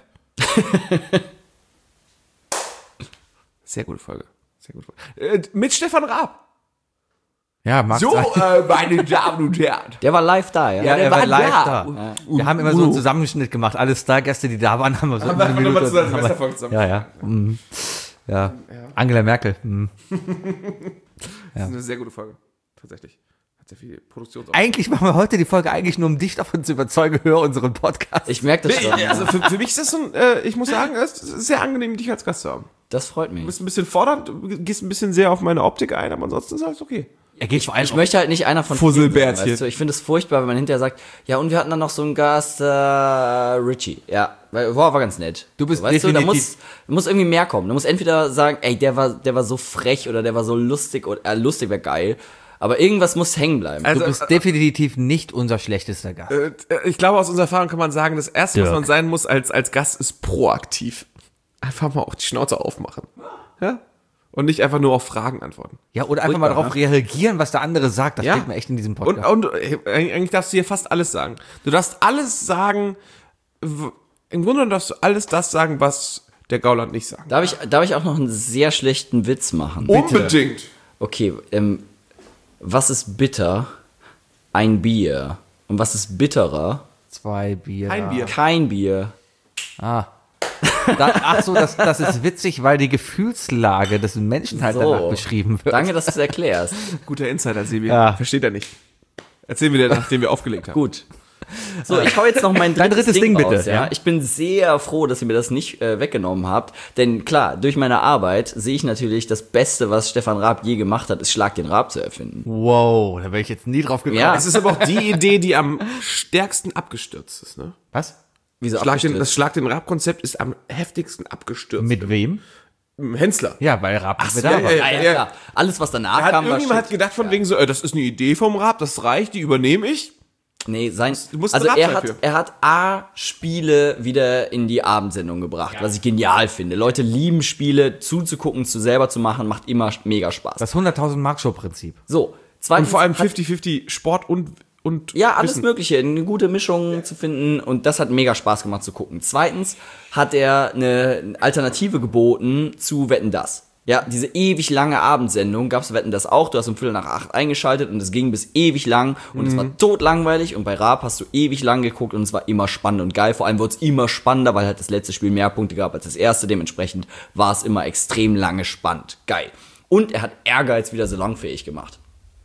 Sehr gute Folge. Sehr gute Folge. Äh, mit Stefan Raab.
ja, mag
So,
sein.
äh, meine Damen und Herren.
Der war live da, ja?
Ja, er war
war
live
da.
da. Wir haben immer so einen Zusammenschnitt gemacht. Alle Stargäste, die da waren, haben wir so
Haben wir
eine
einfach nochmal
Minute-
zu der
haben wir-
Silvesterfolge zusammen.
Ja, ja. Mhm. Ja. Angela Merkel. Mhm.
Das ist eine sehr gute Folge. Tatsächlich. Hat sehr viel Produktion.
Eigentlich machen wir heute die Folge eigentlich nur, um dich davon zu überzeugen, hör unseren Podcast.
Ich merke das schon.
Nee, also für, für mich ist das so ein, äh, ich muss sagen, es ist sehr angenehm, dich als Gast zu haben.
Das freut mich.
Du bist ein bisschen fordernd, du gehst ein bisschen sehr auf meine Optik ein, aber ansonsten ist alles okay.
Er geht vor allem
Ich möchte halt nicht einer von
Fusselbärtchen.
vielen sein, weißt du? Ich finde es furchtbar, wenn man hinterher sagt, ja, und wir hatten dann noch so einen Gast, äh, Richie. Ja, weil- war, war ganz nett.
Du bist
so, weißt du, da
definitiv-
muss, muss irgendwie mehr kommen. Du musst entweder sagen, ey, der war, der war so frech oder der war so lustig oder äh, lustig wäre geil. Aber irgendwas muss hängen bleiben.
Also,
Du bist definitiv nicht unser schlechtester Gast.
Äh, ich glaube, aus unserer Erfahrung kann man sagen, das Erste, was
Dirk.
man sein muss als, als Gast, ist proaktiv. Einfach mal auch die Schnauze aufmachen. Ja? Und nicht einfach nur auf Fragen antworten.
Ja, oder einfach mal
furchtbar,
darauf reagieren, was der andere sagt. Das
Ja.
fehlt mir echt in diesem
Und,
Podcast.
und äh, eigentlich darfst du hier fast alles sagen. Du darfst alles sagen, w- im Grunde darfst du alles das sagen, was der Gauland nicht sagt.
Darf ich, darf ich auch noch einen sehr schlechten Witz machen?
Unbedingt.
Okay, ähm, was ist bitter? Ein Bier. Und was ist bitterer?
Zwei Bier.
Kein Bier.
Kein Bier.
Ah. Da, ach so, das, das ist witzig, weil die Gefühlslage des Menschen halt
So.
danach beschrieben wird.
Danke, dass du es erklärst.
Guter Insider, Sebi.
Ja.
Versteht er nicht. Erzählen wir dir, nachdem wir aufgelegt haben.
Gut. So, ich hau jetzt noch mein drittes,
Dein drittes Ding, bitte,
raus, ja?
ja.
Ich bin sehr froh, dass ihr mir das nicht äh, weggenommen habt. Denn klar, durch meine Arbeit sehe ich natürlich, das Beste, was Stefan Raab je gemacht hat, ist Schlag den Raab zu erfinden.
Wow, da wäre ich jetzt nie drauf gekommen.
Ja.
Es ist aber auch die Idee, die am stärksten abgestürzt ist. Ne?
Was?
Wieso
Schlag den,
abgestürzt?
das Schlag den Rab-Konzept ist am heftigsten abgestürzt.
Mit wem?
Hensler.
Ja, weil Raab nicht mehr
so,
da
ja,
war.
ja,
Ja, ja,
ja.
klar. Alles, was danach
Da hat
kam, war
irgendjemand hat
shit.
gedacht von wegen so, äh, das ist eine Idee vom Rab, das reicht, die übernehme ich.
Nee, sein,
Du musst
also
Raab
er
sein
hat,
für.
er hat A-Spiele wieder in die Abendsendung gebracht, was ich genial finde. Leute lieben Spiele, zuzugucken, zu selber zu machen, macht immer mega Spaß.
Das hunderttausend Mark Show Prinzip.
So,
Und
zweitens
vor allem
hat-
fifty fifty Sport und, und
Ja, alles
Wissen.
Mögliche, eine gute Mischung zu finden und das hat mega Spaß gemacht zu gucken. Zweitens hat er eine Alternative geboten zu Wetten, dass. Ja, diese ewig lange Abendsendung gab's Wetten das auch. Du hast um Viertel nach acht eingeschaltet und es ging bis ewig lang und es war totlangweilig. Und bei Raab hast du ewig lang geguckt und es war immer spannend und geil. Vor allem wurde es immer spannender, weil halt das letzte Spiel mehr Punkte gab als das erste. Dementsprechend war es immer extrem lange spannend. Geil. Und er hat Ehrgeiz wieder salonfähig gemacht.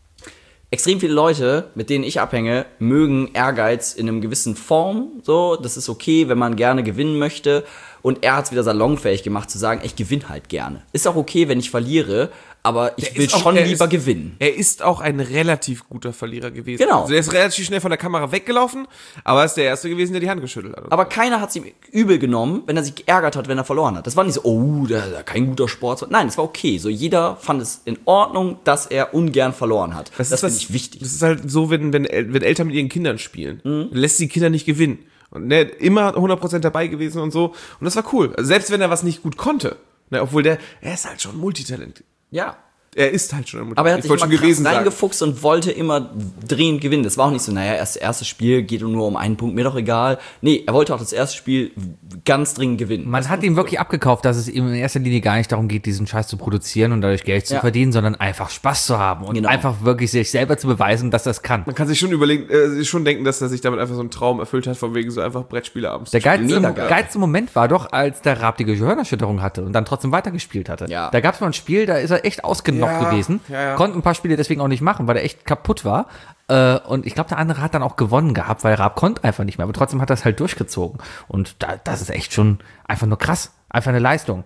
Extrem viele Leute, mit denen ich abhänge, mögen Ehrgeiz in einem gewissen Form. So, das ist okay, wenn man gerne gewinnen möchte. Und er hat es wieder salonfähig gemacht, zu sagen, ich gewinne halt gerne. Ist auch okay, wenn ich verliere, aber ich
Der
will
ist auch-
schon
er
lieber
ist-
gewinnen.
Er ist auch ein relativ guter Verlierer gewesen.
Genau.
Also der ist relativ schnell von der Kamera weggelaufen, aber er ist der Erste gewesen, der die Hand geschüttelt hat.
Aber keiner hat es ihm übel genommen, wenn er sich geärgert hat, wenn er verloren hat. Das war nicht so, oh, der ist kein guter Sport. Nein, es war okay. So, jeder fand es in Ordnung, dass er ungern verloren hat. Das,
ist
finde
was-
ich wichtig.
Das ist halt so, wenn, wenn, El- wenn Eltern mit ihren Kindern spielen.
Mhm.
Lässt die Kinder nicht gewinnen. Und ne, immer hundert Prozent dabei gewesen und so. Und das war cool. Also selbst wenn er was nicht gut konnte. Ne, obwohl der, er ist halt schon Multitalent.
Ja.
Er ist halt schon ein Multitalent.
Aber er hat
Ich
sich
wollte
immer
schon
krass
gewesen sein.
reingefuchst und wollte immer dringend gewinnen. Das war auch nicht so, naja, erst erstes Spiel geht nur um einen Punkt, mir doch egal. Nee, er wollte auch das erste Spiel ganz dringend gewinnen.
Man hat ihm wirklich abgekauft, dass es ihm in erster Linie gar nicht darum geht, diesen Scheiß zu produzieren und dadurch Geld zu
Ja.
verdienen, sondern einfach Spaß zu haben und
Genau.
einfach wirklich sich selber zu beweisen, dass das kann.
Man kann sich schon überlegen, äh, schon denken, dass er sich damit einfach so einen Traum erfüllt hat, von wegen so einfach Brettspiele abends.
Der
zu spielen.
geilste,
Mega geil.
geilste Moment war doch, als der Raab die Gehirnerschütterung hatte und dann trotzdem weitergespielt hatte.
Ja.
Da gab es mal ein Spiel, da ist er echt ausgenockt
Ja,
gewesen.
ja, ja.
Konnte ein paar Spiele deswegen auch nicht machen, weil er echt kaputt war. Äh, und ich glaube, der andere hat dann auch gewonnen gehabt, weil Raab konnte einfach nicht mehr. Aber trotzdem hat er es halt durchgezogen. Und da, das ist echt schon einfach nur krass. Einfach eine Leistung.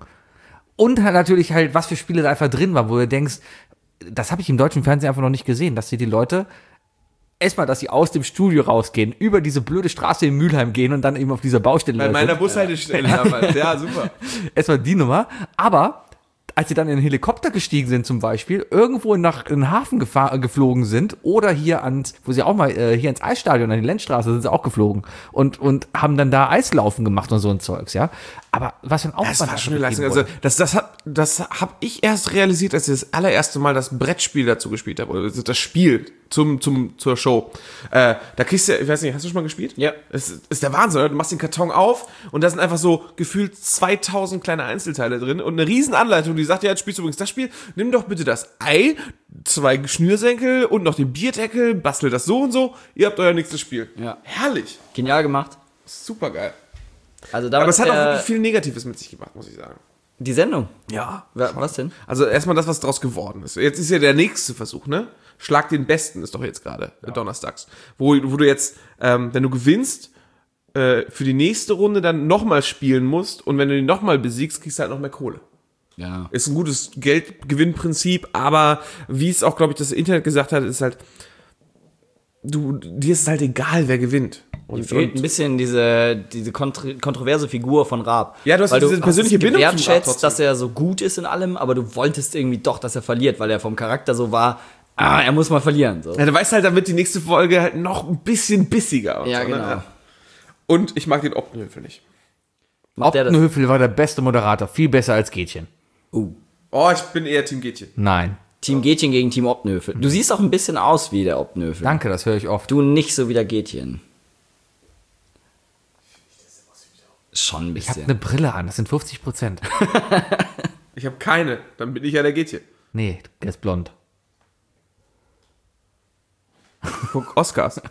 Und halt natürlich halt, was für Spiele da einfach drin waren, wo du denkst, das habe ich im deutschen Fernsehen einfach noch nicht gesehen, dass sie die Leute erstmal, dass sie aus dem Studio rausgehen, über diese blöde Straße in Mülheim gehen und dann eben auf dieser Baustelle
Bei meiner
sind.
Bushaltestelle damals. Ja, super.
Erstmal die Nummer. Aber als sie dann in den Helikopter gestiegen sind zum Beispiel, irgendwo nach in den Hafen gefahr, geflogen sind oder hier ans, wo sie auch mal äh, hier ins Eisstadion, an die Lenzstraße sind sie auch geflogen und, und haben dann da Eislaufen gemacht und so ein Zeugs, ja. Aber was für ein Aufwand.
Das war schon eine
betrieben
Leistung. Also
wurde.
das, das hab, das hab ich erst realisiert, als ich das allererste Mal das Brettspiel dazu gespielt habe. Oder das Spiel zum, zum, zur Show. Äh, da kriegst du, ich weiß nicht, hast du schon mal gespielt?
Ja.
Das ist der Wahnsinn, oder? Du machst den Karton auf und da sind einfach so gefühlt zweitausend kleine Einzelteile drin und eine riesen Anleitung, die sagt, ja, jetzt spielst du übrigens das Spiel, nimm doch bitte das Ei, zwei Schnürsenkel und noch den Bierdeckel, bastel das so und so, ihr habt euer nächstes Spiel.
Ja.
Herrlich.
Genial gemacht.
Super geil.
Also da
Aber es hat auch
äh,
wirklich viel Negatives mit sich gemacht, muss ich sagen.
die Sendung.
Ja.
Wa- Was denn?
Also erstmal das, was draus geworden ist. Jetzt ist ja der nächste Versuch, ne? Schlag den Besten ist doch jetzt gerade äh, donnerstags. Wo, wo du jetzt, ähm, wenn du gewinnst, äh, für die nächste Runde dann nochmal spielen musst und wenn du ihn nochmal besiegst, kriegst du halt noch mehr Kohle.
Ja.
Ist ein gutes Geldgewinnprinzip, aber wie es auch, glaube ich, das Internet gesagt hat, ist halt, du, dir ist es halt egal, wer gewinnt. Und,
Fehlt ein
und
bisschen diese, diese kontro kontroverse Figur von Raab.
Ja, du hast
Weil
diese
hast
persönliche
es
Bindung zum Raab
gewertschätzt,
trotzdem.
dass er so gut ist in allem, aber du wolltest irgendwie doch, dass er verliert, weil er vom Charakter so war, ah, er muss mal verlieren. So.
ja, du weißt halt, damit die nächste Folge halt noch ein bisschen bissiger. Und
Ja,
so,
genau.
Ne? Und ich mag den Optenhöfel nicht.
Macht der das?
Optenhöfel war der beste Moderator, viel besser als Gätchen.
Uh.
Oh, ich bin eher Team Gätchen.
Nein.
Team Gätchen gegen Team Optenhöfel. Du siehst auch ein bisschen aus wie der Optenhöfel.
Danke, das höre ich oft.
Du nicht so wie der Gätchen. Schon ein
Ich habe
bisschen.
eine Brille an, das sind fünfzig Prozent.
Ich habe keine, dann bin ich ja der Gätchen.
Nee, der ist blond.
Guck, Oscars.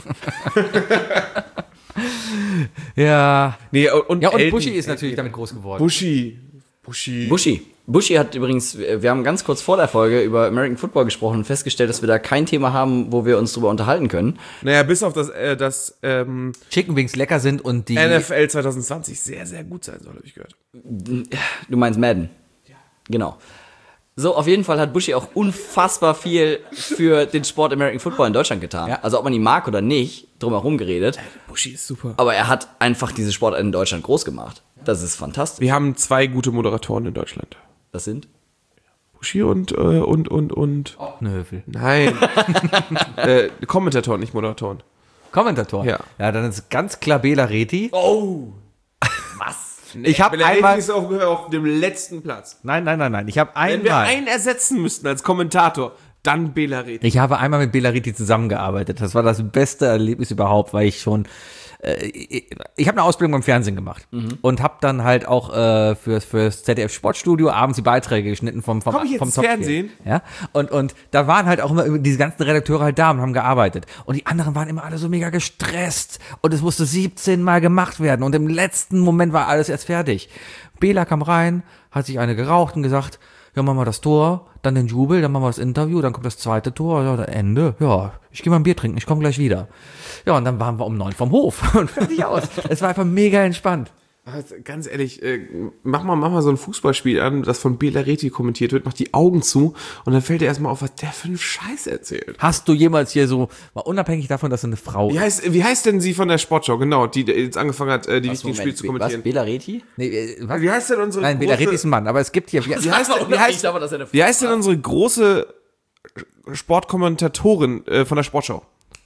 Ja.
Nee, und
Ja, und
Elton-
Buschi ist natürlich damit groß geworden.
Buschi. Buschi.
Buschi. Buschi hat übrigens, wir haben ganz kurz vor der Folge über American Football gesprochen und festgestellt, dass wir da kein Thema haben, wo wir uns drüber unterhalten können.
Naja, bis auf das, äh, das ähm,
Chicken Wings lecker sind und die.
N F L zwanzig zwanzig sehr, sehr gut sein soll, habe ich gehört.
Du meinst Madden? Ja. Genau. So, auf jeden Fall hat Buschi auch unfassbar viel für den Sport American Football in Deutschland getan.
Ja.
Also ob man ihn mag oder nicht, drumherum geredet.
Buschi ist super.
Aber er hat einfach diese Sport in Deutschland groß gemacht. Das ist fantastisch.
Wir haben zwei gute Moderatoren in Deutschland.
Das sind?
Buschi und, äh, und, und, und.
Optenhöfel.
Nein. äh, Kommentatoren, nicht Moderatoren.
Kommentator.
Ja.
Ja, dann ist ganz klar Bela Reti.
Oh.
Was?
Ich habe
Bela Reti
einmal.
ist auf, auf dem letzten Platz.
Nein, nein, nein, nein. Ich habe
Wenn wir
einmal.
einen ersetzen müssten als Kommentator, dann Bela Reti.
Ich habe einmal mit Bela Reti zusammengearbeitet. Das war das beste Erlebnis überhaupt, weil ich schon äh, ich, ich habe eine Ausbildung beim Fernsehen gemacht
Mhm.
und habe dann halt auch äh, für fürs Z D F Sportstudio abends die Beiträge geschnitten vom vom
Komm ich jetzt
vom
ins
Topspiel.
Fernsehen?
Ja, und und da waren halt auch immer diese ganzen Redakteure halt da und haben gearbeitet und die anderen waren immer alle so mega gestresst und es musste siebzehn Mal gemacht werden und im letzten Moment war alles erst fertig. Bela kam rein, hat sich eine geraucht und gesagt, ja, machen wir das Tor, dann den Jubel, dann machen wir das Interview, dann kommt das zweite Tor, ja, dann Ende, ja, ich gehe mal ein Bier trinken, ich komme gleich wieder. Ja, und dann waren wir um neun vom Hof und fertig aus. Es war einfach mega entspannt.
Also, ganz ehrlich, äh, mach mal, mach mal so ein Fußballspiel an, das von Bela Reti kommentiert wird, mach die Augen zu und dann fällt dir erstmal auf, was der für einen Scheiß erzählt.
Hast du jemals hier so, mal unabhängig davon, dass du eine Frau
Wie heißt, wie heißt denn sie von der Sportschau, genau, die jetzt angefangen hat, äh, die wichtigen Spiele zu
Was,
kommentieren?
Bela Reti?
Nee, äh, was?
Wie heißt denn unsere
Nein, Bela
große,
Reti ist ein Mann, aber es gibt hier, wie,
wie heißt, denn- wie heißt,
aber, dass er eine
wie heißt denn unsere große Sportkommentatorin äh, von der Sportschau?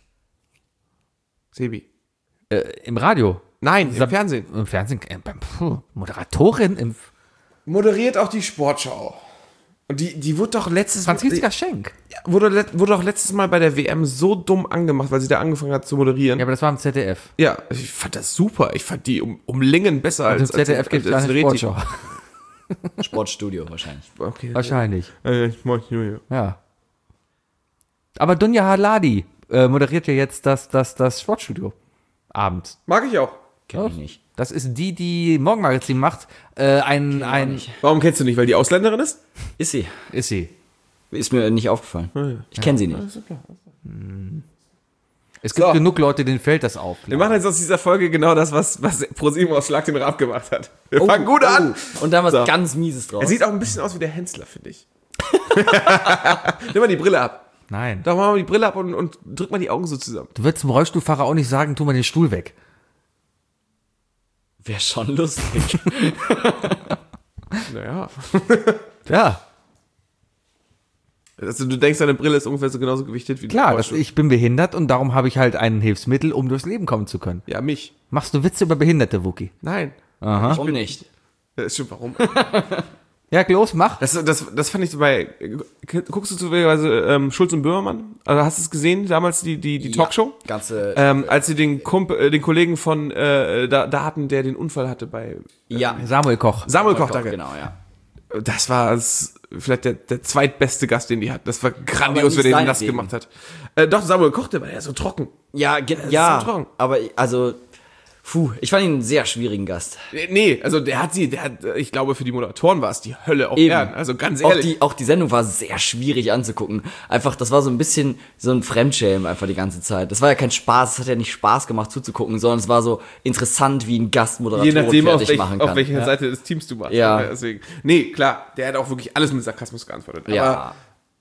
Sebi.
äh, im Radio,
Nein, im Fernsehen.
im Fernsehen, äh, beim- puh, Moderatorin im
Moderiert auch die Sportschau. Und die, die wurde doch letztes
Franziska Schenk.
die, wurde, let- wurde doch letztes Mal bei der W M so dumm angemacht, weil sie da angefangen hat zu moderieren.
Ja, aber das war im Z D F.
Ja, ich fand das super. Ich fand die um, um Längen besser
Und im
als
Z D F gibt es
als
eine
Reti.
Sportschau.
Sportstudio wahrscheinlich.
Okay.
Wahrscheinlich,
Äh, ich mach nur hier.
ja. Aber Dunja Haladi äh, moderiert ja jetzt das, das, das Sportstudio abends.
Mag ich auch.
Kenn ich nicht.
Das ist die, die Morgenmagazin macht. Äh, ein, ein,
Warum kennst du nicht? Weil die Ausländerin ist?
Ist sie?
ist sie.
Ist mir nicht aufgefallen. Ich kenne sie nicht.
Es gibt
So.
genug Leute, denen fällt das auf.
Wir machen jetzt aus dieser Folge genau das, was, was ProSieben aus Schlag den Raab gemacht hat. Wir fangen gut an.
Und da haben wir
So.
was ganz Mieses draus.
Er sieht auch ein bisschen aus wie der Hensler, finde ich. Nimm mal die Brille ab.
Nein.
Da machen wir die Brille ab und, und drück mal die Augen so zusammen.
Du würdest zum Rollstuhlfahrer auch nicht sagen, tu mal den Stuhl weg.
Wäre schon lustig.
Naja.
Ja,
Also du denkst, deine Brille ist ungefähr so genauso gewichtet wie
klar,
die
das, ich bin behindert und darum habe ich halt ein Hilfsmittel, um durchs Leben kommen zu können.
Ja, mich.
Machst du Witze über Behinderte, Wookie?
Nein.
Warum nicht?
Das ist schon warum.
Ja, los, mach.
Das, das, das fand ich so bei. Guckst du zufälligerweise ähm, Schulz und Böhmermann? Also hast du es gesehen, damals die, die, die Talkshow?
Ja, ganze.
Ähm, als sie den Kumpel, äh, den Kollegen von äh, da, da hatten, der den Unfall hatte bei
ja.
Samuel Koch.
Samuel Koch, danke.
Genau, ja.
Das war es, vielleicht der, der zweitbeste Gast, den die hat. Das war grandios,
nicht
wer den
seinetwegen.
nass gemacht hat. Äh, doch, Samuel Koch, der war ja so trocken.
Ja, ge-
ist
ja.
so trocken.
Aber also, puh, ich fand ihn einen sehr schwierigen Gast.
Nee, also der hat sie, der hat, ich glaube, für die Moderatoren war es die Hölle auf
Eben.
Erden. Also ganz
Auch
ehrlich.
die, auch die Sendung war sehr schwierig anzugucken. Einfach, das war so ein bisschen so ein Fremdschämen einfach die ganze Zeit. Das war ja kein Spaß, es hat ja nicht Spaß gemacht zuzugucken, sondern es war so interessant, wie ein Gastmoderator
Je nachdem, auf,
fertig
welch,
machen kann.
auf welcher Seite des Teams du machst.
Ja.
Deswegen. Nee, klar, der hat auch wirklich alles mit Sarkasmus geantwortet. Aber
ja.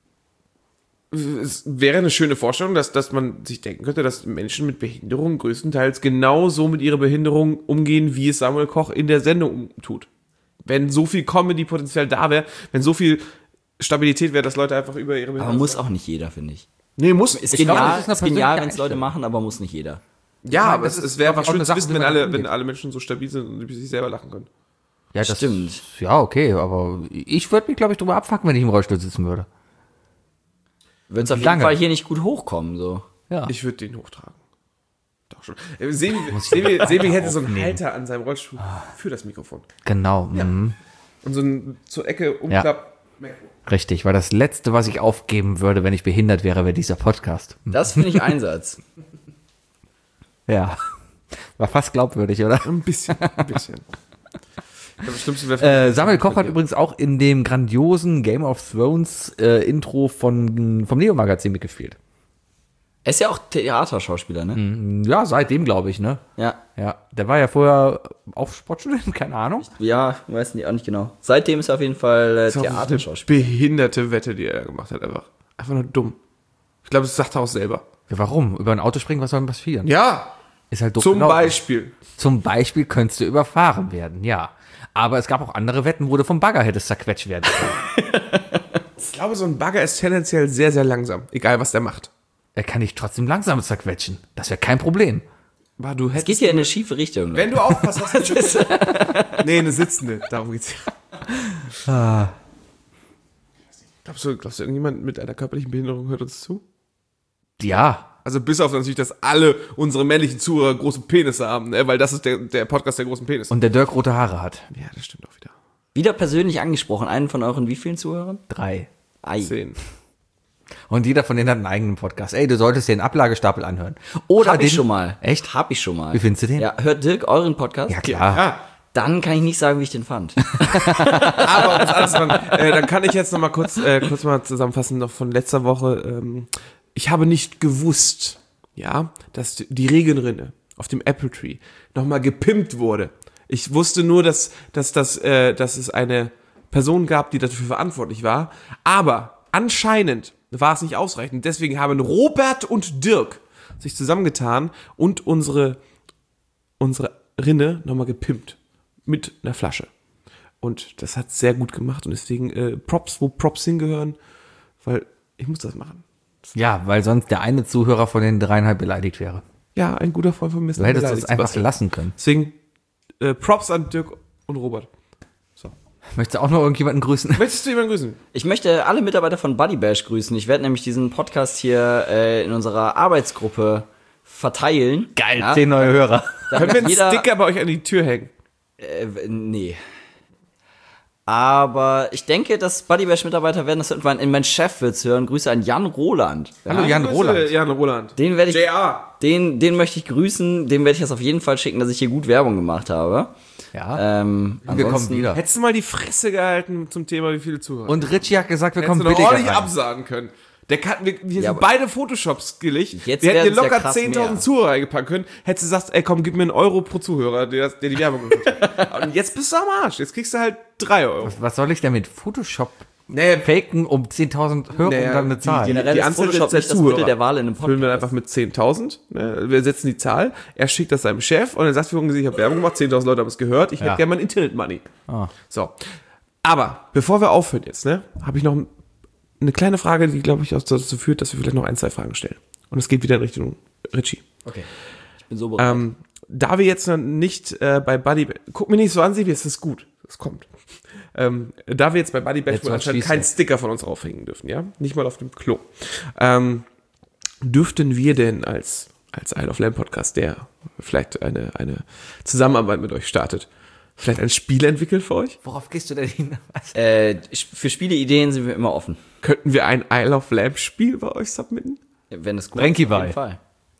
es wäre eine schöne Vorstellung, dass, dass man sich denken könnte, dass Menschen mit Behinderung größtenteils genauso mit ihrer Behinderung umgehen, wie es Samuel Koch in der Sendung tut. Wenn so viel Comedy-Potenzial da wäre, wenn so viel Stabilität wäre, dass Leute einfach über ihre
Aber
Behinderung...
muss auch nicht jeder, finde ich.
Nee, muss.
Ist
Ich glaube,
genial,
das ist eine
ist genial
persönliche
wenn es Leute
Einstellung.
machen, aber muss nicht jeder.
ja,
meine,
aber
das
es,
ist,
es wäre
glaub
einfach
ich, auch
schön
eine
zu
Sache,
wissen,
wie
wenn
man
alle,
damit
wenn
umgeht.
alle Menschen so stabil sind und über sich selber lachen können.
Ja, das
Stimmt.
Ja, okay, aber ich würde mich, glaube ich, drüber abfacken, wenn ich im Rollstuhl sitzen würde.
Würden es auf jeden
Lange.
Fall hier nicht gut hochkommen, so.
Ja.
Ich würde den hochtragen. Doch schon. Äh, Sebi, Sebi, Sebi hätte so einen Halter an seinem Rollstuhl für das Mikrofon.
Genau, mhm.
Und so ein zur Ecke umklapp.
Richtig, weil das Letzte, was ich aufgeben würde, wenn ich behindert wäre, wäre dieser Podcast.
Das finde ich Einsatz.
Ja, war fast glaubwürdig, oder?
Ein bisschen, ein bisschen. Das Schlimmste wäre
Äh, Samuel Koch hat übrigens auch in dem grandiosen Game of Thrones äh, Intro von, vom Neo-Magazin mitgespielt.
Er ist ja auch Theaterschauspieler, ne?
Ja, seitdem, glaube ich, ne?
Ja.
Ja, der war ja vorher auch Sportstudent, keine Ahnung.
Ja, weiß nicht, auch nicht genau. Seitdem ist er auf jeden Fall äh,
Das ist auch eine
Theaterschauspieler.
behinderte Wette, die er gemacht hat, einfach. Einfach nur dumm. Ich glaube, das sagt er auch selber.
Ja, warum? Über ein Auto springen, was soll denn passieren?
Ja,
Ist halt doof
zum
gelaufen.
Beispiel.
Zum Beispiel könntest du überfahren werden, ja. Aber es gab auch andere Wetten, wo du vom Bagger hättest zerquetscht werden können.
Ich glaube, so ein Bagger ist tendenziell sehr, sehr langsam. Egal, was der macht.
Er kann dich trotzdem langsam zerquetschen. Das wäre kein Problem.
Aber du
Es
hättest,
geht hier in eine schiefe Richtung. Ne?
wenn du aufpasst, hast du... Nee, eine sitzende. Darum geht's. Glaubst du, glaubst du, irgendjemand mit einer körperlichen Behinderung hört uns zu?
Ja.
Also bis auf natürlich, dass alle unsere männlichen Zuhörer große Penisse haben, ne? Weil das ist der, der Podcast der großen Penisse.
Und der Dirk rote Haare hat.
Ja, das stimmt auch wieder.
Wieder persönlich angesprochen, einen von euren wie vielen Zuhörern?
Drei.
Ei.
Zehn.
Und jeder von denen hat einen eigenen Podcast. Ey, du solltest den Ablagestapel anhören. Oder
Hab
den,
ich schon mal.
Echt?
Hab ich schon mal.
Wie findest du den?
Ja, hört Dirk euren Podcast?
Ja, klar.
Ja,
Dann kann ich nicht sagen, wie ich den fand.
aber was anderes machen. Äh, dann kann ich jetzt noch mal kurz, äh, kurz mal zusammenfassen noch von letzter Woche. Ähm, ich habe nicht gewusst, ja, dass die Regenrinne auf dem Apple Tree noch mal gepimpt wurde. Ich wusste nur, dass, dass, dass, äh, dass es eine Person gab, die dafür verantwortlich war. Aber anscheinend war es nicht ausreichend. Deswegen haben Robert und Dirk sich zusammengetan und unsere, unsere Rinne nochmal gepimpt. Mit einer Flasche. Und das hat sehr gut gemacht. Und deswegen äh, Props, wo Props hingehören. Weil ich muss das machen.
Ja, weil sonst der eine Zuhörer von den dreieinhalb beleidigt wäre.
Ja, ein guter Freund von mir ist
Du hättest
beleidigt,
das einfach
Sebastian.
lassen können.
Deswegen äh, Props an Dirk und Robert.
Möchtest du auch noch irgendjemanden grüßen?
Möchtest du jemanden grüßen?
Ich möchte alle Mitarbeiter von Buddy Bash grüßen. Ich werde nämlich diesen Podcast hier äh, in unserer Arbeitsgruppe verteilen.
Geil,
Ja,
zehn neue Hörer.
Können wir einen
jeder-
Sticker bei euch an die Tür hängen?
Äh, nee. Aber ich denke, dass Buddy Bash Mitarbeiter werden das irgendwann in mein Chefwitz hören. Grüße an Jan Roland.
Hallo Jan
Grüße,
Roland.
Jan Roland.
Den werde ich,
J R.
den, den möchte ich grüßen. Dem werde ich das auf jeden Fall schicken, dass ich hier gut Werbung gemacht habe.
Ja,
Ähm,
wir kommen
ansonsten-
wieder.
Hättest du mal die Fresse gehalten zum Thema, wie viele Zuhörer?
Und Richie hat gesagt, wir
hättest
kommen
du noch
billiger
ordentlich
rein.
absagen können. Der kann, wir, wir
Ja,
sind
aber-
beide Photoshop-skillig.
Jetzt
Wir hätten dir
werden's ja
locker
krass
zehntausend
mehr.
Zuhörer eingepackt können. Hättest du gesagt, ey komm, gib mir einen Euro pro Zuhörer, der, der die Werbung gemacht hat. Und jetzt bist du am Arsch. Jetzt kriegst du halt drei Euro.
Was soll ich denn mit Photoshop
Nee,
faken um zehntausend Hörer
Naja,
und dann eine Zahl?
die-
Generell
Die
ist
Anzahl
Photoshop
der
nicht das
Zuhörer.
Mittel der Wahl in einem
füllen wir
Podcast.
einfach mit zehntausend. Ne? Wir setzen die Zahl. Er schickt das seinem Chef und er sagt, wir haben ich habe Werbung gemacht, zehntausend Leute haben es gehört. Ich
Ja.
hätte gerne mein Internet-Money.
Ah.
So. Aber bevor wir aufhören jetzt, ne, habe ich noch eine kleine Frage, die, glaube ich, auch dazu führt, dass wir vielleicht noch ein, zwei Fragen stellen. Und es geht wieder in Richtung Richie.
Okay. Ich bin so bereit.
Ähm, da wir jetzt noch nicht äh, bei Buddy, guck mir nicht so an, Sebi, es ist gut, es kommt. Ähm, da wir jetzt bei Buddy Bash
Jetzt
wohl
was
anscheinend
schießt
keinen
er.
Sticker von uns aufhängen dürfen, ja, nicht mal auf dem Klo, ähm, dürften wir denn als als Isle of Lamb Podcast, der vielleicht eine eine Zusammenarbeit mit euch startet, vielleicht ein Spiel entwickeln für euch?
Worauf gehst du denn hin? Was?
äh, für Spieleideen sind wir immer offen.
Könnten wir ein Isle of Lamb Spiel bei euch submitten?
Wenn es gut
Brenki
ist, auf
Ball.
jeden Fall.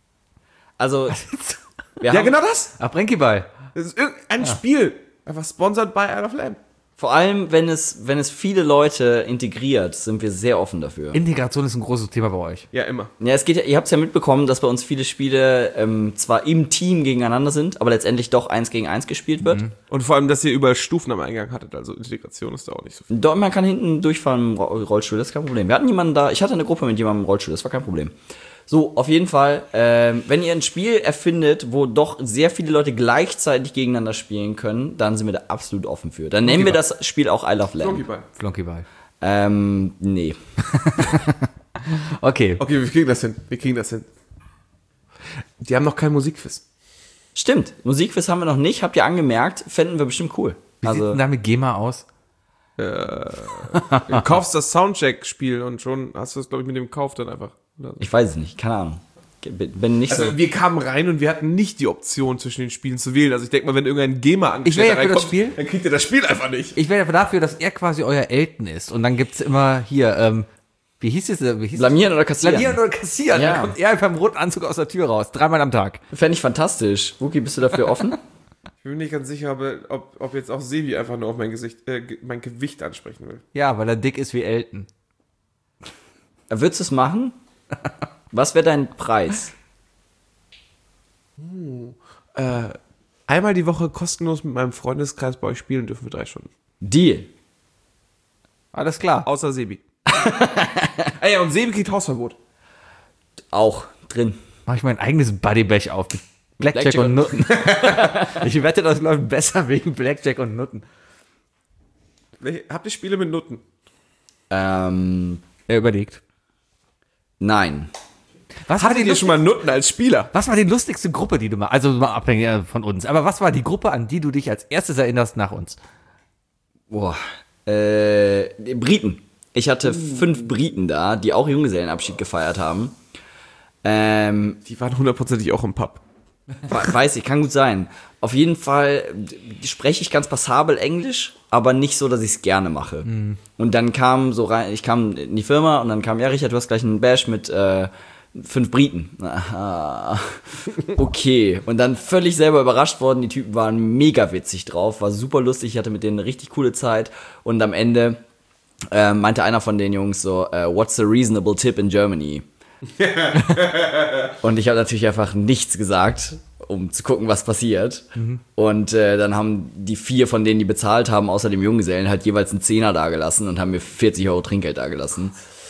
Also, wir
Ja,
haben
genau das.
Ach, Brenkyball.
Das ist irgendein Spiel, einfach sponsored by Isle of Lamb.
vor allem, wenn es, wenn es viele Leute integriert, sind wir sehr offen dafür.
Integration ist ein großes Thema bei euch.
Ja, immer.
Ja, es geht ja, ihr habt es ja mitbekommen, dass bei uns viele Spiele ähm, zwar im Team gegeneinander sind, aber letztendlich doch eins gegen eins gespielt wird.
Und vor allem, dass ihr überall Stufen am Eingang hattet, also Integration ist da auch nicht so viel.
Dort, man kann hinten durchfahren im Ro- Rollstuhl, das ist kein Problem. Wir hatten jemanden da, ich hatte eine Gruppe mit jemandem im Rollstuhl, das war kein Problem. So, auf jeden Fall, ähm, wenn ihr ein Spiel erfindet, wo doch sehr viele Leute gleichzeitig gegeneinander spielen können, dann sind wir da absolut offen für. Dann nennen wir das Spiel auch Isle of Lamb.
Flonky-Ball.
Flonkyball.
Ähm, nee.
Okay.
Okay, wir kriegen das hin. Wir kriegen das hin. Die haben noch kein Musikquiz.
Stimmt, Musikquiz haben wir noch nicht, habt ihr angemerkt, fänden wir bestimmt cool.
Wie sieht
Also,
denn da mit GEMA aus?
Du kaufst das Soundcheck-Spiel und schon hast du es, glaube ich, mit dem Kauf dann einfach. Oder so.
ich weiß es nicht, keine Ahnung. Bin bin nicht
Also
so.
wir kamen rein und wir hatten nicht die Option zwischen den Spielen zu wählen. Also ich denke mal, wenn irgendein GEMA
Ich wäre ja
Angestellter
für das
reinkommt,
Spiel.
dann kriegt ihr das Spiel einfach nicht.
Ich wäre dafür, dass er quasi euer Elton ist. Und dann gibt's immer hier, ähm, wie hieß es? Wie hieß
Blamieren oder kassieren?
Blamieren oder kassieren.
Ja.
Dann kommt er einfach im roten Anzug aus der Tür raus. Dreimal am Tag.
Fände ich fantastisch. Wookie, bist du dafür offen?
Ich bin mir nicht ganz sicher, ob, ob, ob jetzt auch Sebi einfach nur auf mein, Gesicht, äh, ge- mein Gewicht ansprechen will.
Ja, weil er dick ist wie Elton.
Würdest du es machen? Was wäre dein Preis?
Einmal die Woche kostenlos mit meinem Freundeskreis bei euch spielen dürfen wir drei Stunden.
Deal.
Alles klar.
Außer Sebi. ah ja, und Sebi kriegt Hausverbot.
Auch drin.
Mach ich mein eigenes Buddy-Bash auf. Mit Blackjack,
Blackjack
und Nutten. Ich wette, das läuft besser wegen Blackjack und Nutten.
Welche- Habt ihr Spiele mit Nutten?
Ähm,
Er überlegt.
nein.
Was war,
Hattet
die
ihr schon mal Nutten als Spieler?
was war die lustigste Gruppe, die du mal, also mal abhängig äh, von uns, aber was war die Gruppe, an die du dich als erstes erinnerst nach uns?
Boah. Äh, die Briten. Ich hatte fünf Briten da, die auch Junggesellenabschied gefeiert haben. Ähm,
Die waren hundertprozentig auch im Pub.
weiß ich, kann gut sein. Auf jeden Fall spreche ich ganz passabel Englisch, aber nicht so, dass ich es gerne mache. Mhm. Und dann kam so rein, ich kam in die Firma und dann kam, ja Richard, du hast gleich einen Bash mit äh, fünf Briten. Ah, okay. Und dann völlig selber überrascht worden, die Typen waren mega witzig drauf, war super lustig, ich hatte mit denen eine richtig coole Zeit und am Ende äh, meinte einer von den Jungs so, uh, what's a reasonable tip in Germany? Und ich habe natürlich einfach nichts gesagt, um zu gucken, was passiert. Mhm. Und äh, dann haben die vier von denen, die bezahlt haben, außer dem Junggesellen, halt jeweils einen Zehner dagelassen und haben mir vierzig Euro Trinkgeld dagelassen.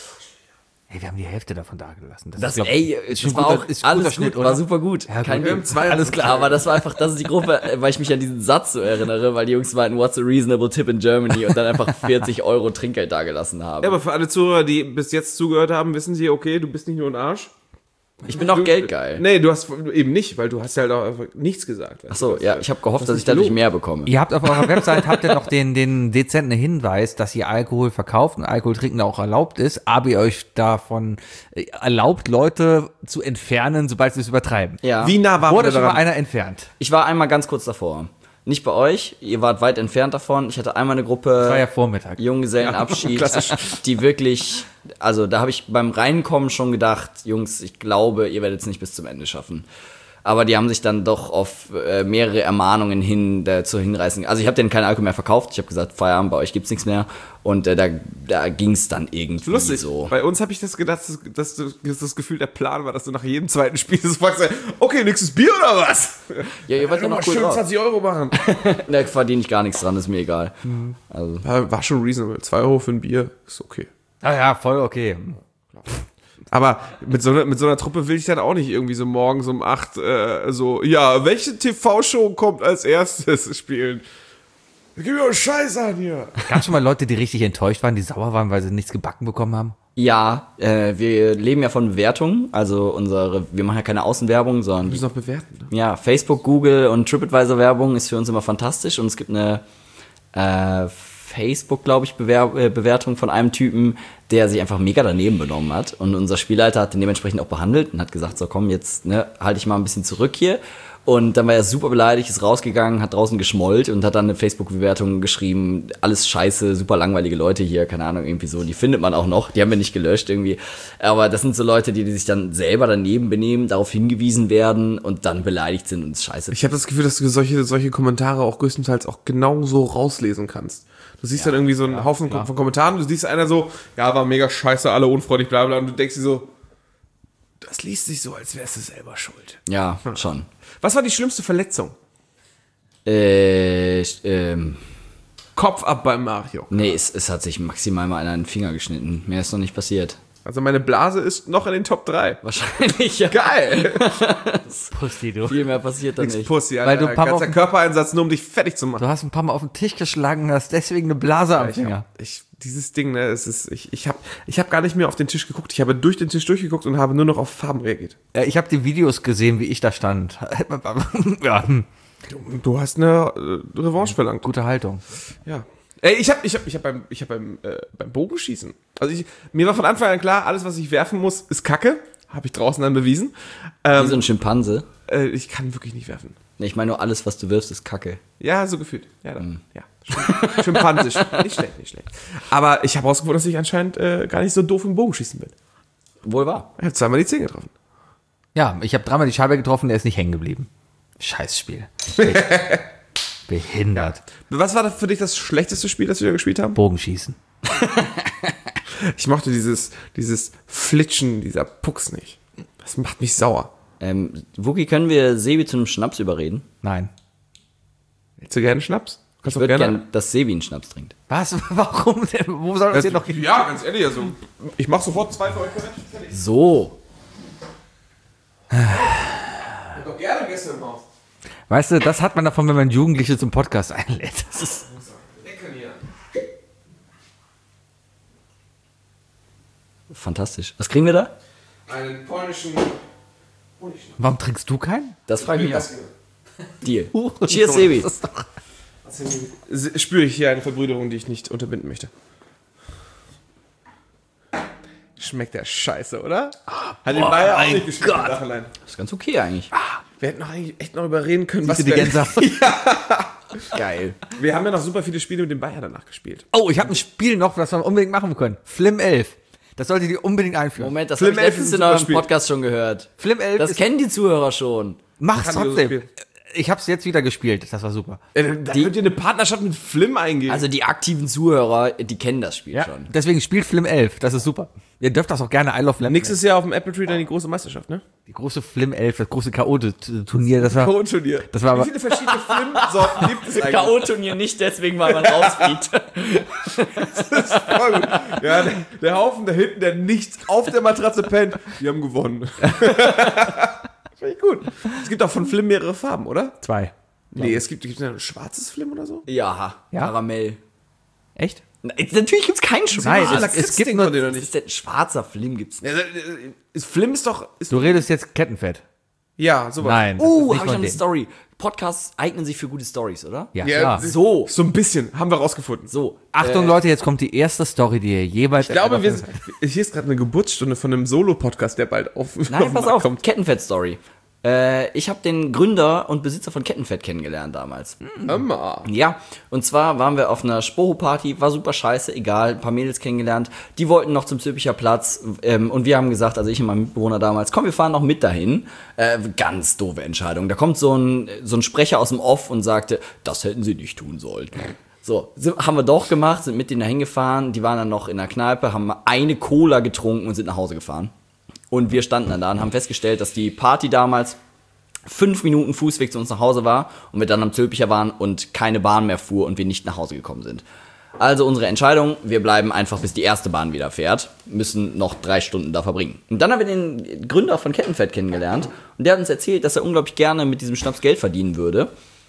Ey, wir haben die Hälfte davon dagelassen.
Das,
glaub,
ey,
ist
das
schon
war
guter-
auch
ist guter
alles
Schnitt,
gut,
oder?
war super gut.
Ja,
Kein
gut.
Ding. Alles klar. Aber das war einfach, das ist die Gruppe, weil ich mich an diesen Satz so erinnere, weil die Jungs meinten, what's a reasonable tip in Germany? Und dann einfach vierzig Euro Trinkgeld dagelassen haben.
Ja, aber für alle Zuhörer, die bis jetzt zugehört haben, wissen sie, okay, du bist nicht nur ein Arsch.
Ich bin auch geldgeil.
Nee, du hast eben nicht, weil du hast halt auch einfach nichts gesagt.
Ach so, ja, ich habe gehofft, dass ich dadurch mehr bekomme.
Ihr habt auf eurer Website habt ihr noch den, den dezenten Hinweis, dass ihr Alkohol verkauft und Alkohol trinken auch erlaubt ist, aber ihr euch davon äh, erlaubt, Leute zu entfernen, sobald sie es übertreiben.
Ja.
Wie nah waren
Wurde
wir
schon mal
daran?
einer entfernt?
Ich war einmal ganz kurz davor. Nicht bei euch, ihr wart weit entfernt davon. Ich hatte einmal eine Gruppe
Das war ja Vormittag.
Junggesellenabschied, die wirklich, also da habe ich beim Reinkommen schon gedacht, Jungs, ich glaube, ihr werdet es nicht bis zum Ende schaffen. Aber die haben sich dann doch auf äh, mehrere Ermahnungen hin dazu hinreißen. Also ich habe denen keinen Alkohol mehr verkauft. Ich habe gesagt, Feierabend, bei euch gibt's nichts mehr. Und äh, da, da ging's dann irgendwie
Lustig.
so.
Bei uns habe ich das gedacht, dass, dass, du- dass das Gefühl der Plan war, dass du nach jedem zweiten Spiel so fragst, okay, nächstes Bier oder was?
Ja, ihr wart ja
Mal
noch cool
schön
drauf.
zwanzig Euro machen.
Da verdiene ich gar nichts dran, ist mir egal. Also,
War, war schon reasonable. zwei Euro für ein Bier ist okay.
Ah ja, voll okay.
Aber mit so, einer, mit so einer Truppe will ich dann auch nicht irgendwie so morgens um acht äh, so, ja, welche T V-Show kommt als erstes spielen? Gib mir doch Scheiß an hier.
Gab es schon mal Leute, die richtig enttäuscht waren, die sauer waren, weil sie nichts gebacken bekommen haben?
ja, äh, wir leben ja von Bewertungen. Also unsere, wir machen ja keine Außenwerbung, sondern
Wir müssen noch bewerten. Ne?
ja, Facebook, Google und TripAdvisor-Werbung ist für uns immer fantastisch. Und es gibt eine äh, Facebook, glaube ich, Bewer äh, Bewertung von einem Typen, der sich einfach mega daneben benommen hat. Und unser Spielleiter hat den dementsprechend auch behandelt und hat gesagt, so komm, jetzt ne, halte ich mal ein bisschen zurück hier. Und dann war er super beleidigt, ist rausgegangen, hat draußen geschmollt und hat dann eine Facebook-Bewertung geschrieben, alles scheiße, super langweilige Leute hier, keine Ahnung, irgendwie so. Die findet man auch noch, die haben wir nicht gelöscht irgendwie. Aber das sind so Leute, die, die sich dann selber daneben benehmen, darauf hingewiesen werden und dann beleidigt sind und es scheiße.
Ich habe das Gefühl, dass du solche, solche Kommentare auch größtenteils auch genauso rauslesen kannst. Du siehst dann irgendwie so einen Haufen von Kommentaren, du siehst einer so, ja, war mega scheiße, alle unfreundlich, bla bla, und du denkst dir so, das liest sich so, als wärst du selber schuld.
Ja, schon.
Was war die schlimmste Verletzung?
Äh, ähm,
Kopf ab beim Mario.
nee, es, es hat sich maximal mal einer einen Finger geschnitten. Mehr ist noch nicht passiert.
Also meine Blase ist noch in den Top drei.
Wahrscheinlich, ja.
Geil!
Pussy, du.
Viel mehr passiert da
Nix
nicht.
Pussy, Alter.
Weil du ein paar Mal
ganzer
auf-
Körpereinsatz, nur um dich fertig zu machen.
Du hast ein paar Mal auf den Tisch geschlagen und hast deswegen eine Blase am
Ich,
Finger.
hab, ich dieses Ding, ne, es ist, ich, ich habe ich hab gar nicht mehr auf den Tisch geguckt. Ich habe durch den Tisch durchgeguckt und habe nur noch auf Farben reagiert.
Ja, ich habe die Videos gesehen, wie ich da stand. Ja, hm,
Du, du hast eine äh, Revanche verlangt.
gute Haltung.
Ja. Ey, ich habe ich hab, ich hab beim, ich hab beim, äh, beim Bogenschießen, also ich, mir war von Anfang an klar, alles, was ich werfen muss, ist Kacke. Habe ich draußen dann bewiesen.
Wie
Ähm,
so ein Schimpanse.
äh, ich kann wirklich nicht werfen.
Nee, ich meine nur alles, was du wirfst, ist Kacke.
Ja, so gefühlt. Ja, dann, ja. Schim- Schimpansisch. Nicht schlecht, nicht schlecht. Aber ich habe rausgefunden, dass ich anscheinend äh, gar nicht so doof im Bogenschießen bin.
Wohl wahr.
Ich habe zweimal die Zähne getroffen.
Ja, ich habe dreimal die Scheibe getroffen, der ist nicht hängen geblieben. Scheiß Spiel. Behindert.
Was war das für dich das schlechteste Spiel, das wir gespielt haben?
Bogenschießen.
Ich mochte dieses, dieses Flitschen, dieser Pucks nicht. Das macht mich sauer.
Ähm, Wookie, können wir Sebi zu einem Schnaps überreden?
Nein.
Hättest du gerne Schnaps? Kannst
Ich würde gerne, dass Sebi einen Schnaps trinkt.
Was? Warum denn? Wo soll das hier noch hin?
Ja, ganz ehrlich, also ich mach sofort zwei für euch fertig.
So.
Ich hab doch gerne Gäste im Haus.
Weißt du, das hat man davon, wenn man Jugendliche zum Podcast einlädt. Das ist
Lecker hier.
Fantastisch. Was kriegen wir da?
Einen polnischen
Warum trinkst du keinen?
Das frage ich mich auch. Deal. Cheers, Sebi.
Das ist doch-
Spüre ich hier eine Verbrüderung, die ich nicht unterbinden möchte. schmeckt der scheiße, oder? Hat den Bayer auch nicht geschmeckt im Nachhinein.
Das ist ganz okay eigentlich.
Wir hätten noch eigentlich echt noch überreden können, was
Die
wir...
Gänse.
Geil.
Wir haben ja noch super viele Spiele mit dem Bayer danach gespielt.
Oh, ich habe ein Spiel noch, was wir unbedingt machen können. Flim elf. Das solltet ihr unbedingt einführen.
Moment, das
Flim
habe ich
elf
letztens
ist
in
ein super
eurem
Spiel.
Podcast schon gehört.
Flim elf
Das
ist,
kennen die Zuhörer schon.
mach's
Kann ich
trotzdem.
so spielen.
Ich hab's jetzt wieder gespielt. Das war super.
Äh, Da könnt ihr eine Partnerschaft mit Flim eingehen.
Also die aktiven Zuhörer, die kennen das Spiel schon.
Deswegen spielt Flim elf. Das ist super. Ihr dürft das auch gerne I Love Lamp.
Nächstes Jahr auf dem Apple Tree dann die große Meisterschaft, ne?
Die große Flim elf, das große K O-Turnier, das war...
K O-Turnier.
Das war aber-
Wie viele verschiedene Flim-Sorten gibt es eigentlich?
K O-Turnier nicht deswegen, weil man rausfliegt.
Voll gut. Ja, der, der Haufen da hinten, der nichts auf der Matratze pennt, die haben gewonnen. Finde ich gut. Es gibt auch von Flim mehrere Farben, oder?
Zwei.
Nee, es gibt, gibt es ein schwarzes Flim oder so?
Ja,
Ja?
Karamell.
Echt?
Na, Natürlich gibt's keinen schwarzen.
Nein,
Ah,
es, es
Lakritzding
gibt nur...
von denen noch
Was
nicht.
ist denn ein schwarzer Film gibt's nicht.
Ja, äh, ist, Flim ist doch... Ist,
Du redest jetzt Kettenfett.
ja, sowas.
Nein. das
Oh,
ist nicht
habe ich
von
noch eine
denen.
Story. Podcasts eignen sich für gute Stories, oder?
Ja,
Ja,
klar.
das-
So.
So ein bisschen, haben wir rausgefunden.
So.
Achtung,
äh,
Leute, jetzt kommt die erste Story, die ihr jeweils...
Ich glaube, wir sind, hier ist gerade eine Geburtsstunde von einem Solo-Podcast, der bald auf,
Nein,
auf den
pass
Markt
auf,
kommt.
Kettenfett-Story. Äh, ich habe den Gründer und Besitzer von Kettenfett kennengelernt damals.
Immer.
Ja, und zwar waren wir auf einer Spoho-Party, war super scheiße, egal, ein paar Mädels kennengelernt, die wollten noch zum Zülpicher Platz ähm, und wir haben gesagt, also ich und mein Mitbewohner damals, komm, wir fahren noch mit dahin. Äh, ganz doofe Entscheidung. Da kommt so ein, so ein Sprecher aus dem Off und sagte, das hätten sie nicht tun sollen. So, sind, haben wir doch gemacht, sind mit denen dahin gefahren, die waren dann noch in der Kneipe, haben eine Cola getrunken und sind nach Hause gefahren. Und wir standen dann da und haben festgestellt, dass die Party damals fünf Minuten Fußweg zu uns nach Hause war und wir dann am Zülpicher waren und keine Bahn mehr fuhr und wir nicht nach Hause gekommen sind. Also unsere Entscheidung, wir bleiben einfach, bis die erste Bahn wieder fährt, müssen noch drei Stunden da verbringen. Und dann haben wir den Gründer von Kettenfett kennengelernt und der hat uns erzählt, dass er unglaublich gerne mit diesem Schnaps Geld verdienen würde.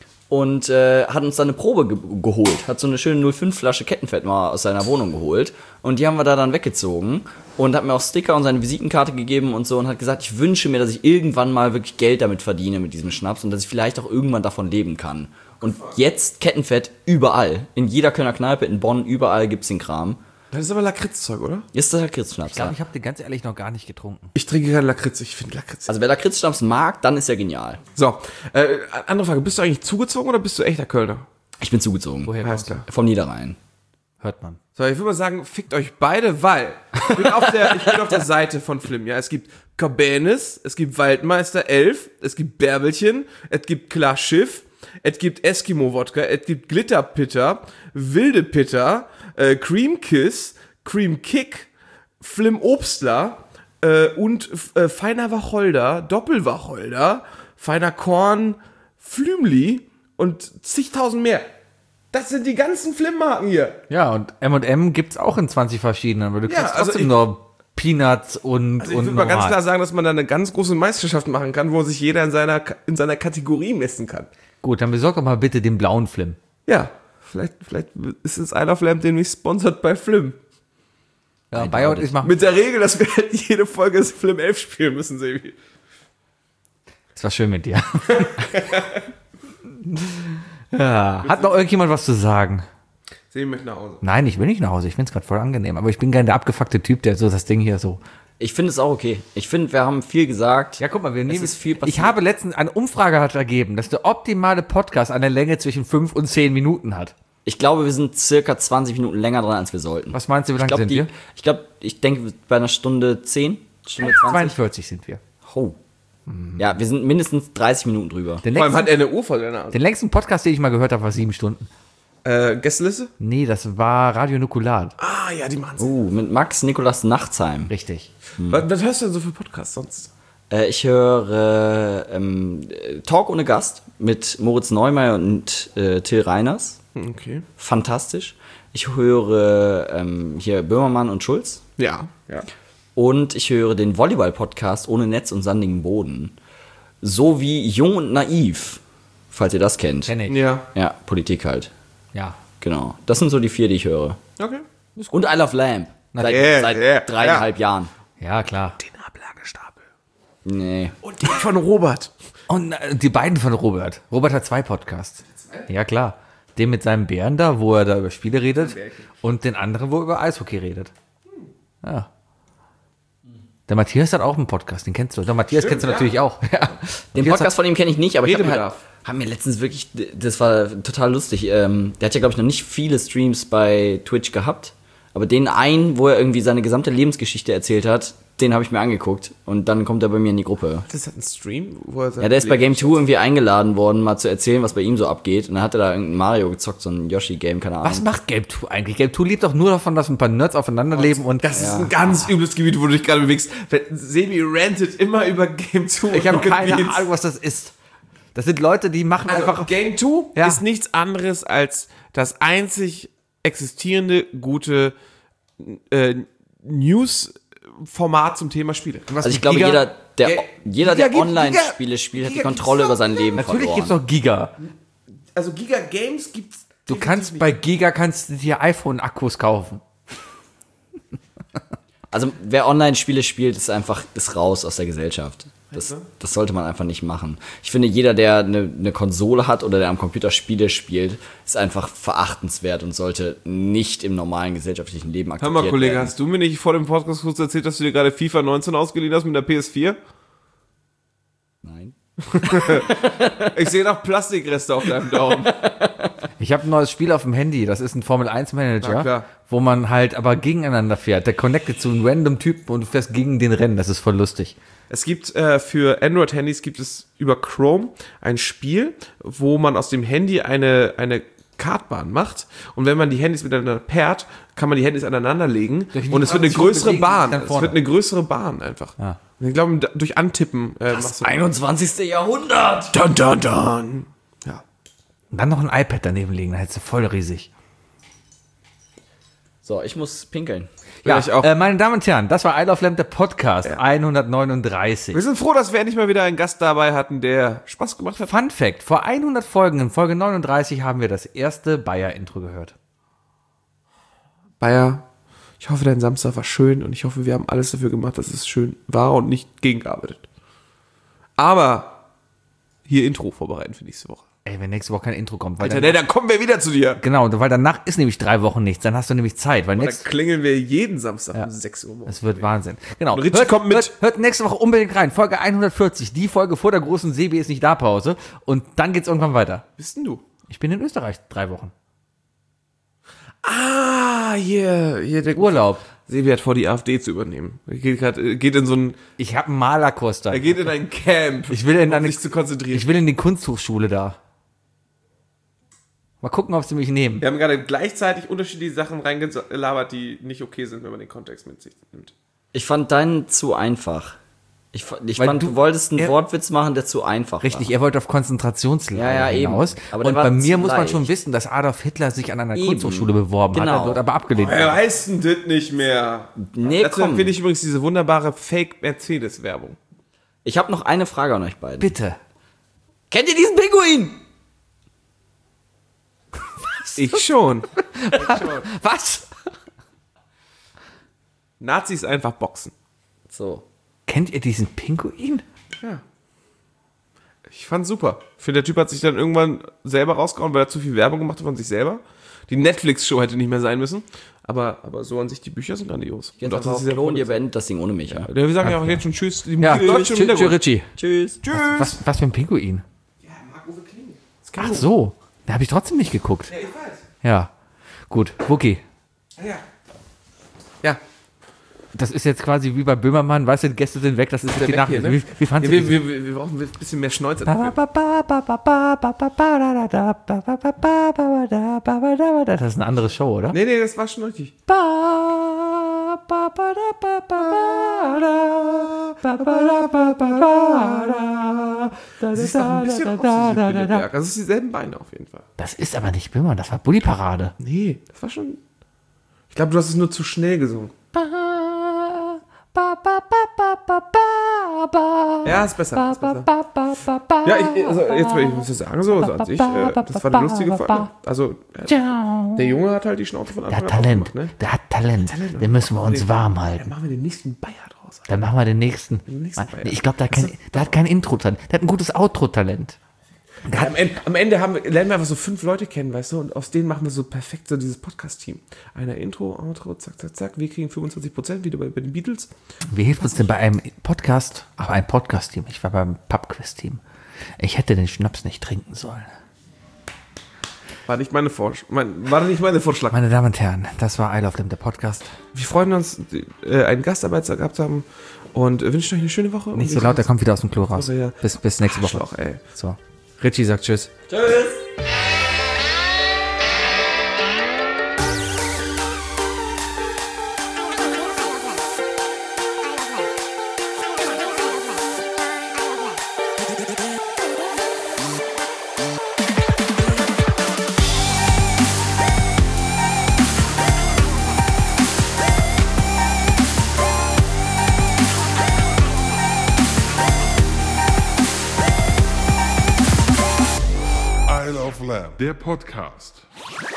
Und äh, hat uns dann eine Probe ge geholt, hat so eine schöne null fünf Flasche Kettenfett mal aus seiner Wohnung geholt und die haben wir da dann weggezogen und hat mir auch Sticker und seine Visitenkarte gegeben und so und hat gesagt, ich wünsche mir, dass ich irgendwann mal wirklich Geld damit verdiene mit diesem Schnaps und dass ich vielleicht auch irgendwann davon leben kann. Und jetzt Kettenfett überall, in jeder Kölner Kneipe, in Bonn, überall gibt's den Kram.
Das ist aber Lakritzzeug, oder?
Ist das Lakritzschnaps?
Ich glaube,
Ja.
ich habe den ganz ehrlich noch gar nicht getrunken.
Ich trinke keinen Lakritz, ich finde Lakritz.
Also wer Lakritzschnaps mag, dann ist er genial.
So, äh, andere Frage, bist du eigentlich zugezogen oder bist du echter Kölner?
Ich bin zugezogen.
Woher
Alles
kommst du?
klar.
Vom Niederrhein.
Hört man.
So, ich würde mal sagen, fickt euch beide, weil ich bin auf der, ich bin auf der Seite von Flim, ja. Es gibt Cabernet, es gibt Waldmeister elf, es gibt Bärbelchen, es gibt Klar Schiff, es gibt Eskimo-Wodka, es gibt Glitterpitter, Wilde Pitter, äh, Cream Kiss, Cream Kick, Flim Obstler äh, und äh, feiner Wacholder, Doppelwacholder, feiner Korn, Flümli und zigtausend mehr. Das sind die ganzen Flim-Marken hier.
Ja, und M und M gibt's auch in zwanzig verschiedenen, aber du
Ja,
kriegst
also
trotzdem
ich-
nur Peanuts und,
Also ich
und
würde mal ganz
normal.
klar sagen, dass man da eine ganz große Meisterschaft machen kann, wo sich jeder in seiner, in seiner Kategorie messen kann.
Gut, dann besorg doch mal bitte den blauen Flim.
Ja, vielleicht, vielleicht ist es Isle of Lamp demnächst sponsert bei Flim.
Ja, Buyout ist machen.
Mit der Regel, dass wir halt jede Folge Flim elf spielen müssen, Sebi.
Es war schön mit dir. Ja, hat noch irgendjemand was zu sagen?
Sebi möchte nach Hause.
Nein, ich will nicht nach Hause. Ich finde es gerade voll angenehm. Aber ich bin gerne der abgefuckte Typ, der so das Ding hier so.
Ich finde es auch okay. Ich finde, wir haben viel gesagt.
Ja, guck mal, wir nehmen.
ist viel
ich
passiert.
habe letztens eine Umfrage hat ergeben, dass der optimale Podcast eine Länge zwischen fünf und zehn Minuten hat.
Ich glaube, wir sind circa zwanzig Minuten länger dran, als wir sollten.
Was meinst du, wie
Ich
lange
glaube,
sind
die,
wir?
ich glaube, ich denke bei einer Stunde zehn, Stunde zwanzig.
zweiundvierzig sind wir.
Oh. Ja, wir sind mindestens dreißig Minuten drüber.
Den
Vor allem
längsten,
hat er eine Uhr vor der Nase.
den längsten Podcast, den ich mal gehört habe, war sieben Stunden.
Äh, Gästeliste?
Nee, das war Radio Nukulat.
Ah, ja, die machen's.
Uh, mit Max Nikolas Nachtsheim.
Richtig.
Was, was hörst du denn so für Podcasts sonst?
Äh, ich höre ähm, Talk ohne Gast mit Moritz Neumeier und äh, Till Reiners.
Okay.
Fantastisch. Ich höre ähm, hier Böhmermann und Schulz.
Ja, ja.
Und ich höre den Volleyball-Podcast ohne Netz und sandigen Boden. So wie Jung und Naiv, falls ihr das kennt.
Kenn ich.
Ja.
Ja, Politik halt.
Ja.
Genau. Das sind so die vier, die ich höre.
Okay.
Und I Love Lamp. Seit,
Yeah,
seit
yeah,
dreieinhalb Jahren.
Ja, klar.
Den Ablagestapel.
Nee.
Und den von Robert.
Und äh, die beiden von Robert. Robert hat zwei Podcasts. Ja, klar. Den mit seinem Bären da, wo er da über Spiele redet. Und den anderen, wo er über Eishockey redet. Ja. Der Matthias hat auch einen Podcast, den kennst du. Der Matthias
Schön,
kennst du
ja.
natürlich auch. Ja.
Den Podcast von ihm kenne ich nicht, aber ich habe mir, halt,
Redebedarf.
hab mir letztens wirklich, das war total lustig, ähm, der hat ja, glaube ich, noch nicht viele Streams bei Twitch gehabt, aber den einen, wo er irgendwie seine gesamte Lebensgeschichte erzählt hat, den habe ich mir angeguckt und dann kommt er bei mir in die Gruppe.
Das hat ein Stream, wo er
Ja, der ist bei Game zwei irgendwie eingeladen worden, mal zu erzählen, was bei ihm so abgeht. Und dann hat er da irgendein Mario gezockt, so ein Yoshi-Game, keine Ahnung.
Was macht Game zwei eigentlich? Game zwei lebt doch nur davon, dass ein paar Nerds aufeinander leben und
Das ist ein ganz übles Gebiet, wo du dich gerade bewegst. Sebi rantet immer über Game zwei.
ich habe
und
keine
Rocket Beans.
Ahnung, was das ist. Das sind Leute, die machen
Also,
einfach...
Game zwei
Ja.
ist nichts anderes als das einzig existierende gute äh, News-Format zum Thema Spiele.
Also ich glaube,
Giga-
jeder, der,
Ja,
jeder,
Giga
der
gibt-
Online-Spiele
Giga-
spielt, hat die
Giga
Kontrolle
gibt's
über sein Leben
Natürlich
verloren.
gibt's noch Giga.
Also Giga Games gibt's.
Du kannst bei Giga kannst du dir iPhone-Akkus kaufen.
Also wer Online-Spiele spielt, ist einfach ist raus aus der Gesellschaft. Das, das sollte man einfach nicht machen. Ich finde, jeder, der eine, eine Konsole hat oder der am Computer Spiele spielt, ist einfach verachtenswert und sollte nicht im normalen gesellschaftlichen Leben
Hör
akzeptiert
mal, Kollege,
werden.
hast du mir nicht vor dem Podcast kurz erzählt, dass du dir gerade FIFA neunzehn ausgeliehen hast mit der P S vier?
Nein.
Ich sehe noch Plastikreste auf deinem Daumen.
Ich habe ein neues Spiel auf dem Handy, das ist ein Formel eins
Na
Manager,
klar.
wo man halt aber gegeneinander fährt. Der connectet zu einem random Typen und du fährst gegen den Rennen, das ist voll lustig.
Es gibt äh, für Android-Handys gibt es über Chrome ein Spiel, wo man aus dem Handy eine, eine Kartbahn macht. Und wenn man die Handys miteinander pairt, kann man die Handys aneinander legen.
Durch die
Und es wird eine
Transition
größere
bewegen,
Bahn.
dann
Es
vorne.
wird eine größere Bahn einfach.
Ja.
Und ich glaube, da- durch Antippen äh, machst du.
einundzwanzigste Jahrhundert!
Dun, dun, dun. Ja.
Und dann noch ein iPad daneben legen, dann hättest du voll riesig.
So, ich muss pinkeln.
Ja, ich auch.
Äh, meine Damen und Herren, das war I Love Lamp, der Podcast hundertneununddreißig.
Wir sind froh, dass wir endlich mal wieder einen Gast dabei hatten, der Spaß gemacht hat.
Fun Fact, vor hundert Folgen, in Folge neununddreißig, haben wir das erste Bayer-Intro gehört.
Bayer, ich hoffe, dein Samstag war schön und ich hoffe, wir haben alles dafür gemacht, dass es schön war und nicht gegengearbeitet. Aber hier Intro vorbereiten für nächste Woche.
Ey, wenn nächste Woche kein Intro kommt. Weil
Alter,
dann,
nee, dann kommen wir wieder zu dir.
genau, weil danach ist nämlich drei Wochen nichts, dann hast du nämlich Zeit. Weil
Und dann
nächst,
klingeln wir jeden Samstag um sechs Uhr morgens.
es wird Wahnsinn. Genau.
Und Richie
hört,
kommt mit.
Hört, hört nächste Woche unbedingt rein. Folge hundertvierzig, die Folge vor der großen Sebi ist nicht da Pause. Und dann geht's irgendwann weiter.
Bist denn du?
Ich bin in Österreich drei Wochen.
Ah, hier, hier der
Urlaub.
Sebi hat vor, die AfD zu übernehmen. Er geht, grad, äh, geht in so ein,
Ich habe einen Malerkurs da.
er geht in ein Camp,
Ich will in
um
eine,
sich zu konzentrieren.
ich will in die Kunsthochschule da. Mal gucken, ob sie mich nehmen.
Wir haben gerade gleichzeitig unterschiedliche Sachen reingelabert, die nicht okay sind, wenn man den Kontext mit sich nimmt.
Ich fand deinen zu einfach. Ich, fa- ich
Weil
fand,
du-
du, wolltest einen
er-
Wortwitz machen, der zu einfach
Richtig,
war.
er wollte auf Konzentrationslager
Ja, ja, eben.
hinaus.
Aber der
und
war
bei mir
zu
muss man
leicht.
schon wissen, dass Adolf Hitler sich an einer
Eben.
Kunsthochschule beworben hat.
Genau.
Er wird aber abgelehnt.
Wer heißt denn das nicht mehr?
Nee,
Dazu
komm.
finde ich übrigens diese wunderbare Fake-Mercedes-Werbung.
Ich habe noch eine Frage an euch beiden.
Bitte.
Kennt ihr diesen Pinguin?
Ich schon.
Was?
Nazis einfach boxen.
So.
Kennt ihr diesen Pinguin?
Ja. Ich fand's super. Ich finde, der Typ hat sich dann irgendwann selber rausgehauen, weil er zu viel Werbung gemacht hat von sich selber. Die Netflix-Show hätte nicht mehr sein müssen. Aber, aber so an sich, die Bücher sind grandios.
Jetzt
auch,
einfach auf
dieser
Klo und
Grund-
ihr beendet das Ding ohne mich. Ja.
Ja, wir sagen ja auch jetzt schon Tschüss. Die
Ja,
Musik läuft schon im
tschüss,
Hintergrund.
Richie.
Tschüss.
Tschüss.
Was, was für ein Pinguin?
Ja, Marc-Uwe Kling.
Ach so. Da habe ich trotzdem nicht geguckt.
Ja, ich weiß.
Ja. Gut. Wookie.
Ja. Ja.
Das ist jetzt quasi wie bei Böhmermann. Weißt du, die Gäste sind weg. Das ist jetzt die
Weg
Nachricht.
hier, ne?
Wie, wie fandst
Ja,
du
wir,
die?
wir, wir brauchen ein bisschen mehr Schnäuzer
Das ist eine andere Show, oder?
Nee, nee, das war schon richtig.
Das
ist doch ein bisschen aus wie Spielberg. Das ist dieselben Beine auf jeden Fall.
Das ist aber nicht Böhmermann, das war Bulli Parade.
Nee, das war schon. Ich glaube, du hast es nur zu schnell gesungen. Ja, ist besser. Ist besser. Ja, ich, also jetzt ich muss ich sagen, so, also an sich, äh, das war eine lustige Folge. Also, äh, der Junge hat halt die Schnauze von
Der
Anfang
hat
an
Talent,
aufgemacht, ne?
der hat Talent. Den müssen wir uns warm
Dann
halten.
machen wir den nächsten Bayer draus.
Dann machen wir den nächsten.
nächsten Bayer.
Ich glaube, der, hat kein- der hat kein Intro-Talent. Der hat ein gutes Outro-Talent.
Am Ende, am Ende haben, wir- lernen wir einfach so fünf Leute kennen, weißt du, und aus denen machen wir so perfekt so dieses Podcast-Team. Einer Intro, Outro, zack, zack, zack. Wir kriegen fünfundzwanzig Prozent wieder bei, bei den Beatles.
Wie hilft uns denn bei einem Podcast, ach, ein Podcast-Team, ich war beim Pub-Quiz-Team. Ich hätte den Schnaps nicht trinken sollen.
War nicht meine Vorsch- mein, war nicht meine Vorschlag.
Meine Damen und Herren, das war I Love Them, der Podcast.
Wir freuen uns, äh, einen Gastarbeiter gehabt zu haben und wünschen euch eine schöne Woche.
Nicht so laut, der kommt wieder aus dem Klo raus.
Ja.
Bis, bis nächste Woche.
Arschloch, ey.
So. Richie sagt Tschüss.
Isle of Lamb, der Podcast.